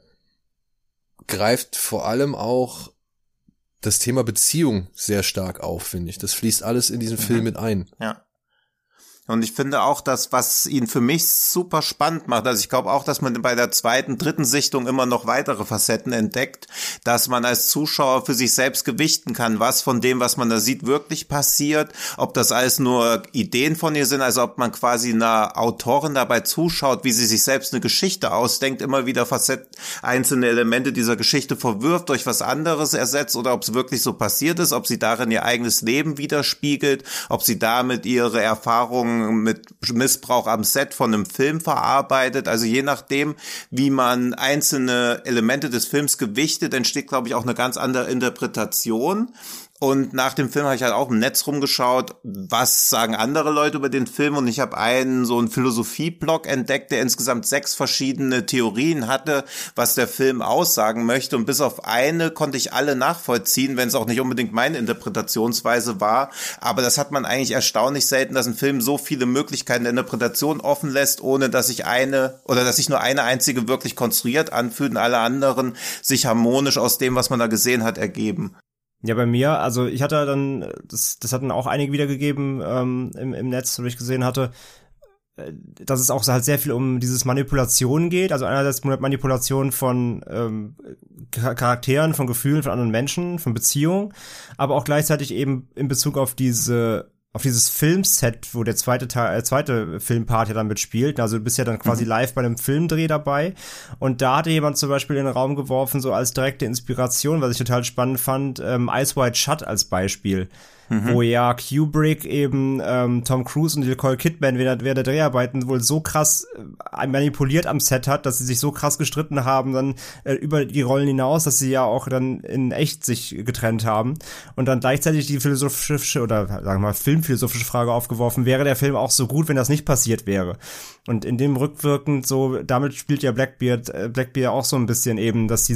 greift vor allem auch das Thema Beziehung sehr stark auf, finde ich. Das fließt alles in diesen Film mit ein. Ja. Und ich finde auch, das, was ihn für mich super spannend macht, also ich glaube auch, dass man bei der zweiten, dritten Sichtung immer noch weitere Facetten entdeckt, dass man als Zuschauer für sich selbst gewichten kann, was von dem, was man da sieht, wirklich passiert, ob das alles nur Ideen von ihr sind, also ob man quasi einer Autorin dabei zuschaut, wie sie sich selbst eine Geschichte ausdenkt, immer wieder einzelne Elemente dieser Geschichte verwirft, durch was anderes ersetzt oder ob es wirklich so passiert ist, ob sie darin ihr eigenes Leben widerspiegelt, ob sie damit ihre Erfahrungen mit Missbrauch am Set von einem Film verarbeitet. Also je nachdem, wie man einzelne Elemente des Films gewichtet, entsteht, glaube ich, auch eine ganz andere Interpretation. Und nach dem Film habe ich halt auch im Netz rumgeschaut, was sagen andere Leute über den Film, und ich habe so einen Philosophie-Blog entdeckt, der insgesamt 6 verschiedene Theorien hatte, was der Film aussagen möchte, und bis auf eine konnte ich alle nachvollziehen, wenn es auch nicht unbedingt meine Interpretationsweise war, aber das hat man eigentlich erstaunlich selten, dass ein Film so viele Möglichkeiten der Interpretation offen lässt, ohne dass sich nur eine einzige wirklich konstruiert anfühlt und alle anderen sich harmonisch aus dem, was man da gesehen hat, ergeben. Ja, bei mir, also ich hatte dann, das hatten auch einige wiedergegeben im Netz, wo ich gesehen hatte, dass es auch halt sehr viel um dieses Manipulation geht, also einerseits Manipulation von Charakteren, von Gefühlen, von anderen Menschen, von Beziehungen, aber auch gleichzeitig eben in Bezug auf dieses Filmset, wo der zweite Filmpart ja dann mitspielt. Also du bist ja dann quasi live bei einem Filmdreh dabei. Und da hatte jemand zum Beispiel in den Raum geworfen, so als direkte Inspiration, was ich total spannend fand, Eyes Wide Shut als Beispiel. Wo ja Kubrick eben Tom Cruise und Nicole Kidman während der Dreharbeiten wohl so krass manipuliert am Set hat, dass sie sich so krass gestritten haben, dann über die Rollen hinaus, dass sie ja auch dann in echt sich getrennt haben. Und dann gleichzeitig die philosophische oder sagen wir mal filmphilosophische Frage aufgeworfen, wäre der Film auch so gut, wenn das nicht passiert wäre? Und in dem rückwirkend so, damit spielt ja Blackbeard auch so ein bisschen eben, dass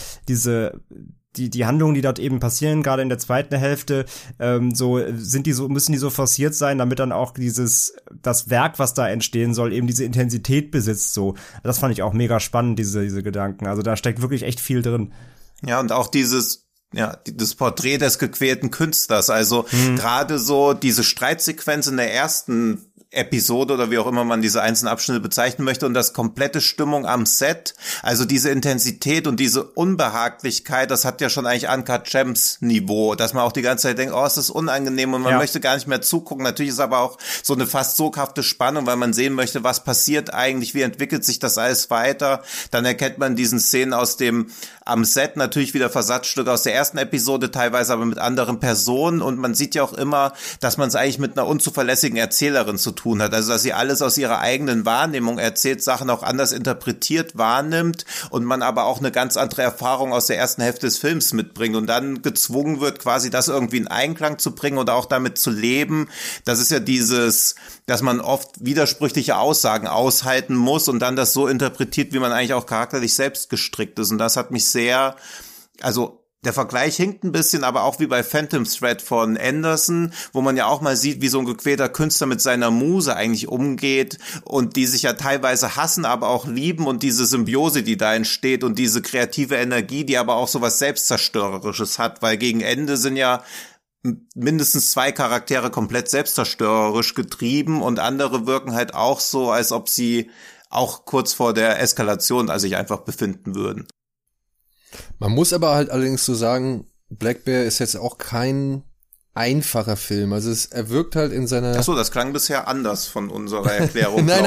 die Handlungen, die dort eben passieren, gerade in der zweiten Hälfte, müssen die so forciert sein, damit dann auch das Werk, was da entstehen soll, eben diese Intensität besitzt, so. Das fand ich auch mega spannend, diese Gedanken. Also da steckt wirklich echt viel drin. Ja, und auch das Porträt des gequälten Künstlers, also gerade so diese Streitsequenz in der ersten Episode oder wie auch immer man diese einzelnen Abschnitte bezeichnen möchte und das komplette Stimmung am Set, also diese Intensität und diese Unbehaglichkeit, das hat ja schon eigentlich Uncut Gems Niveau, dass man auch die ganze Zeit denkt, oh, es ist unangenehm und man möchte gar nicht mehr zugucken. Natürlich ist aber auch so eine fast soghafte Spannung, weil man sehen möchte, was passiert eigentlich, wie entwickelt sich das alles weiter. Dann erkennt man diesen Szenen am Set natürlich wieder Versatzstücke aus der ersten Episode, teilweise aber mit anderen Personen, und man sieht ja auch immer, dass man es eigentlich mit einer unzuverlässigen Erzählerin zu tun hat, also dass sie alles aus ihrer eigenen Wahrnehmung erzählt, Sachen auch anders interpretiert, wahrnimmt und man aber auch eine ganz andere Erfahrung aus der ersten Hälfte des Films mitbringt und dann gezwungen wird, quasi das irgendwie in Einklang zu bringen oder auch damit zu leben. Das ist ja dass man oft widersprüchliche Aussagen aushalten muss und dann das so interpretiert, wie man eigentlich auch charakterlich selbst gestrickt ist, und das hat mich der Vergleich hinkt ein bisschen, aber auch wie bei Phantom Thread von Anderson, wo man ja auch mal sieht, wie so ein gequälter Künstler mit seiner Muse eigentlich umgeht und die sich ja teilweise hassen, aber auch lieben, und diese Symbiose, die da entsteht und diese kreative Energie, die aber auch so was Selbstzerstörerisches hat, weil gegen Ende sind ja mindestens 2 Charaktere komplett selbstzerstörerisch getrieben und andere wirken halt auch so, als ob sie auch kurz vor der Eskalation sich einfach befinden würden. Man muss aber halt allerdings so sagen, Black Bear ist jetzt auch kein einfacher Film. Also er wirkt halt in seiner... Ach so, das klang bisher anders von unserer Erklärung. Nein.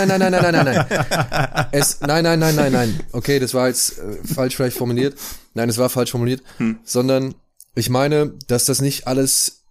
Nein. Okay, das war jetzt falsch vielleicht formuliert. Nein, es war falsch formuliert. Sondern ich meine, dass das nicht alles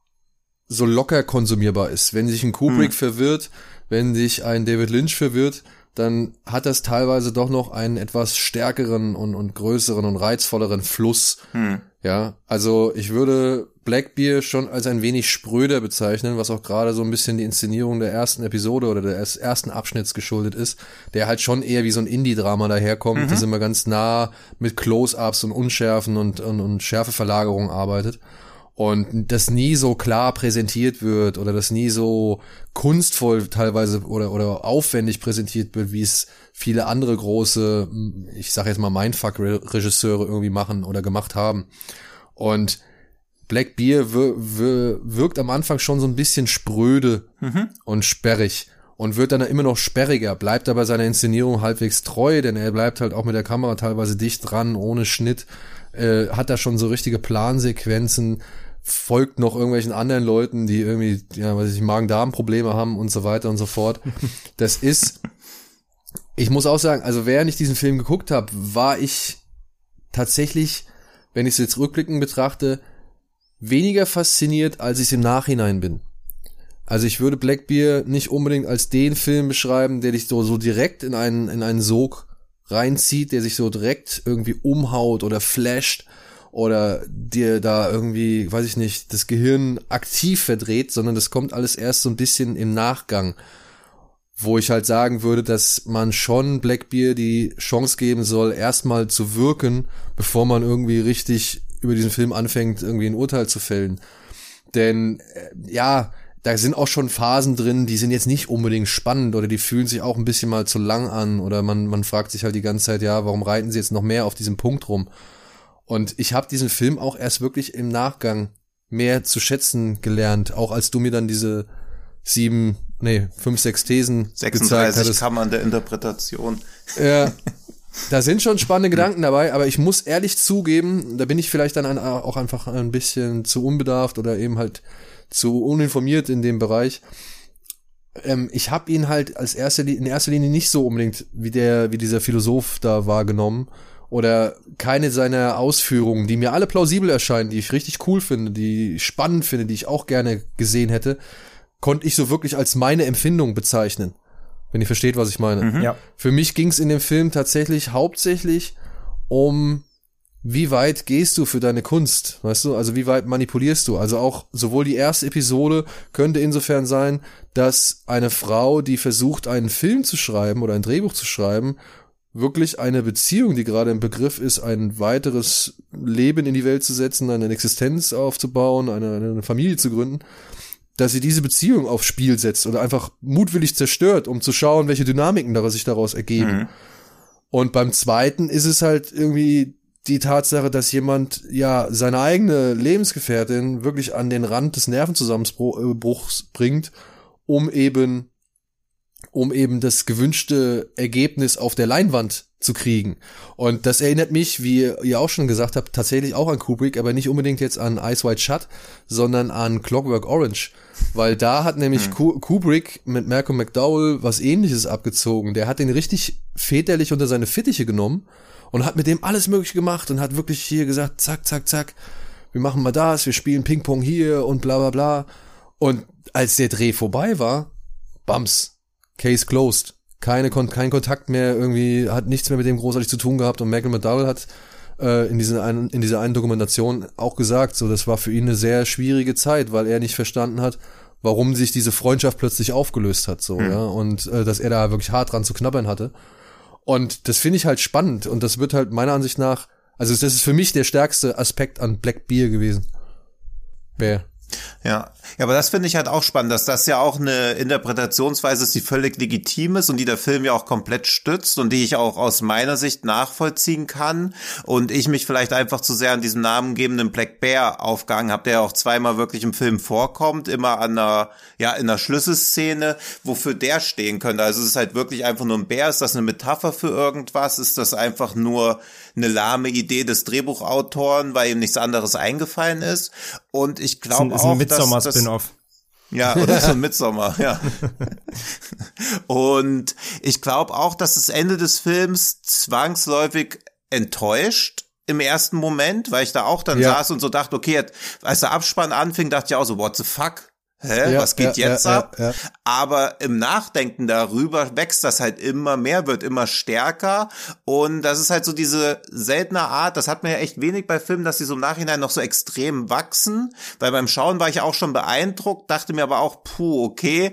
so locker konsumierbar ist. Wenn sich ein Kubrick verwirrt, wenn sich ein David Lynch verwirrt, dann hat das teilweise doch noch einen etwas stärkeren und größeren und reizvolleren Fluss. Ja, also ich würde Black Bear schon als ein wenig spröder bezeichnen, was auch gerade so ein bisschen die Inszenierung der ersten Episode oder des ersten Abschnitts geschuldet ist, der halt schon eher wie so ein Indie-Drama daherkommt, das immer ganz nah mit Close-Ups und Unschärfen und Schärfeverlagerung arbeitet. Und das nie so klar präsentiert wird oder das nie so kunstvoll teilweise oder aufwendig präsentiert wird, wie es viele andere große, ich sag jetzt mal Mindfuck-Regisseure irgendwie machen oder gemacht haben. Und Black Bear wirkt am Anfang schon so ein bisschen spröde und sperrig und wird dann immer noch sperriger, bleibt aber seiner Inszenierung halbwegs treu, denn er bleibt halt auch mit der Kamera teilweise dicht dran, ohne Schnitt, hat da schon so richtige Plansequenzen, folgt noch irgendwelchen anderen Leuten, die irgendwie, Magen-Darm-Probleme haben und so weiter und so fort. Das ist, ich muss auch sagen, also während ich diesen Film geguckt habe, war ich tatsächlich, wenn ich es jetzt rückblickend betrachte, weniger fasziniert, als ich es im Nachhinein bin. Also ich würde Black Bear nicht unbedingt als den Film beschreiben, der dich so direkt in einen Sog reinzieht, der sich so direkt irgendwie umhaut oder flasht oder dir da irgendwie, weiß ich nicht, das Gehirn aktiv verdreht, sondern das kommt alles erst so ein bisschen im Nachgang, wo ich halt sagen würde, dass man schon Black Bear die Chance geben soll, erstmal zu wirken, bevor man irgendwie richtig über diesen Film anfängt, irgendwie ein Urteil zu fällen. Denn, da sind auch schon Phasen drin, die sind jetzt nicht unbedingt spannend oder die fühlen sich auch ein bisschen mal zu lang an oder man fragt sich halt die ganze Zeit, warum reiten sie jetzt noch mehr auf diesem Punkt rum? Und ich habe diesen Film auch erst wirklich im Nachgang mehr zu schätzen gelernt, auch als du mir dann diese 5, 6 Thesen 36 Kammern der Interpretation. Ja, da sind schon spannende Gedanken dabei, aber ich muss ehrlich zugeben, da bin ich vielleicht dann auch einfach ein bisschen zu unbedarft oder eben halt zu uninformiert in dem Bereich. Ich habe ihn halt in erster Linie nicht so unbedingt wie dieser Philosoph da wahrgenommen oder keine seiner Ausführungen, die mir alle plausibel erscheinen, die ich richtig cool finde, die ich spannend finde, die ich auch gerne gesehen hätte, konnte ich so wirklich als meine Empfindung bezeichnen. Wenn ihr versteht, was ich meine. Ja. Für mich ging es in dem Film tatsächlich hauptsächlich um, wie weit gehst du für deine Kunst, weißt du? Also wie weit manipulierst du? Also auch sowohl die erste Episode könnte insofern sein, dass eine Frau, die versucht, einen Film zu schreiben oder ein Drehbuch zu schreiben, wirklich eine Beziehung, die gerade im Begriff ist, ein weiteres Leben in die Welt zu setzen, eine Existenz aufzubauen, eine Familie zu gründen, dass sie diese Beziehung aufs Spiel setzt oder einfach mutwillig zerstört, um zu schauen, welche Dynamiken sich daraus ergeben. Und beim zweiten ist es halt irgendwie die Tatsache, dass jemand seine eigene Lebensgefährtin wirklich an den Rand des Nervenzusammenbruchs bringt, um eben das gewünschte Ergebnis auf der Leinwand zu kriegen. Und das erinnert mich, wie ihr auch schon gesagt habt, tatsächlich auch an Kubrick, aber nicht unbedingt jetzt an Eyes Wide Shut, sondern an Clockwork Orange. Weil da hat nämlich Kubrick mit Malcolm McDowell was Ähnliches abgezogen. Der hat den richtig väterlich unter seine Fittiche genommen und hat mit dem alles Mögliche gemacht und hat wirklich hier gesagt, zack, zack, zack, wir machen mal das, wir spielen Ping-Pong hier und bla bla bla. Und als der Dreh vorbei war, bams, Case closed. Kein Kontakt mehr, irgendwie hat nichts mehr mit dem großartig zu tun gehabt. Und Malcolm McDowell hat in dieser einen Dokumentation auch gesagt, so das war für ihn eine sehr schwierige Zeit, weil er nicht verstanden hat, warum sich diese Freundschaft plötzlich aufgelöst hat, so ja, und dass er da wirklich hart dran zu knabbern hatte. Und das finde ich halt spannend und das wird halt meiner Ansicht nach, also das ist für mich der stärkste Aspekt an Black Bear gewesen. Ja, aber das finde ich halt auch spannend, dass das ja auch eine Interpretationsweise ist, die völlig legitim ist und die der Film ja auch komplett stützt und die ich auch aus meiner Sicht nachvollziehen kann und ich mich vielleicht einfach zu sehr an diesem namengebenden Black Bear aufgehangen habe, der ja auch zweimal wirklich im Film vorkommt, immer in einer Schlüsselszene, wofür der stehen könnte. Also es ist halt wirklich einfach nur ein Bär, ist das eine Metapher für irgendwas, ist das einfach nur eine lahme Idee des Drehbuchautoren, weil ihm nichts anderes eingefallen ist und ich glaube auch, Midsommar-Spin-Off. Ja, oder so ein Midsommar, ja. Und ich glaube auch, dass das Ende des Films zwangsläufig enttäuscht im ersten Moment, weil ich da auch dann saß und so dachte, okay, als der Abspann anfing, dachte ich auch so, what the fuck? Was geht jetzt ab? Ja. Aber im Nachdenken darüber wächst das halt immer mehr, wird immer stärker und das ist halt so diese seltene Art, das hat man ja echt wenig bei Filmen, dass sie so im Nachhinein noch so extrem wachsen, weil beim Schauen war ich auch schon beeindruckt, dachte mir aber auch, okay,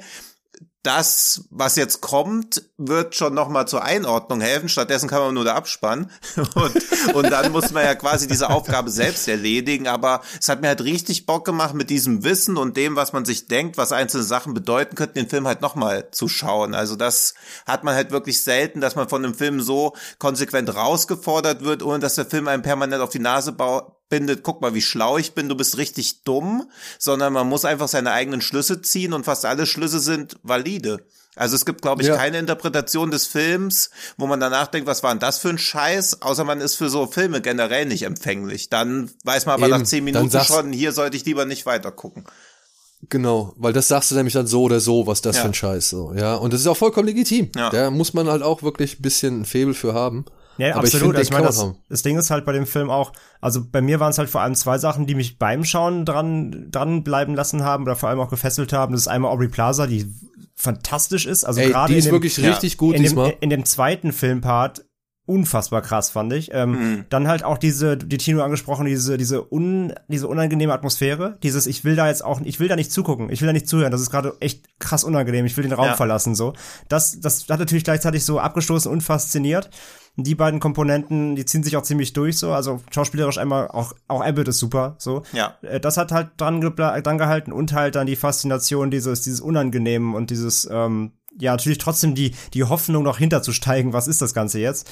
das, was jetzt kommt, wird schon nochmal zur Einordnung helfen. Stattdessen kann man nur der Abspann. Und dann muss man ja quasi diese Aufgabe selbst erledigen. Aber es hat mir halt richtig Bock gemacht, mit diesem Wissen und dem, was man sich denkt, was einzelne Sachen bedeuten könnten, den Film halt nochmal zu schauen. Also das hat man halt wirklich selten, dass man von einem Film so konsequent rausgefordert wird, ohne dass der Film einem permanent auf die Nase bindet, guck mal, wie schlau ich bin, du bist richtig dumm, sondern man muss einfach seine eigenen Schlüsse ziehen und fast alle Schlüsse sind valide. Also es gibt, glaube ich, keine Interpretation des Films, wo man danach denkt, was war denn das für ein Scheiß, außer man ist für so Filme generell nicht empfänglich. Dann weiß man aber nach 10 Minuten schon, hier sollte ich lieber nicht weiter gucken. Genau, weil das sagst du nämlich dann so oder so, was das für ein Scheiß so, ja. Und das ist auch vollkommen legitim. Ja. Da muss man halt auch wirklich ein bisschen ein Faible für haben. Ja, aber absolut. Ich meine, das Ding ist halt bei dem Film auch, also bei mir waren es halt vor allem 2 Sachen, die mich beim Schauen dran bleiben lassen haben oder vor allem auch gefesselt haben. Das ist einmal Aubrey Plaza, die fantastisch ist. Also gerade die ist wirklich richtig gut diesmal. In dem zweiten Filmpart unfassbar krass, fand ich. Dann halt auch die Tino angesprochen, diese unangenehme Atmosphäre, ich will da nicht zugucken, ich will da nicht zuhören, das ist gerade echt krass unangenehm, ich will den Raum verlassen, so. Das hat natürlich gleichzeitig so abgestoßen und fasziniert. Die beiden Komponenten, die ziehen sich auch ziemlich durch, so, also schauspielerisch einmal, auch Abbott ist super, so. Ja. Das hat halt dran gehalten und halt dann die Faszination dieses Unangenehmen und dieses, natürlich trotzdem die Hoffnung noch hinterzusteigen, was ist das Ganze jetzt?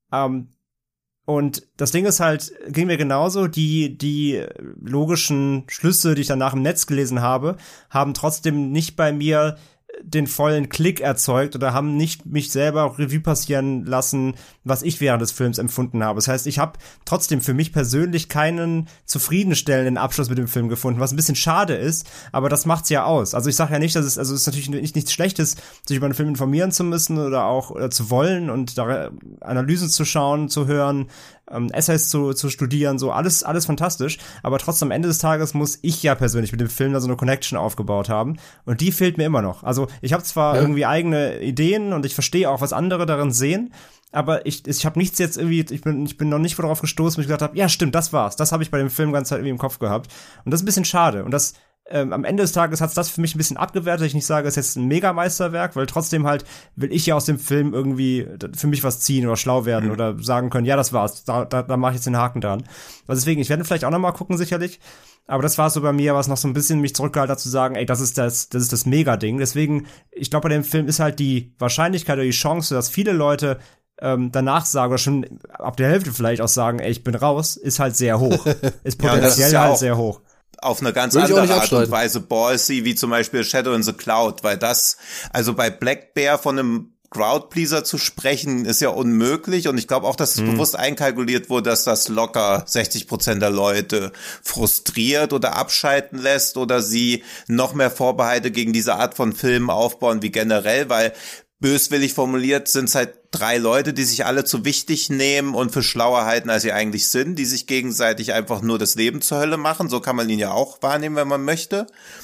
Und das Ding ist halt, ging mir genauso, die logischen Schlüsse, die ich danach im Netz gelesen habe, haben trotzdem nicht bei mir den vollen Klick erzeugt oder haben nicht mich selber Revue passieren lassen, was ich während des Films empfunden habe. Das heißt, ich habe trotzdem für mich persönlich keinen zufriedenstellenden Abschluss mit dem Film gefunden, was ein bisschen schade ist, aber das macht's ja aus. Also ich sage ja nicht, es ist natürlich nichts Schlechtes, sich über einen Film informieren zu müssen oder auch zu wollen und da Analysen zu schauen, zu hören, Essays zu studieren, so alles fantastisch, aber trotzdem am Ende des Tages muss ich ja persönlich mit dem Film da so eine Connection aufgebaut haben und die fehlt mir immer noch. Also ich habe zwar irgendwie eigene Ideen und ich verstehe auch, was andere darin sehen, aber ich habe nichts jetzt irgendwie, ich bin noch nicht darauf gestoßen, wo ich gesagt habe, ja stimmt, das war's, das habe ich bei dem Film ganz Zeit irgendwie im Kopf gehabt und das ist ein bisschen schade und das am Ende des Tages hat's das für mich ein bisschen abgewertet, ich nicht sage, es ist jetzt ein Mega-Meisterwerk, weil trotzdem halt will ich ja aus dem Film irgendwie für mich was ziehen oder schlau werden oder sagen können, ja, das war's, da mache ich jetzt den Haken dran. Also deswegen, ich werde vielleicht auch noch mal gucken, sicherlich, aber das war so bei mir, was noch so ein bisschen mich zurückgehalten hat, zu sagen, ey, das ist das Mega-Ding. Deswegen, ich glaube, bei dem Film ist halt die Wahrscheinlichkeit oder die Chance, dass viele Leute danach sagen oder schon ab der Hälfte vielleicht auch sagen, ey, ich bin raus, ist halt sehr hoch. Ist potenziell halt sehr hoch. Auf eine ganz andere Art und Weise ballsy, wie zum Beispiel Shadow in the Cloud, weil das, also bei Black Bear von einem Crowdpleaser zu sprechen, ist ja unmöglich und ich glaube auch, dass es bewusst einkalkuliert wurde, dass das locker 60% der Leute frustriert oder abschalten lässt oder sie noch mehr Vorbehalte gegen diese Art von Filmen aufbauen wie generell, weil böswillig formuliert sind es halt 3 Leute, die sich alle zu wichtig nehmen und für schlauer halten, als sie eigentlich sind, die sich gegenseitig einfach nur das Leben zur Hölle machen. So kann man ihn ja auch wahrnehmen, wenn man möchte.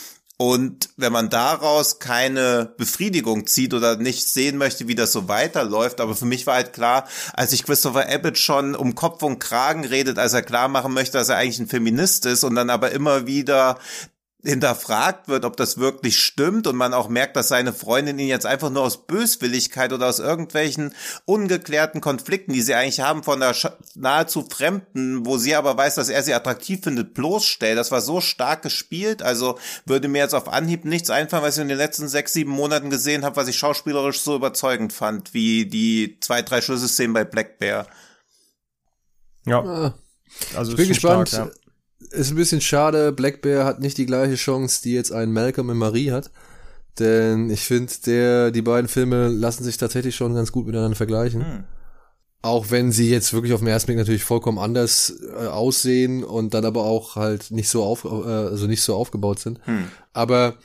Und wenn man daraus keine Befriedigung zieht oder nicht sehen möchte, wie das so weiterläuft, aber für mich war halt klar, als ich Christopher Abbott schon um Kopf und Kragen redet, als er klar machen möchte, dass er eigentlich ein Feminist ist und dann aber immer wieder hinterfragt wird, ob das wirklich stimmt und man auch merkt, dass seine Freundin ihn jetzt einfach nur aus Böswilligkeit oder aus irgendwelchen ungeklärten Konflikten, die sie eigentlich haben, von der nahezu Fremden, wo sie aber weiß, dass er sie attraktiv findet, bloßstellt. Das war so stark gespielt, also würde mir jetzt auf Anhieb nichts einfallen, was ich in den letzten 6-7 Monaten gesehen habe, was ich schauspielerisch so überzeugend fand, wie die 2-3 Schlüsselszenen bei Black Bear. Ja. Also ich bin gespannt. Stark, ja. Ist ein bisschen schade, Black Bear hat nicht die gleiche Chance, die jetzt ein Malcolm in Marie hat. Denn ich finde, die beiden Filme lassen sich tatsächlich schon ganz gut miteinander vergleichen. Auch wenn sie jetzt wirklich auf den ersten Blick natürlich vollkommen anders aussehen und dann aber auch halt nicht so aufgebaut sind. Aber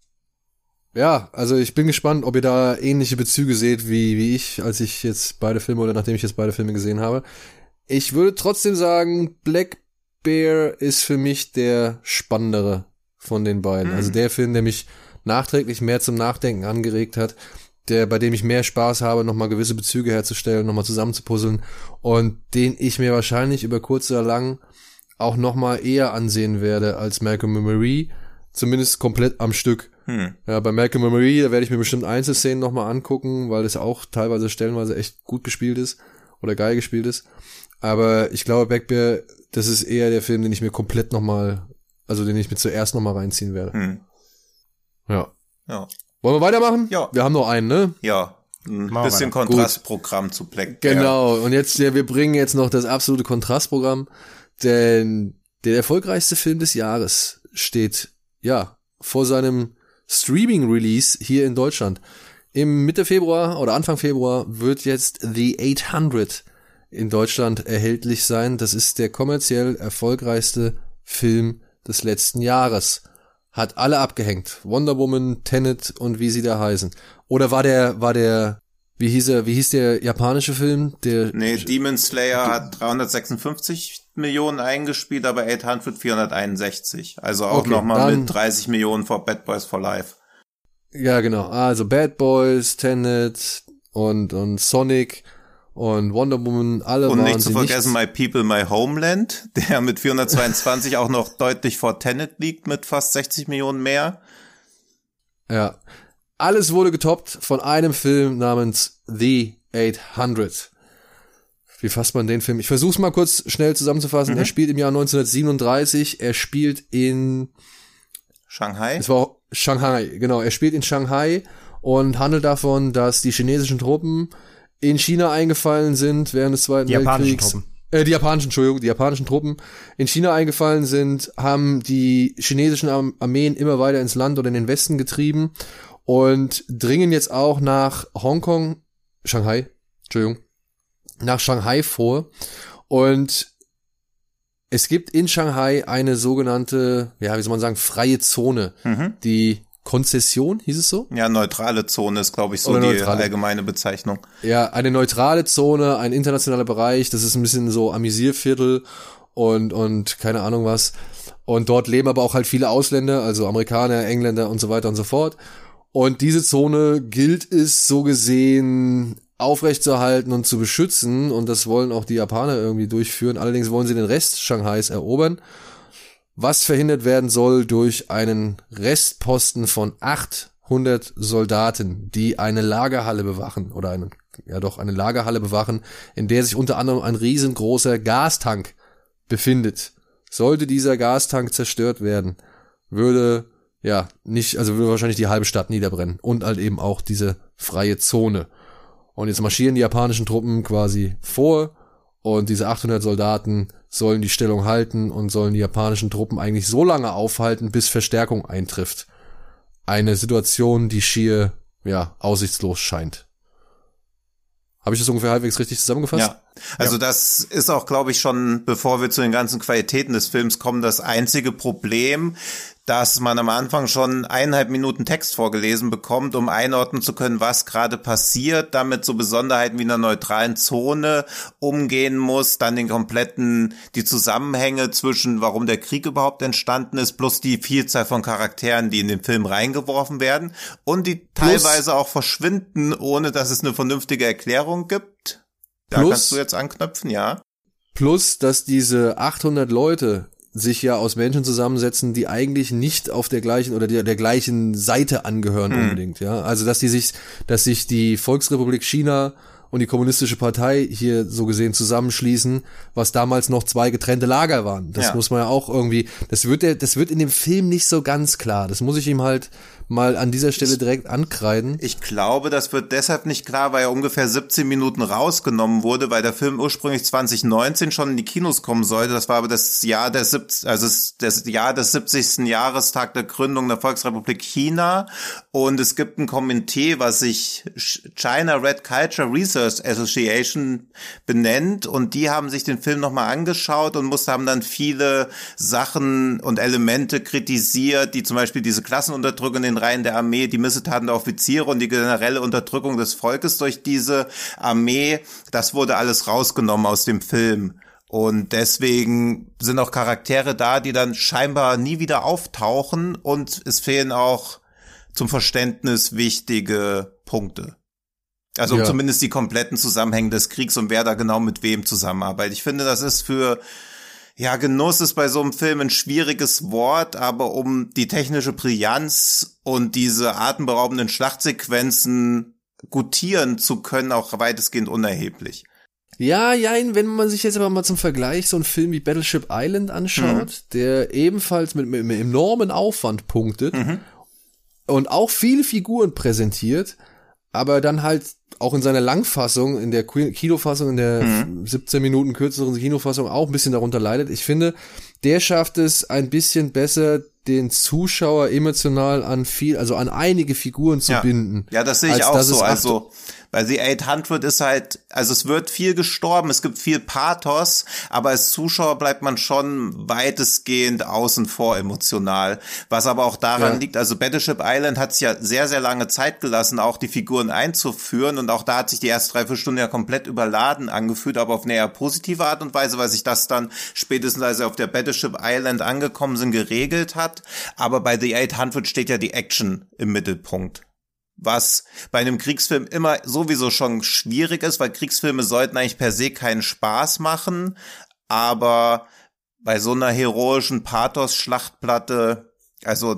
ja, also ich bin gespannt, ob ihr da ähnliche Bezüge seht wie ich, nachdem ich jetzt beide Filme gesehen habe. Ich würde trotzdem sagen, Black Bear ist für mich der spannendere von den beiden. Also der Film, der mich nachträglich mehr zum Nachdenken angeregt hat, bei dem ich mehr Spaß habe, nochmal gewisse Bezüge herzustellen, nochmal zusammenzupuzzeln und den ich mir wahrscheinlich über kurz oder lang auch nochmal eher ansehen werde als Malcolm and Marie, zumindest komplett am Stück. Ja, bei Malcolm and Marie, da werde ich mir bestimmt Einzelszenen nochmal angucken, weil das auch teilweise stellenweise echt gut gespielt ist oder geil gespielt ist. Aber ich glaube, Black Bear, das ist eher der Film, den ich mir komplett nochmal, also den ich mir zuerst nochmal reinziehen werde. Ja. Wollen wir weitermachen? Ja. Wir haben noch einen, ne? Ja. Ein bisschen Kontrastprogramm zu Black Bear. Genau. Und jetzt, wir bringen jetzt noch das absolute Kontrastprogramm, denn der erfolgreichste Film des Jahres steht, ja, vor seinem Streaming-Release hier in Deutschland. Im Mitte Februar oder Anfang Februar wird jetzt The 800 in Deutschland erhältlich sein. Das ist der kommerziell erfolgreichste Film des letzten Jahres. Hat alle abgehängt. Wonder Woman, Tenet und wie sie da heißen. Oder war der, wie hieß der japanische Film? Demon Slayer hat 356 Millionen eingespielt, aber 800 461. Also auch nochmal mit 30 Millionen vor Bad Boys for Life. Ja, genau. Also Bad Boys, Tenet und Sonic und Wonder Woman, alle waren und nicht zu vergessen My People, My Homeland, der mit 422 auch noch deutlich vor Tenet liegt mit fast 60 Millionen mehr. Ja. Alles wurde getoppt von einem Film namens The 800. Wie fasst man den Film? Ich versuch's mal kurz schnell zusammenzufassen. Er spielt im Jahr 1937. Er spielt in Shanghai. Es war Shanghai, genau. Er spielt in Shanghai und handelt davon, dass die chinesischen Truppen in China eingefallen sind während des Zweiten Weltkriegs. Die japanischen Truppen in China eingefallen sind, haben die chinesischen Armeen immer weiter ins Land oder in den Westen getrieben und dringen jetzt auch nach nach Shanghai vor. Und es gibt in Shanghai eine sogenannte, freie Zone. Die Konzession, hieß es so? Ja, neutrale Zone ist, glaube ich, so die allgemeine Bezeichnung. Ja, eine neutrale Zone, ein internationaler Bereich, das ist ein bisschen so Amüsierviertel und keine Ahnung was. Und dort leben aber auch halt viele Ausländer, also Amerikaner, Engländer und so weiter und so fort. Und diese Zone gilt es so gesehen aufrechtzuerhalten und zu beschützen, und das wollen auch die Japaner irgendwie durchführen. Allerdings wollen sie den Rest Shanghais erobern, was verhindert werden soll durch einen Restposten von 800 Soldaten, die eine Lagerhalle bewachen, eine Lagerhalle bewachen, in der sich unter anderem ein riesengroßer Gastank befindet. Sollte dieser Gastank zerstört werden, würde wahrscheinlich die halbe Stadt niederbrennen und halt eben auch diese freie Zone. Und jetzt marschieren die japanischen Truppen quasi vor und diese 800 Soldaten sollen die Stellung halten und sollen die japanischen Truppen eigentlich so lange aufhalten, bis Verstärkung eintrifft. Eine Situation, die schier, aussichtslos scheint. Habe ich das ungefähr halbwegs richtig zusammengefasst? Ja, also das ist auch, glaube ich, schon, bevor wir zu den ganzen Qualitäten des Films kommen, das einzige Problem, dass man am Anfang schon 1,5 Minuten Text vorgelesen bekommt, um einordnen zu können, was gerade passiert, damit so Besonderheiten wie einer neutralen Zone umgehen muss, dann die Zusammenhänge zwischen, warum der Krieg überhaupt entstanden ist, plus die Vielzahl von Charakteren, die in den Film reingeworfen werden und die teilweise auch verschwinden, ohne dass es eine vernünftige Erklärung gibt. Da kannst du jetzt anknüpfen, ja. Plus, dass diese 800 Leute sich ja aus Menschen zusammensetzen, die eigentlich nicht auf der gleichen oder der gleichen Seite angehören unbedingt, ja. Also, dass sich die Volksrepublik China und die Kommunistische Partei hier so gesehen zusammenschließen, was damals noch zwei getrennte Lager waren. Das muss man ja auch irgendwie, das wird in dem Film nicht so ganz klar. Das muss ich ihm halt mal an dieser Stelle direkt ankreiden. Ich glaube, das wird deshalb nicht klar, weil er ungefähr 17 Minuten rausgenommen wurde, weil der Film ursprünglich 2019 schon in die Kinos kommen sollte. Das war aber das Jahr des 70. Jahrestag der Gründung der Volksrepublik China. Und es gibt ein Komitee, was sich China Red Culture Research Association benennt. Und die haben sich den Film nochmal angeschaut und haben dann viele Sachen und Elemente kritisiert, die zum Beispiel diese Klassenunterdrückung in den Reihen der Armee, die Missetaten der Offiziere und die generelle Unterdrückung des Volkes durch diese Armee, das wurde alles rausgenommen aus dem Film. Und deswegen sind auch Charaktere da, die dann scheinbar nie wieder auftauchen und es fehlen auch zum Verständnis wichtige Punkte. Also zumindest die kompletten Zusammenhänge des Kriegs und wer da genau mit wem zusammenarbeitet. Ich finde, das ist Genuss ist bei so einem Film ein schwieriges Wort, aber um die technische Brillanz und diese atemberaubenden Schlachtsequenzen gutieren zu können, auch weitestgehend unerheblich. Ja, wenn man sich jetzt aber mal zum Vergleich so einen Film wie Battleship Island anschaut, der ebenfalls mit enormen Aufwand punktet und auch viele Figuren präsentiert, aber dann halt auch in seiner Langfassung, in der Kinofassung, in der 17 Minuten kürzeren Kinofassung auch ein bisschen darunter leidet. Ich finde, der schafft es ein bisschen besser, den Zuschauer emotional an einige Figuren zu binden. Ja, das sehe ich auch so. Also, weil The 800 ist halt, also es wird viel gestorben, es gibt viel Pathos, aber als Zuschauer bleibt man schon weitestgehend außen vor emotional. Was aber auch daran liegt, also Battleship Island hat es ja sehr, sehr lange Zeit gelassen, auch die Figuren einzuführen und auch da hat sich die ersten 3-4 Stunden ja komplett überladen angefühlt, aber auf eine eher positive Art und Weise, weil sich das dann spätestens, als sie auf der Battleship Island angekommen sind, geregelt hat. Aber bei The 800 steht ja die Action im Mittelpunkt. Was bei einem Kriegsfilm immer sowieso schon schwierig ist, weil Kriegsfilme sollten eigentlich per se keinen Spaß machen, aber bei so einer heroischen Pathos-Schlachtplatte, also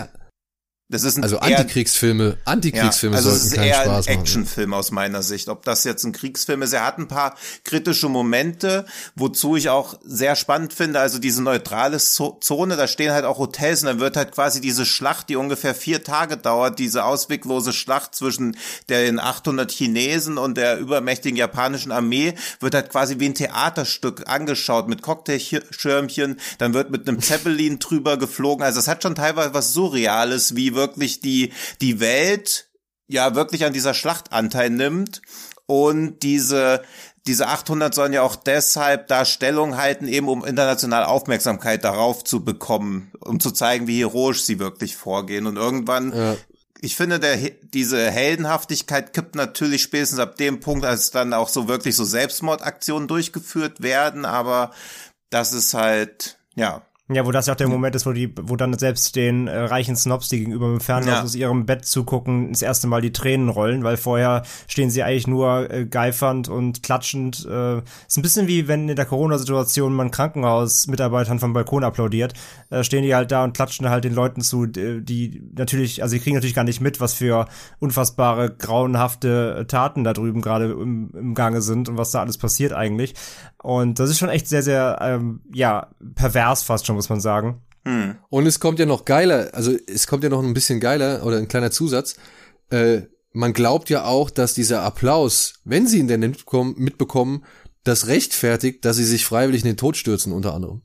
das ist also Antikriegsfilme sollten keinen Spaß machen. Also es ist eher ein Actionfilm aus meiner Sicht. Ob das jetzt ein Kriegsfilm ist, er hat ein paar kritische Momente, wozu ich auch sehr spannend finde, also diese neutrale Zone, da stehen halt auch Hotels und dann wird halt quasi diese Schlacht, die ungefähr 4 Tage dauert, diese ausweglose Schlacht zwischen den 800 Chinesen und der übermächtigen japanischen Armee, wird halt quasi wie ein Theaterstück angeschaut mit Cocktailschirmchen, dann wird mit einem Zeppelin drüber geflogen, also es hat schon teilweise was Surreales, wie wirklich die Welt ja wirklich an dieser Schlacht Anteil nimmt und diese 800 sollen ja auch deshalb da Stellung halten, eben um internationale Aufmerksamkeit darauf zu bekommen, um zu zeigen, wie heroisch sie wirklich vorgehen und irgendwann ich finde, diese Heldenhaftigkeit kippt natürlich spätestens ab dem Punkt, als dann auch so wirklich so Selbstmordaktionen durchgeführt werden, aber das ist halt, Ja, wo das ja auch der Moment ist, wo dann selbst den reichen Snobs, die gegenüber im Fernsehen aus ihrem Bett zugucken, das erste Mal die Tränen rollen, weil vorher stehen sie eigentlich nur geifernd und klatschend. Ist ein bisschen wie wenn in der Corona-Situation man Krankenhausmitarbeitern vom Balkon applaudiert. Stehen die halt da und klatschen halt den Leuten zu, die natürlich, also die kriegen natürlich gar nicht mit, was für unfassbare, grauenhafte Taten da drüben gerade im Gange sind und was da alles passiert eigentlich. Und das ist schon echt sehr, sehr, pervers fast schon, muss man sagen. Und es kommt ja noch geiler, also es kommt ja noch ein bisschen geiler, oder ein kleiner Zusatz, man glaubt ja auch, dass dieser Applaus, wenn sie ihn denn mitbekommen, das rechtfertigt, dass sie sich freiwillig in den Tod stürzen, unter anderem.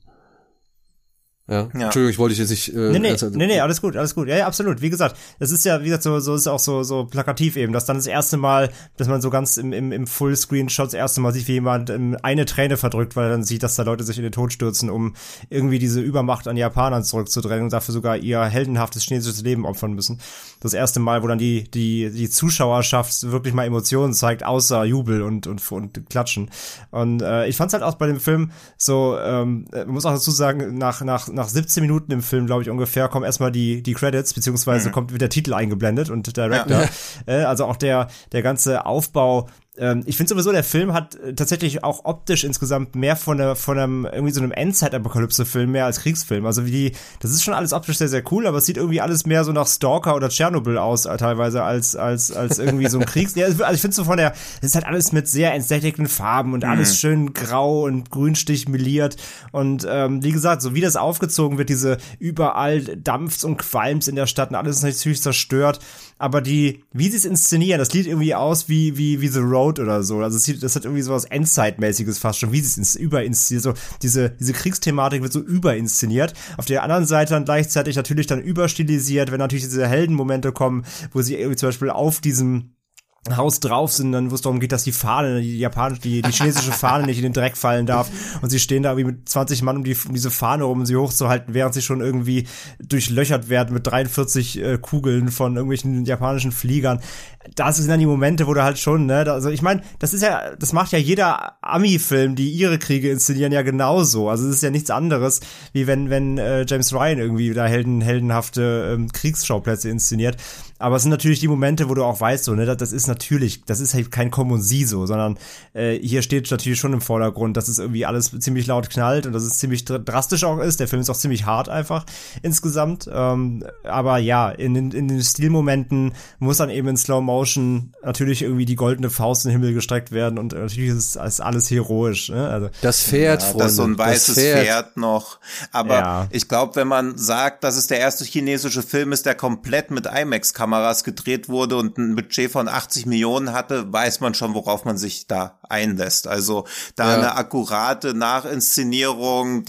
Ja. Entschuldigung, ich wollte dich jetzt nicht. Nee, alles gut. Ja, absolut. Wie gesagt, das ist ja, wie gesagt, so ist auch so plakativ eben, dass dann das erste Mal, dass man so ganz im Fullscreen-Shot das erste Mal sieht, wie jemand eine Träne verdrückt, weil er dann sieht, dass da Leute sich in den Tod stürzen, um irgendwie diese Übermacht an Japanern zurückzudrängen und dafür sogar ihr heldenhaftes chinesisches Leben opfern müssen. Das erste Mal, wo dann die Zuschauerschaft wirklich mal Emotionen zeigt, außer Jubel und Klatschen. Und ich fand's halt auch bei dem Film so, man muss auch dazu sagen, nach 17 Minuten im Film, glaube ich, ungefähr, kommen erstmal die Credits, beziehungsweise wird der Titel eingeblendet und Director. Also auch der ganze Aufbau ich finde sowieso, der Film hat tatsächlich auch optisch insgesamt mehr von einem irgendwie so einem Endzeit-Apokalypse-Film mehr als Kriegsfilm. Also das ist schon alles optisch sehr, sehr cool, aber es sieht irgendwie alles mehr so nach Stalker oder Tschernobyl aus, teilweise als irgendwie so ein Kriegs... Ja, also ich finde so es ist halt alles mit sehr entsättigten Farben und alles schön grau und grünstich meliert und wie gesagt, so wie das aufgezogen wird, diese überall dampft's und qualmt's in der Stadt und alles ist natürlich zerstört, aber wie sie es inszenieren, das sieht irgendwie aus wie The Road oder so. Also das hat irgendwie so was Endzeitmäßiges fast schon, wie sie es überinszeniert. So diese Kriegsthematik wird so überinszeniert. Auf der anderen Seite dann gleichzeitig natürlich dann überstilisiert, wenn natürlich diese Heldenmomente kommen, wo sie irgendwie zum Beispiel auf diesem Haus drauf sind, dann wo es darum geht, dass die Fahne, die chinesische Fahne nicht in den Dreck fallen darf und sie stehen da irgendwie mit 20 Mann um diese Fahne rum, um sie hochzuhalten, während sie schon irgendwie durchlöchert werden mit 43 Kugeln von irgendwelchen japanischen Fliegern. Das sind dann die Momente, wo du halt schon, ne, also ich meine, das macht ja jeder Ami-Film, die ihre Kriege inszenieren, ja genauso. Also es ist ja nichts anderes, wie wenn James Ryan irgendwie da heldenhafte Kriegsschauplätze inszeniert. Aber es sind natürlich die Momente, wo du auch weißt, so, ne, das ist halt kein Komm und Sie so, sondern hier steht natürlich schon im Vordergrund, dass es irgendwie alles ziemlich laut knallt und dass es ziemlich drastisch auch ist. Der Film ist auch ziemlich hart einfach insgesamt. Aber ja, in den Stilmomenten muss dann eben in Slow Motion natürlich irgendwie die goldene Faust in den Himmel gestreckt werden und natürlich ist alles heroisch. Ne? Also, das Pferd, Freunde. Das ist so ein weißes Pferd noch. Aber ich glaube, wenn man sagt, dass es der erste chinesische Film ist, der komplett mit IMAX-Kameras gedreht wurde und ein Budget von 80 Millionen hatte, weiß man schon, worauf man sich da einlässt. Also da eine akkurate Nachinszenierung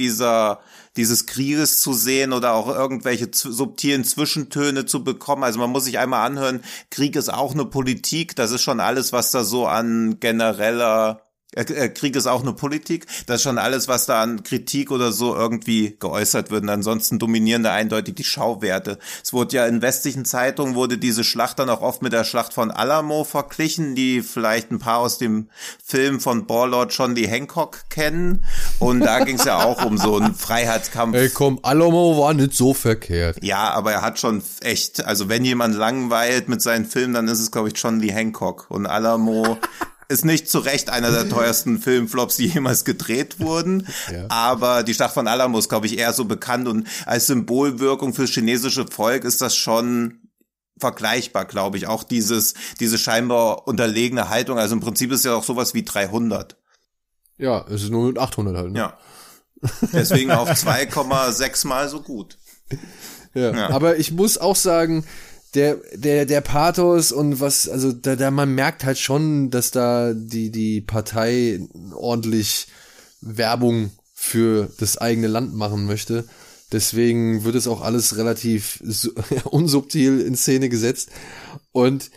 dieses Krieges zu sehen oder auch irgendwelche subtilen Zwischentöne zu bekommen. Also man muss sich einmal anhören, Krieg ist auch eine Politik, das ist schon alles, was da so an genereller Krieg ist auch eine Politik. Das ist schon alles, was da an Kritik oder so irgendwie geäußert wird. Und ansonsten dominieren da eindeutig die Schauwerte. Es wurde ja in westlichen Zeitungen wurde diese Schlacht dann auch oft mit der Schlacht von Alamo verglichen, die vielleicht ein paar aus dem Film von Warlord John Lee Hancock kennen. Und da ging es ja auch um so einen Freiheitskampf. Ey komm, Alamo war nicht so verkehrt. Ja, aber er hat schon echt, also wenn jemand langweilt mit seinen Filmen, dann ist es, glaube ich, John Lee Hancock. Und Alamo ist nicht zu Recht einer der teuersten Filmflops, die jemals gedreht wurden. Ja. Aber die Schlacht von Alamo ist, glaube ich, eher so bekannt. Und als Symbolwirkung fürs chinesische Volk ist das schon vergleichbar, glaube ich. Auch diese scheinbar unterlegene Haltung. Also im Prinzip ist es ja auch sowas wie 300. Ja, es ist nur mit 800 halt. Ne? Ja. Deswegen auch 2,6 Mal so gut. Ja. Aber ich muss auch sagen, der Pathos und was, also da man merkt halt schon, dass da die Partei ordentlich Werbung für das eigene Land machen möchte. Deswegen wird es auch alles relativ unsubtil in Szene gesetzt. Und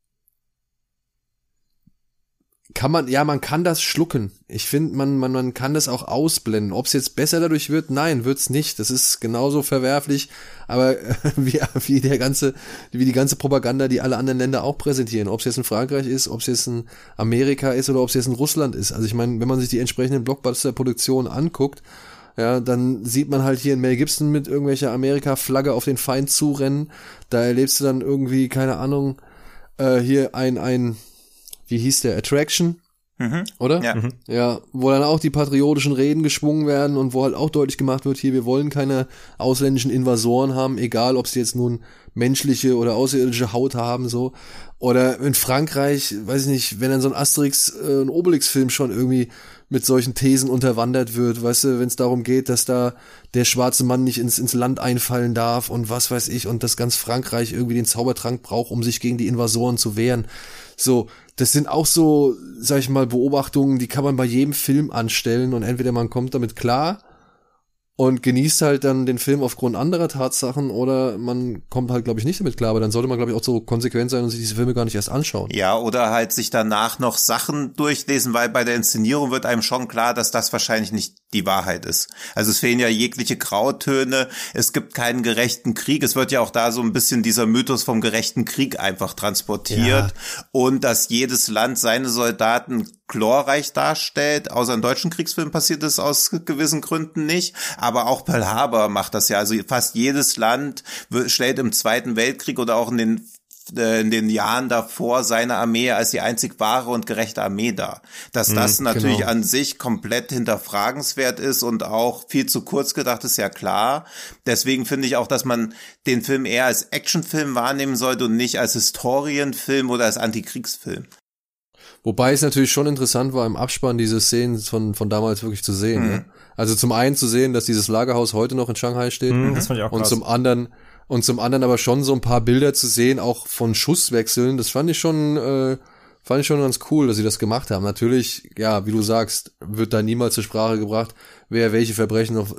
man kann das schlucken. Ich finde, man kann das auch ausblenden. Ob es jetzt besser dadurch wird? Nein, wird's nicht. Das ist genauso verwerflich, aber wie die ganze Propaganda, die alle anderen Länder auch präsentieren. Ob es jetzt in Frankreich ist, ob es jetzt in Amerika ist oder ob es jetzt in Russland ist. Also ich meine, wenn man sich die entsprechenden Blockbuster-Produktionen anguckt, ja, dann sieht man halt hier in Mel Gibson mit irgendwelcher Amerika-Flagge auf den Feind zurennen. Da erlebst du dann irgendwie, keine Ahnung, hier wie hieß der? Attraction? Oder? Ja. Ja, wo dann auch die patriotischen Reden geschwungen werden und wo halt auch deutlich gemacht wird, hier, wir wollen keine ausländischen Invasoren haben, egal ob sie jetzt nun menschliche oder außerirdische Haut haben, so. Oder in Frankreich, weiß ich nicht, wenn dann so ein Asterix, ein Obelix-Film schon irgendwie mit solchen Thesen unterwandert wird, weißt du, wenn es darum geht, dass da der schwarze Mann nicht ins Land einfallen darf und was weiß ich und dass ganz Frankreich irgendwie den Zaubertrank braucht, um sich gegen die Invasoren zu wehren. So, das sind auch so, sag ich mal, Beobachtungen, die kann man bei jedem Film anstellen und entweder man kommt damit klar und genießt halt dann den Film aufgrund anderer Tatsachen oder man kommt halt, glaube ich, nicht damit klar, aber dann sollte man, glaube ich, auch so konsequent sein und sich diese Filme gar nicht erst anschauen. Ja, oder halt sich danach noch Sachen durchlesen, weil bei der Inszenierung wird einem schon klar, dass das wahrscheinlich nicht die Wahrheit ist. Also es fehlen ja jegliche Grautöne, es gibt keinen gerechten Krieg, es wird ja auch da so ein bisschen dieser Mythos vom gerechten Krieg einfach transportiert und dass jedes Land seine Soldaten glorreich darstellt, außer in deutschen Kriegsfilmen passiert das aus gewissen Gründen nicht, aber auch Pearl Harbor macht das ja, also fast jedes Land stellt im Zweiten Weltkrieg oder auch in den in den Jahren davor seine Armee als die einzig wahre und gerechte Armee dar. Dass das natürlich an sich komplett hinterfragenswert ist und auch viel zu kurz gedacht ist, ja klar. Deswegen finde ich auch, dass man den Film eher als Actionfilm wahrnehmen sollte und nicht als Historienfilm oder als Antikriegsfilm. Wobei es natürlich schon interessant war, im Abspann diese Szenen von damals wirklich zu sehen. Ne? Also zum einen zu sehen, dass dieses Lagerhaus heute noch in Shanghai steht. Das fand ich auch krass. Und zum anderen aber schon so ein paar Bilder zu sehen, auch von Schusswechseln. Das fand ich schon ganz cool, dass sie das gemacht haben. Natürlich, ja, wie du sagst, wird da niemals zur Sprache gebracht, wer welche Verbrechen auf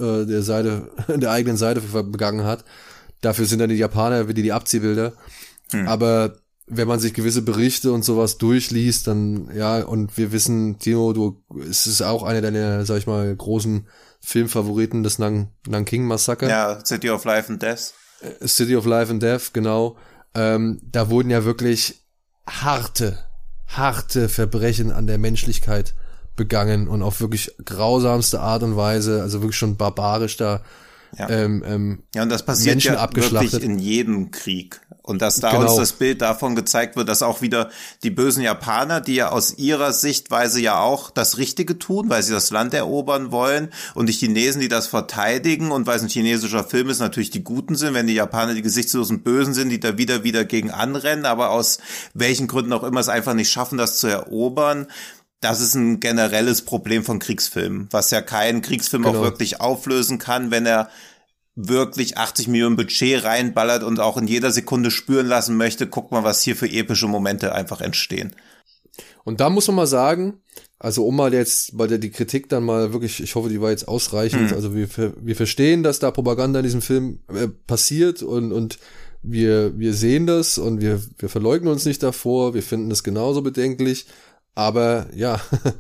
der eigenen Seite begangen hat. Dafür sind dann die Japaner wie die Abziehbilder. Aber wenn man sich gewisse Berichte und sowas durchliest, dann, ja, und wir wissen, Tino, es ist auch einer deiner, sag ich mal, großen Filmfavoriten, das Nanking-Massaker. Ja, City of Life and Death. City of Life and Death, genau. Da wurden ja wirklich harte Verbrechen an der Menschlichkeit begangen und auf wirklich grausamste Art und Weise, also wirklich schon barbarisch da. Ja, und das passiert Menschen ja wirklich in jedem Krieg. Und dass da uns das Bild davon gezeigt wird, dass auch wieder die bösen Japaner, die ja aus ihrer Sichtweise ja auch das Richtige tun, weil sie das Land erobern wollen, und die Chinesen, die das verteidigen, und weil es ein chinesischer Film ist, natürlich die Guten sind, wenn die Japaner die gesichtslosen Bösen sind, die da wieder gegen anrennen, aber aus welchen Gründen auch immer es einfach nicht schaffen, das zu erobern. Das ist ein generelles Problem von Kriegsfilmen, was ja kein Kriegsfilm auch wirklich auflösen kann, wenn er wirklich 80 Millionen Budget reinballert und auch in jeder Sekunde spüren lassen möchte, guck mal, was hier für epische Momente einfach entstehen. Und da muss man mal sagen, also um mal jetzt bei die Kritik dann mal wirklich, ich hoffe, die war jetzt ausreichend, also wir verstehen, dass da Propaganda in diesem Film passiert und wir sehen das und wir verleugnen uns nicht davor, wir finden das genauso bedenklich, aber ja,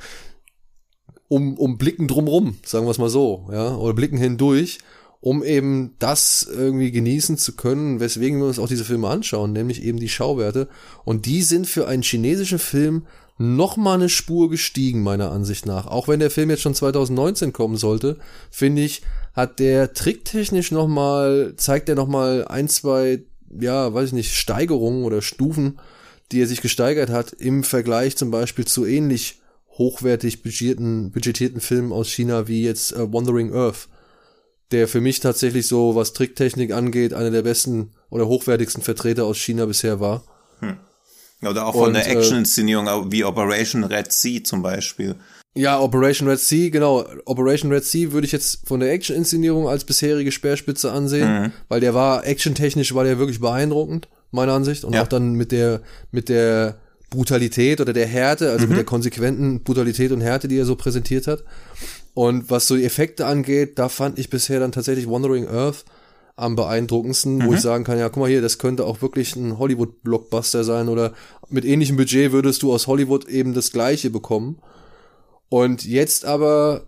um blicken drumrum, sagen wir es mal so, ja, oder blicken hindurch, um eben das irgendwie genießen zu können, weswegen wir uns auch diese Filme anschauen, nämlich eben die Schauwerte. Und die sind für einen chinesischen Film noch mal eine Spur gestiegen, meiner Ansicht nach. Auch wenn der Film jetzt schon 2019 kommen sollte, finde ich, hat der tricktechnisch zeigt er noch mal ein, zwei, ja, weiß ich nicht, Steigerungen oder Stufen, die er sich gesteigert hat im Vergleich zum Beispiel zu ähnlich hochwertig budgetierten Filmen aus China wie jetzt Wandering Earth, der für mich tatsächlich so, was Tricktechnik angeht, einer der besten oder hochwertigsten Vertreter aus China bisher war. Oder auch von der Action-Inszenierung wie Operation Red Sea zum Beispiel. Ja, Operation Red Sea, genau. Operation Red Sea würde ich jetzt von der Action-Inszenierung als bisherige Speerspitze ansehen, weil der war, actiontechnisch war der wirklich beeindruckend, meiner Ansicht. Und auch dann mit der Brutalität oder der Härte, also mit der konsequenten Brutalität und Härte, die er so präsentiert hat. Und was so die Effekte angeht, da fand ich bisher dann tatsächlich Wandering Earth am beeindruckendsten, wo ich sagen kann, ja, guck mal hier, das könnte auch wirklich ein Hollywood-Blockbuster sein oder mit ähnlichem Budget würdest du aus Hollywood eben das Gleiche bekommen. Und jetzt aber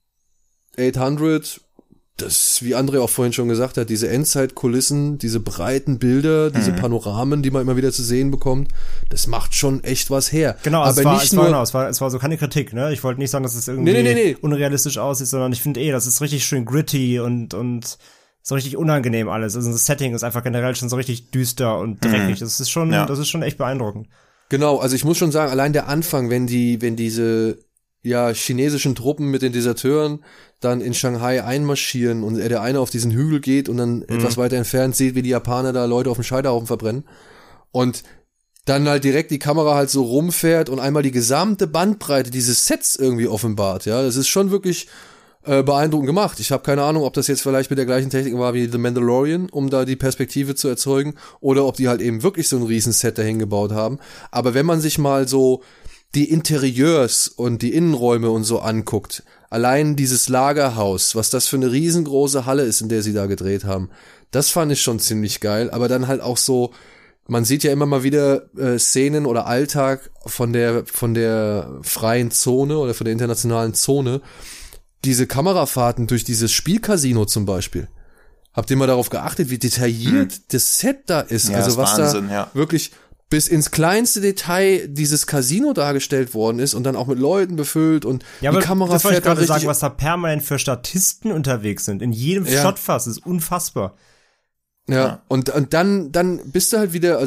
800, das, wie André auch vorhin schon gesagt hat, diese Endzeitkulissen, diese breiten Bilder, diese Panoramen, die man immer wieder zu sehen bekommt, das macht schon echt was her. Genau, aber es war so keine Kritik, ne? Ich wollte nicht sagen, dass es irgendwie unrealistisch aussieht, sondern ich finde das ist richtig schön gritty und so richtig unangenehm alles. Also das Setting ist einfach generell schon so richtig düster und dreckig. Das ist schon echt beeindruckend. Genau, also ich muss schon sagen, allein der Anfang, wenn diese chinesischen Truppen mit den Deserteuren dann in Shanghai einmarschieren und der eine auf diesen Hügel geht und dann etwas weiter entfernt sieht, wie die Japaner da Leute auf dem Scheiterhaufen verbrennen und dann halt direkt die Kamera halt so rumfährt und einmal die gesamte Bandbreite dieses Sets irgendwie offenbart, ja, das ist schon wirklich beeindruckend gemacht. Ich habe keine Ahnung, ob das jetzt vielleicht mit der gleichen Technik war wie The Mandalorian, um da die Perspektive zu erzeugen, oder ob die halt eben wirklich so ein Riesenset dahin gebaut haben, aber wenn man sich mal so die Interieurs und die Innenräume und so anguckt, allein dieses Lagerhaus, was das für eine riesengroße Halle ist, in der sie da gedreht haben, das fand ich schon ziemlich geil, aber dann halt auch so, man sieht ja immer mal wieder Szenen oder Alltag von der freien Zone oder von der internationalen Zone, diese Kamerafahrten durch dieses Spielcasino zum Beispiel. Habt ihr mal darauf geachtet, wie detailliert das Set da ist? Ja, also was Wahnsinn, da wirklich bis ins kleinste Detail dieses Casino dargestellt worden ist und dann auch mit Leuten befüllt und die Kamera das fährt da richtig. Sagen, was da permanent für Statisten unterwegs sind. In jedem Shotfass ist unfassbar. Ja. Und dann bist du halt wieder,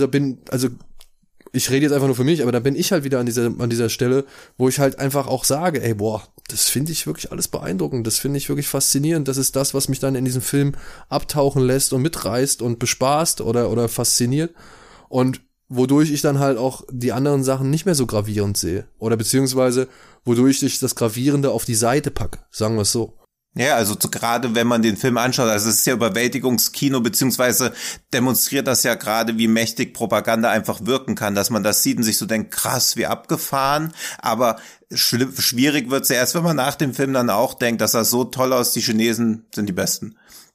ich rede jetzt einfach nur für mich, aber da bin ich halt wieder an dieser Stelle, wo ich halt einfach auch sage, ey, boah, das finde ich wirklich alles beeindruckend, das finde ich wirklich faszinierend, das ist das, was mich dann in diesem Film abtauchen lässt und mitreißt und bespaßt oder fasziniert und wodurch ich dann halt auch die anderen Sachen nicht mehr so gravierend sehe oder beziehungsweise wodurch ich das Gravierende auf die Seite packe, sagen wir es so. Ja, also gerade wenn man den Film anschaut, also es ist ja Überwältigungskino, beziehungsweise demonstriert das ja gerade, wie mächtig Propaganda einfach wirken kann, dass man das sieht und sich so denkt, krass, wie abgefahren, aber schwierig wird's ja erst, wenn man nach dem Film dann auch denkt, dass das so toll aus, die Chinesen sind die Besten.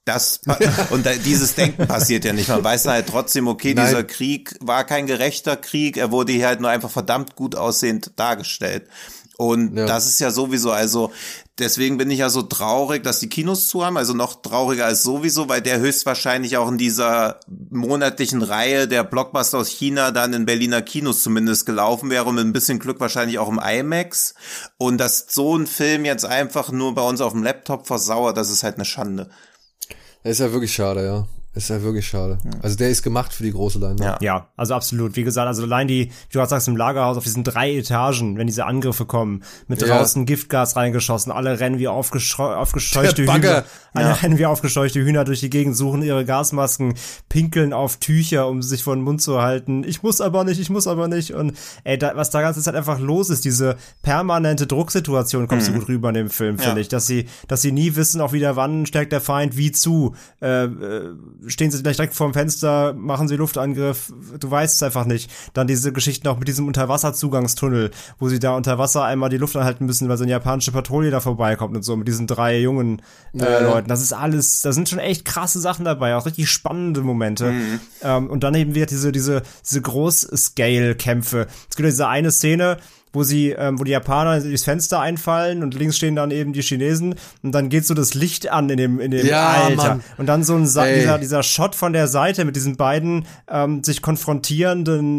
Dieses Denken passiert ja nicht. Man weiß halt trotzdem, okay, Nein. Dieser Krieg war kein gerechter Krieg, er wurde hier halt nur einfach verdammt gut aussehend dargestellt. Und das ist ja sowieso, also deswegen bin ich ja so traurig, dass die Kinos zu haben, also noch trauriger als sowieso, weil der höchstwahrscheinlich auch in dieser monatlichen Reihe der Blockbuster aus China dann in Berliner Kinos zumindest gelaufen wäre und mit ein bisschen Glück wahrscheinlich auch im IMAX. Und dass so ein Film jetzt einfach nur bei uns auf dem Laptop versauert, das ist halt eine Schande. Das ist ja wirklich schade, ja. Ist ja wirklich schade. Also der ist gemacht für die große Leinwand. Ja, also absolut. Wie gesagt, also allein wie du gerade sagst, im Lagerhaus auf diesen 3 Etagen, wenn diese Angriffe kommen, mit draußen Giftgas reingeschossen, alle rennen wie aufgescheuchte Hühner. Alle rennen wie aufgescheuchte Hühner durch die Gegend, suchen ihre Gasmasken, pinkeln auf Tücher, um sich vor den Mund zu halten. Ich muss aber nicht. Und was da ganze Zeit einfach los ist, diese permanente Drucksituation kommt so gut rüber in dem Film, finde ich. Dass sie nie wissen, auch wieder wann stärkt der Feind wie zu. Stehen sie gleich direkt vorm Fenster, machen sie Luftangriff, du weißt es einfach nicht. Dann diese Geschichten auch mit diesem Unterwasserzugangstunnel, wo sie da unter Wasser einmal die Luft anhalten müssen, weil so eine japanische Patrouille da vorbeikommt und so, mit diesen 3 jungen Leuten. Das ist alles, da sind schon echt krasse Sachen dabei, auch richtig spannende Momente. Und dann eben wieder diese Groß-Scale-Kämpfe. Es gibt ja diese eine Szene, wo die Japaner durchs Fenster einfallen und links stehen dann eben die Chinesen und dann geht so das Licht an in dem Alter. Mann. Und dann so dieser Shot von der Seite mit diesen beiden sich konfrontierenden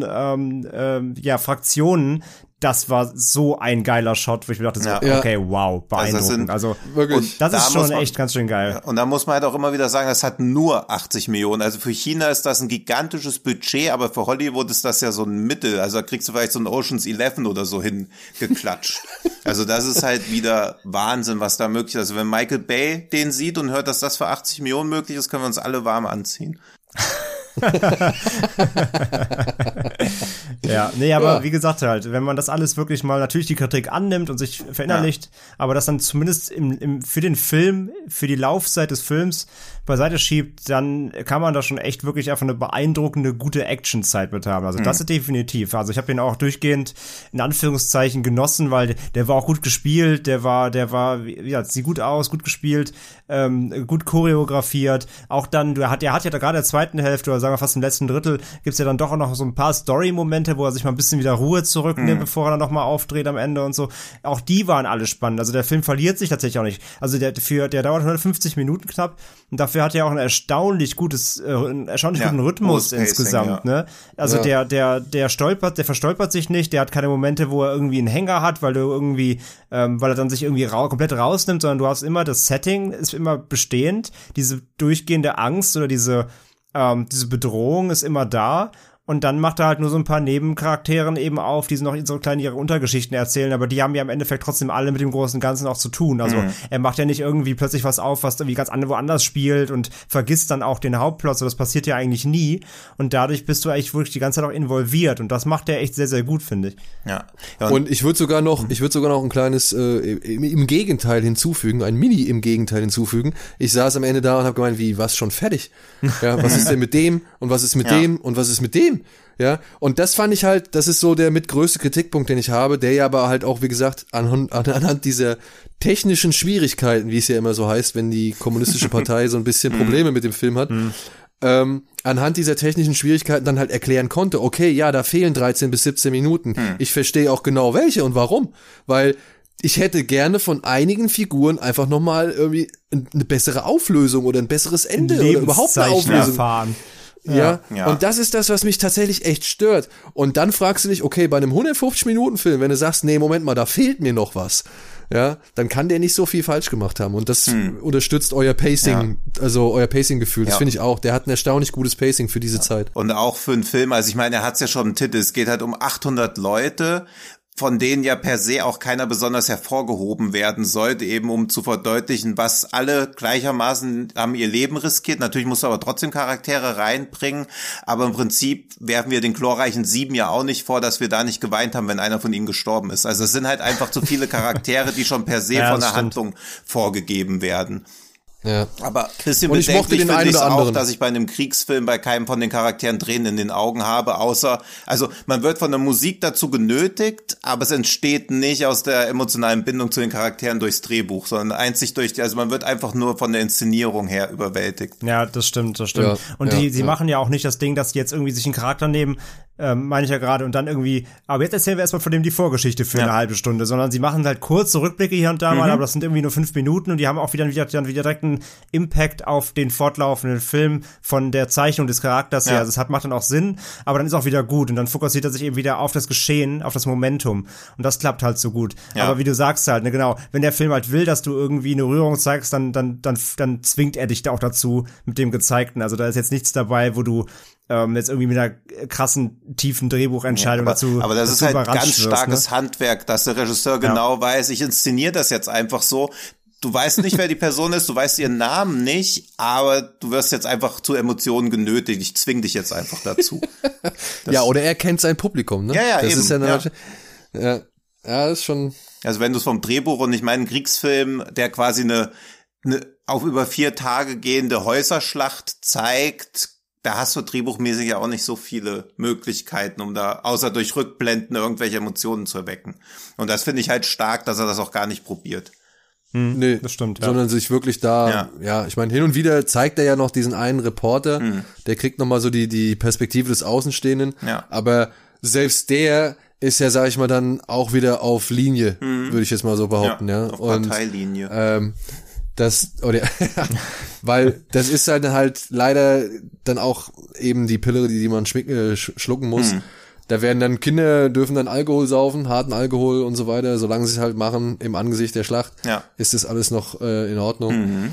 Fraktionen. Das war so ein geiler Shot, wo ich mir dachte, okay, wow, beeindruckend. Also wirklich, das ist schon echt ganz schön geil. Und da muss man halt auch immer wieder sagen, das hat nur 80 Millionen. Also für China ist das ein gigantisches Budget, aber für Hollywood ist das ja so ein Mittel. Also da kriegst du vielleicht so ein Ocean's 11 oder so hingeklatscht. Also das ist halt wieder Wahnsinn, was da möglich ist. Also wenn Michael Bay den sieht und hört, dass das für 80 Millionen möglich ist, können wir uns alle warm anziehen. Aber wie gesagt halt, wenn man das alles wirklich mal natürlich die Kritik annimmt und sich verinnerlicht, aber das dann zumindest für den Film, für die Laufzeit des Films beiseite schiebt, dann kann man da schon echt wirklich einfach eine beeindruckende, gute Actionzeit mit haben. Also das ist definitiv. Also ich habe ihn auch durchgehend in Anführungszeichen genossen, weil der war auch gut gespielt, der sieht gut aus, gut gespielt, gut choreografiert. Auch dann, er hat ja gerade in der zweiten Hälfte, oder sagen wir fast im letzten Drittel, gibt's ja dann doch auch noch so ein paar Story-Momente, wo er sich mal ein bisschen wieder Ruhe zurücknimmt, bevor er dann nochmal aufdreht am Ende und so. Auch die waren alle spannend. Also der Film verliert sich tatsächlich auch nicht. Also der dauert 150 Minuten knapp und dafür hat er auch ein erstaunlich guten Rhythmus insgesamt, ne? Also der verstolpert sich nicht, der hat keine Momente, wo er irgendwie einen Hänger hat, weil er dann sich irgendwie komplett rausnimmt, sondern du hast immer, das Setting ist immer bestehend, diese durchgehende Angst oder diese Bedrohung ist immer da. Und dann macht er halt nur so ein paar Nebencharakteren eben auf, die noch so kleine ihre Untergeschichten erzählen, aber die haben ja im Endeffekt trotzdem alle mit dem großen Ganzen auch zu tun. Also er macht ja nicht irgendwie plötzlich was auf, was irgendwie ganz woanders spielt und vergisst dann auch den Hauptplot. So, das passiert ja eigentlich nie. Und dadurch bist du eigentlich wirklich die ganze Zeit auch involviert. Und das macht er echt sehr, sehr gut, finde ich. Ja. Und ich würde sogar noch ein kleines im Gegenteil hinzufügen, ein Mini im Gegenteil hinzufügen. Ich saß am Ende da und habe gemeint, was, schon fertig? Ja, was ist denn mit dem? Und was ist mit dem? Und was ist mit dem? Ja, und das fand ich halt, das ist so der mitgrößte Kritikpunkt, den ich habe, der ja aber halt auch, wie gesagt, anhand dieser technischen Schwierigkeiten, wie es ja immer so heißt, wenn die kommunistische Partei so ein bisschen Probleme mit dem Film hat, anhand dieser technischen Schwierigkeiten dann halt erklären konnte, okay, ja, da fehlen 13 bis 17 Minuten. Ich verstehe auch genau welche und warum, weil ich hätte gerne von einigen Figuren einfach nochmal irgendwie eine bessere Auflösung oder ein besseres Ende oder überhaupt eine Auflösung erfahren. Ja, und das ist das, was mich tatsächlich echt stört. Und dann fragst du dich, okay, bei einem 150-Minuten-Film, wenn du sagst, nee, Moment mal, da fehlt mir noch was, ja, dann kann der nicht so viel falsch gemacht haben. Und das unterstützt euer Pacing, also euer Pacing-Gefühl. Das finde ich auch. Der hat ein erstaunlich gutes Pacing für diese Zeit. Und auch für einen Film, also ich meine, er hat's ja schon im Titel, es geht halt um 800 Leute, von denen ja per se auch keiner besonders hervorgehoben werden sollte, eben um zu verdeutlichen, was alle gleichermaßen haben ihr Leben riskiert. Natürlich musst du aber trotzdem Charaktere reinbringen, aber im Prinzip werfen wir den glorreichen 7 ja auch nicht vor, dass wir da nicht geweint haben, wenn einer von ihnen gestorben ist. Also es sind halt einfach zu viele Charaktere, die schon per se von der Handlung vorgegeben werden. Ja. Aber ein bisschen und ich mochte bedenklich den finde ich es auch, anderen. dass ich bei einem Kriegsfilm bei keinem von den Charakteren Tränen in den Augen habe, außer, also man wird von der Musik dazu genötigt, aber es entsteht nicht aus der emotionalen Bindung zu den Charakteren durchs Drehbuch, sondern einzig also man wird einfach nur von der Inszenierung her überwältigt. Ja, das stimmt. Ja, und sie machen ja auch nicht das Ding, dass die jetzt irgendwie sich einen Charakter nehmen, meine ich ja gerade, und dann irgendwie, aber jetzt erzählen wir erstmal von dem die Vorgeschichte für eine halbe Stunde, sondern sie machen halt kurze Rückblicke hier und da mal, aber das sind irgendwie nur 5 Minuten und die haben auch wieder direkt einen Impact auf den fortlaufenden Film von der Zeichnung des Charakters her. Also es macht dann auch Sinn, aber dann ist auch wieder gut und dann fokussiert er sich eben wieder auf das Geschehen, auf das Momentum und das klappt halt so gut. Ja. Aber wie du sagst halt, ne, genau, wenn der Film halt will, dass du irgendwie eine Rührung zeigst, dann zwingt er dich da auch dazu mit dem Gezeigten. Also da ist jetzt nichts dabei, wo du jetzt irgendwie mit einer krassen, tiefen Drehbuchentscheidung dazu. Aber das ist halt ganz starkes ne? Handwerk, dass der Regisseur genau weiß, ich inszeniere das jetzt einfach so. Du weißt nicht, wer die Person ist, du weißt ihren Namen nicht, aber du wirst jetzt einfach zu Emotionen genötigt. Ich zwing dich jetzt einfach dazu. Ja, oder er kennt sein Publikum, ne? Ja, das eben. Ist ja, das ist schon. Also wenn du es vom Drehbuch und ich meine, ein Kriegsfilm, der quasi eine auf über 4 Tage gehende Häuserschlacht zeigt, da hast du drehbuchmäßig ja auch nicht so viele Möglichkeiten, um da, außer durch Rückblenden, irgendwelche Emotionen zu erwecken. Und das finde ich halt stark, dass er das auch gar nicht probiert. Nee, das stimmt. Sondern sich wirklich da, ich meine, hin und wieder zeigt er ja noch diesen einen Reporter, der kriegt nochmal so die Perspektive des Außenstehenden, aber selbst der ist ja, sag ich mal, dann auch wieder auf Linie, würde ich jetzt mal so behaupten, ja. Auf Parteilinie. Weil das ist halt leider dann auch eben die Pille, die man schlucken muss. Da werden dann Kinder, dürfen dann Alkohol saufen, harten Alkohol und so weiter, solange sie es halt machen im Angesicht der Schlacht, ist das alles noch in Ordnung.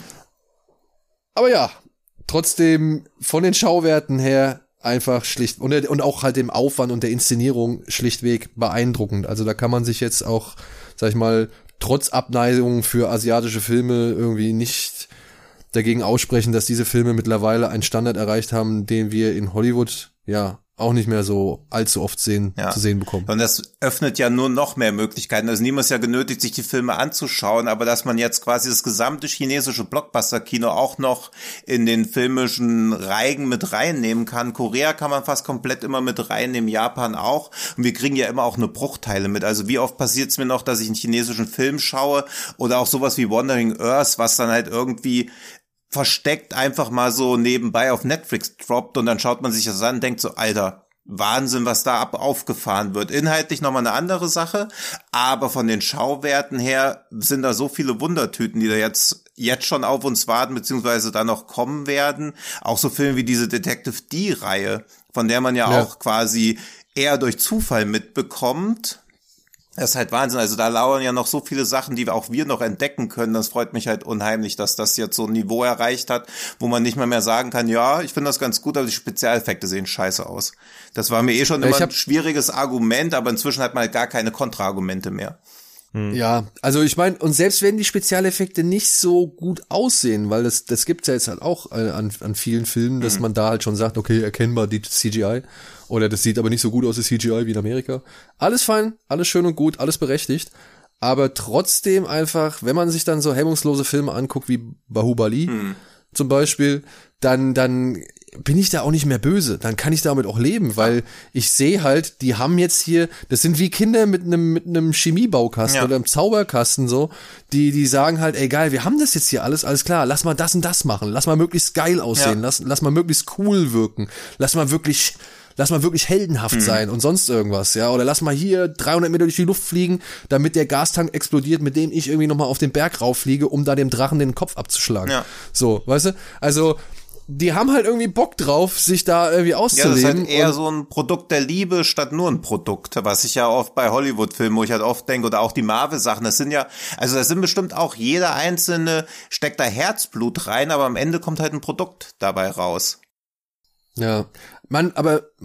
Aber ja, trotzdem von den Schauwerten her einfach schlicht und auch halt dem Aufwand und der Inszenierung schlichtweg beeindruckend. Also da kann man sich jetzt auch, sag ich mal, trotz Abneigung für asiatische Filme irgendwie nicht dagegen aussprechen, dass diese Filme mittlerweile einen Standard erreicht haben, den wir in Hollywood auch nicht mehr so allzu oft zu sehen bekommen. Und das öffnet ja nur noch mehr Möglichkeiten. Also niemand ist ja genötigt, sich die Filme anzuschauen, aber dass man jetzt quasi das gesamte chinesische Blockbuster-Kino auch noch in den filmischen Reigen mit reinnehmen kann. Korea kann man fast komplett immer mit reinnehmen, Japan auch. Und wir kriegen ja immer auch nur Bruchteile mit. Also wie oft passiert es mir noch, dass ich einen chinesischen Film schaue oder auch sowas wie Wandering Earth, was dann halt irgendwie versteckt einfach mal so nebenbei auf Netflix droppt und dann schaut man sich das an und denkt so, Alter, Wahnsinn, was da aufgefahren wird. Inhaltlich nochmal eine andere Sache, aber von den Schauwerten her sind da so viele Wundertüten, die da jetzt schon auf uns warten, beziehungsweise da noch kommen werden. Auch so Filme wie diese Detective D-Reihe, von der man ja auch quasi eher durch Zufall mitbekommt. Das ist halt Wahnsinn. Also da lauern ja noch so viele Sachen, die auch wir noch entdecken können. Das freut mich halt unheimlich, dass das jetzt so ein Niveau erreicht hat, wo man nicht mal mehr sagen kann, ja, ich finde das ganz gut, aber die Spezialeffekte sehen scheiße aus. Das war mir schon immer ein schwieriges Argument, aber inzwischen hat man halt gar keine Kontraargumente mehr. Ja, also ich meine, und selbst wenn die Spezialeffekte nicht so gut aussehen, weil das gibt's ja jetzt halt auch an vielen Filmen, dass man da halt schon sagt, okay, erkennbar die CGI oder das sieht aber nicht so gut aus, das CGI wie in Amerika. Alles fein, alles schön und gut, alles berechtigt, aber trotzdem einfach, wenn man sich dann so hemmungslose Filme anguckt wie Bahubali zum Beispiel, dann bin ich da auch nicht mehr böse. Dann kann ich damit auch leben, weil ich sehe halt, die haben jetzt hier, das sind wie Kinder mit einem Chemiebaukasten oder einem Zauberkasten so, die sagen halt, ey geil, wir haben das jetzt hier alles klar, lass mal das und das machen, lass mal möglichst geil aussehen, lass mal möglichst cool wirken, lass mal wirklich heldenhaft sein und sonst irgendwas, oder lass mal hier 300 Meter durch die Luft fliegen, damit der Gastank explodiert, mit dem ich irgendwie nochmal auf den Berg rauffliege, um da dem Drachen den Kopf abzuschlagen. So, weißt du? Also, die haben halt irgendwie Bock drauf, sich da irgendwie auszuleben. Ja, das ist halt eher so ein Produkt der Liebe statt nur ein Produkt, was ich ja oft bei Hollywood-Filmen, wo ich halt oft denke, oder auch die Marvel-Sachen, das sind bestimmt auch, jeder einzelne steckt da Herzblut rein, aber am Ende kommt halt ein Produkt dabei raus. Ja, man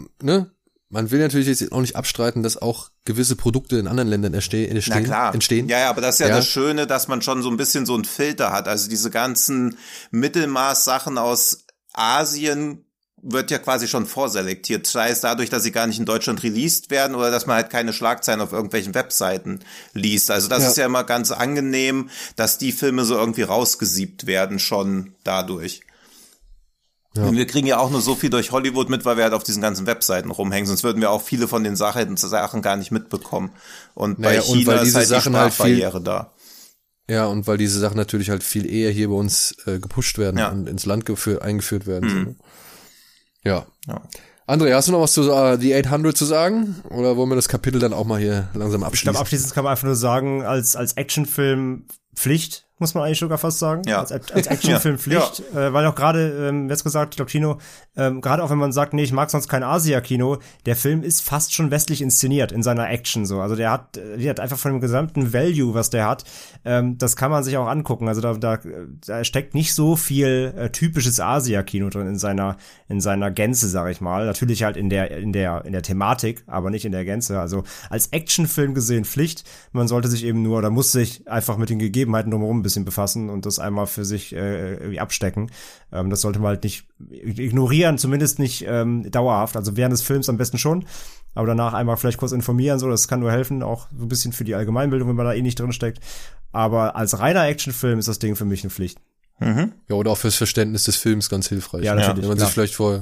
will natürlich jetzt auch nicht abstreiten, dass auch gewisse Produkte in anderen Ländern entstehen. Ja, aber das ist ja das Schöne, dass man schon so ein bisschen so einen Filter hat. Also diese ganzen Mittelmaß-Sachen aus Asien wird ja quasi schon vorselektiert. Sei es dadurch, dass sie gar nicht in Deutschland released werden oder dass man halt keine Schlagzeilen auf irgendwelchen Webseiten liest. Also das ist ja immer ganz angenehm, dass die Filme so irgendwie rausgesiebt werden schon dadurch. Ja. Und wir kriegen ja auch nur so viel durch Hollywood mit, weil wir halt auf diesen ganzen Webseiten rumhängen. Sonst würden wir auch viele von den Sachen gar nicht mitbekommen. Und bei China ist halt die Sprachbarriere da. Ja, und weil diese Sachen natürlich halt viel eher hier bei uns gepusht werden und ins Land eingeführt werden. So. Ja. André, hast du noch was zu The 800 zu sagen? Oder wollen wir das Kapitel dann auch mal hier langsam abschließen? Ich glaube, abschließend kann man einfach nur sagen, als Actionfilm Pflicht, muss man eigentlich sogar fast sagen. Ja. Als Actionfilm Pflicht. Weil auch gerade, jetzt gesagt, ich glaube, Tino, gerade auch wenn man sagt, nee, ich mag sonst kein Asia-Kino, der Film ist fast schon westlich inszeniert in seiner Action so. Also der hat einfach von dem gesamten Value, was der hat, das kann man sich auch angucken. Also da steckt nicht so viel typisches Asia-Kino drin in seiner Gänze, sag ich mal. Natürlich halt in der Thematik, aber nicht in der Gänze. Also als Actionfilm gesehen Pflicht. Man sollte sich eben nur, oder muss sich einfach mit den Gegebenheiten drumherum ein bisschen befassen und das einmal für sich irgendwie abstecken. Das sollte man halt nicht ignorieren, zumindest nicht dauerhaft. Also während des Films am besten schon, aber danach einmal vielleicht kurz informieren, so, das kann nur helfen, auch so ein bisschen für die Allgemeinbildung, wenn man da eh nicht drin steckt. Aber als reiner Actionfilm ist das Ding für mich eine Pflicht. Mhm. Ja, oder auch fürs Verständnis des Films ganz hilfreich. Ja, natürlich. Wenn man sich vielleicht vorher,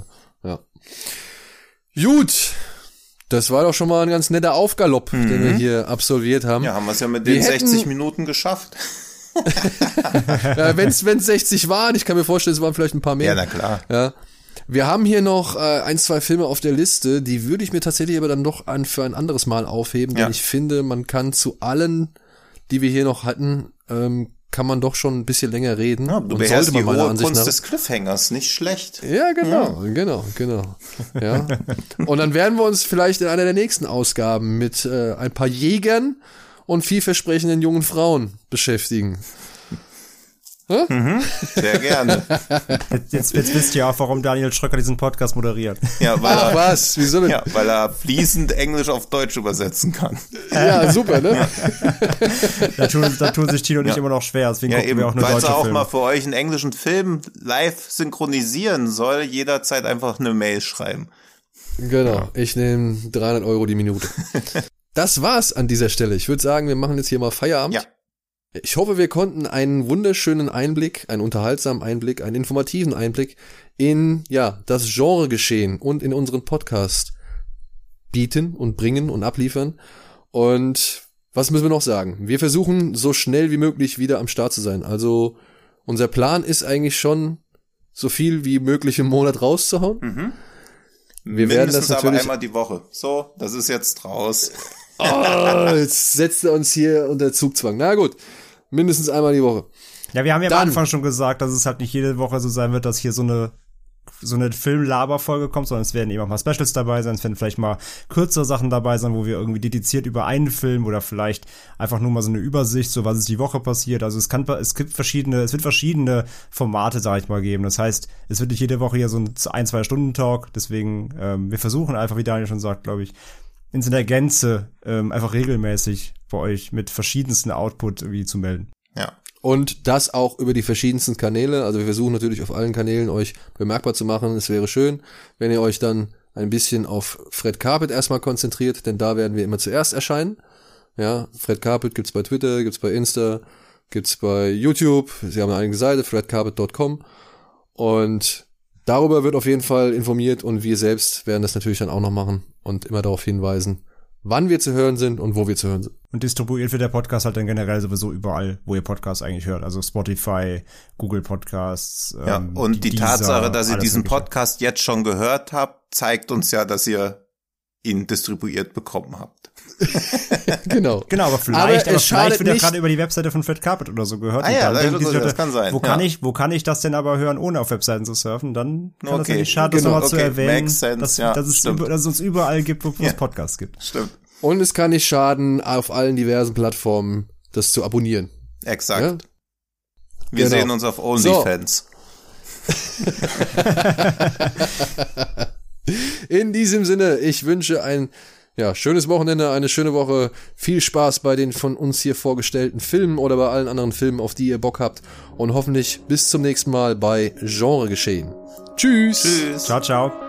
Gut. Das war doch schon mal ein ganz netter Aufgalopp, den wir hier absolviert haben. Ja, haben wir es ja mit den 60 Minuten geschafft. Ja, wenn's 60 waren, ich kann mir vorstellen, es waren vielleicht ein paar mehr. Ja, na klar. Ja. Wir haben hier noch 1-2 Filme auf der Liste, die würde ich mir tatsächlich aber dann doch für ein anderes Mal aufheben, denn ich finde, man kann zu allen, die wir hier noch hatten, kann man doch schon ein bisschen länger reden. Ja, du beherrschst die hohe Kunst des Cliffhangers, nicht schlecht. Ja, genau. Ja. Und dann werden wir uns vielleicht in einer der nächsten Ausgaben mit ein paar Jägern und vielversprechenden jungen Frauen beschäftigen. Sehr gerne. Jetzt wisst ihr auch, warum Daniel Schröcker diesen Podcast moderiert. Ja, Wieso denn? Ja, weil er fließend Englisch auf Deutsch übersetzen kann. Ja, super, ne? Da tun sich Tino und ich immer noch schwer, deswegen gucken wir auch nur deutsche Filme. Falls er auch mal für euch einen englischen Film live synchronisieren soll, jederzeit einfach eine Mail schreiben. Genau, ich nehme 300 € die Minute. Das war's an dieser Stelle. Ich würde sagen, wir machen jetzt hier mal Feierabend. Ja. Ich hoffe, wir konnten einen wunderschönen Einblick, einen unterhaltsamen Einblick, einen informativen Einblick in, das Genregeschehen und in unseren Podcast bieten und bringen und abliefern. Und was müssen wir noch sagen? Wir versuchen, so schnell wie möglich wieder am Start zu sein. Also, unser Plan ist eigentlich schon, so viel wie möglich im Monat rauszuhauen. Mhm. Wir werden das natürlich aber einmal die Woche. So, das ist jetzt raus. Jetzt setzt er uns hier unter Zugzwang. Na gut, mindestens einmal die Woche. Ja, wir haben ja am Anfang schon gesagt, dass es halt nicht jede Woche so sein wird, dass hier so eine Film-Laber-Folge kommt, sondern es werden eben auch mal Specials dabei sein, es werden vielleicht mal kürzere Sachen dabei sein, wo wir irgendwie dediziert über einen Film oder vielleicht einfach nur mal so eine Übersicht, so was ist die Woche passiert. Also es wird verschiedene Formate, sag ich mal, geben. Das heißt, es wird nicht jede Woche hier so ein 1-2 Stunden Talk, deswegen wir versuchen einfach, wie Daniel schon sagt, glaube ich, in der Gänze einfach regelmäßig bei euch mit verschiedensten Output irgendwie zu melden. Ja. Und das auch über die verschiedensten Kanäle. Also wir versuchen natürlich auf allen Kanälen euch bemerkbar zu machen. Es wäre schön, wenn ihr euch dann ein bisschen auf Fred Carpet erstmal konzentriert, denn da werden wir immer zuerst erscheinen. Ja, Fred Carpet gibt's bei Twitter, gibt's bei Insta, gibt's bei YouTube. Sie haben eine eigene Seite, fredcarpet.com. Und darüber wird auf jeden Fall informiert und wir selbst werden das natürlich dann auch noch machen und immer darauf hinweisen, wann wir zu hören sind und wo wir zu hören sind. Und distribuiert wird der Podcast halt dann generell sowieso überall, wo ihr Podcasts eigentlich hört. Also Spotify, Google Podcasts. Ja, und die Tatsache, dass ihr diesen Podcast jetzt schon gehört habt, zeigt uns ja, dass ihr ihn distribuiert bekommen habt. Genau. Genau, aber vielleicht wird er nicht gerade über die Webseite von Fred Carpet oder so gehört. Ah ja, das kann sein. Wo kann ich das denn aber hören, ohne auf Webseiten zu surfen? Dann kann das ja nicht schaden, das Genau. nochmal zu erwähnen, dass es uns überall gibt, wo es Podcasts gibt. Stimmt. Und es kann nicht schaden, auf allen diversen Plattformen das zu abonnieren. Exakt. Ja? Wir sehen uns auf OnlyFans. In diesem Sinne, ich wünsche ein schönes Wochenende, eine schöne Woche. Viel Spaß bei den von uns hier vorgestellten Filmen oder bei allen anderen Filmen, auf die ihr Bock habt. Und hoffentlich bis zum nächsten Mal bei Genre geschehen. Tschüss. Ciao, ciao.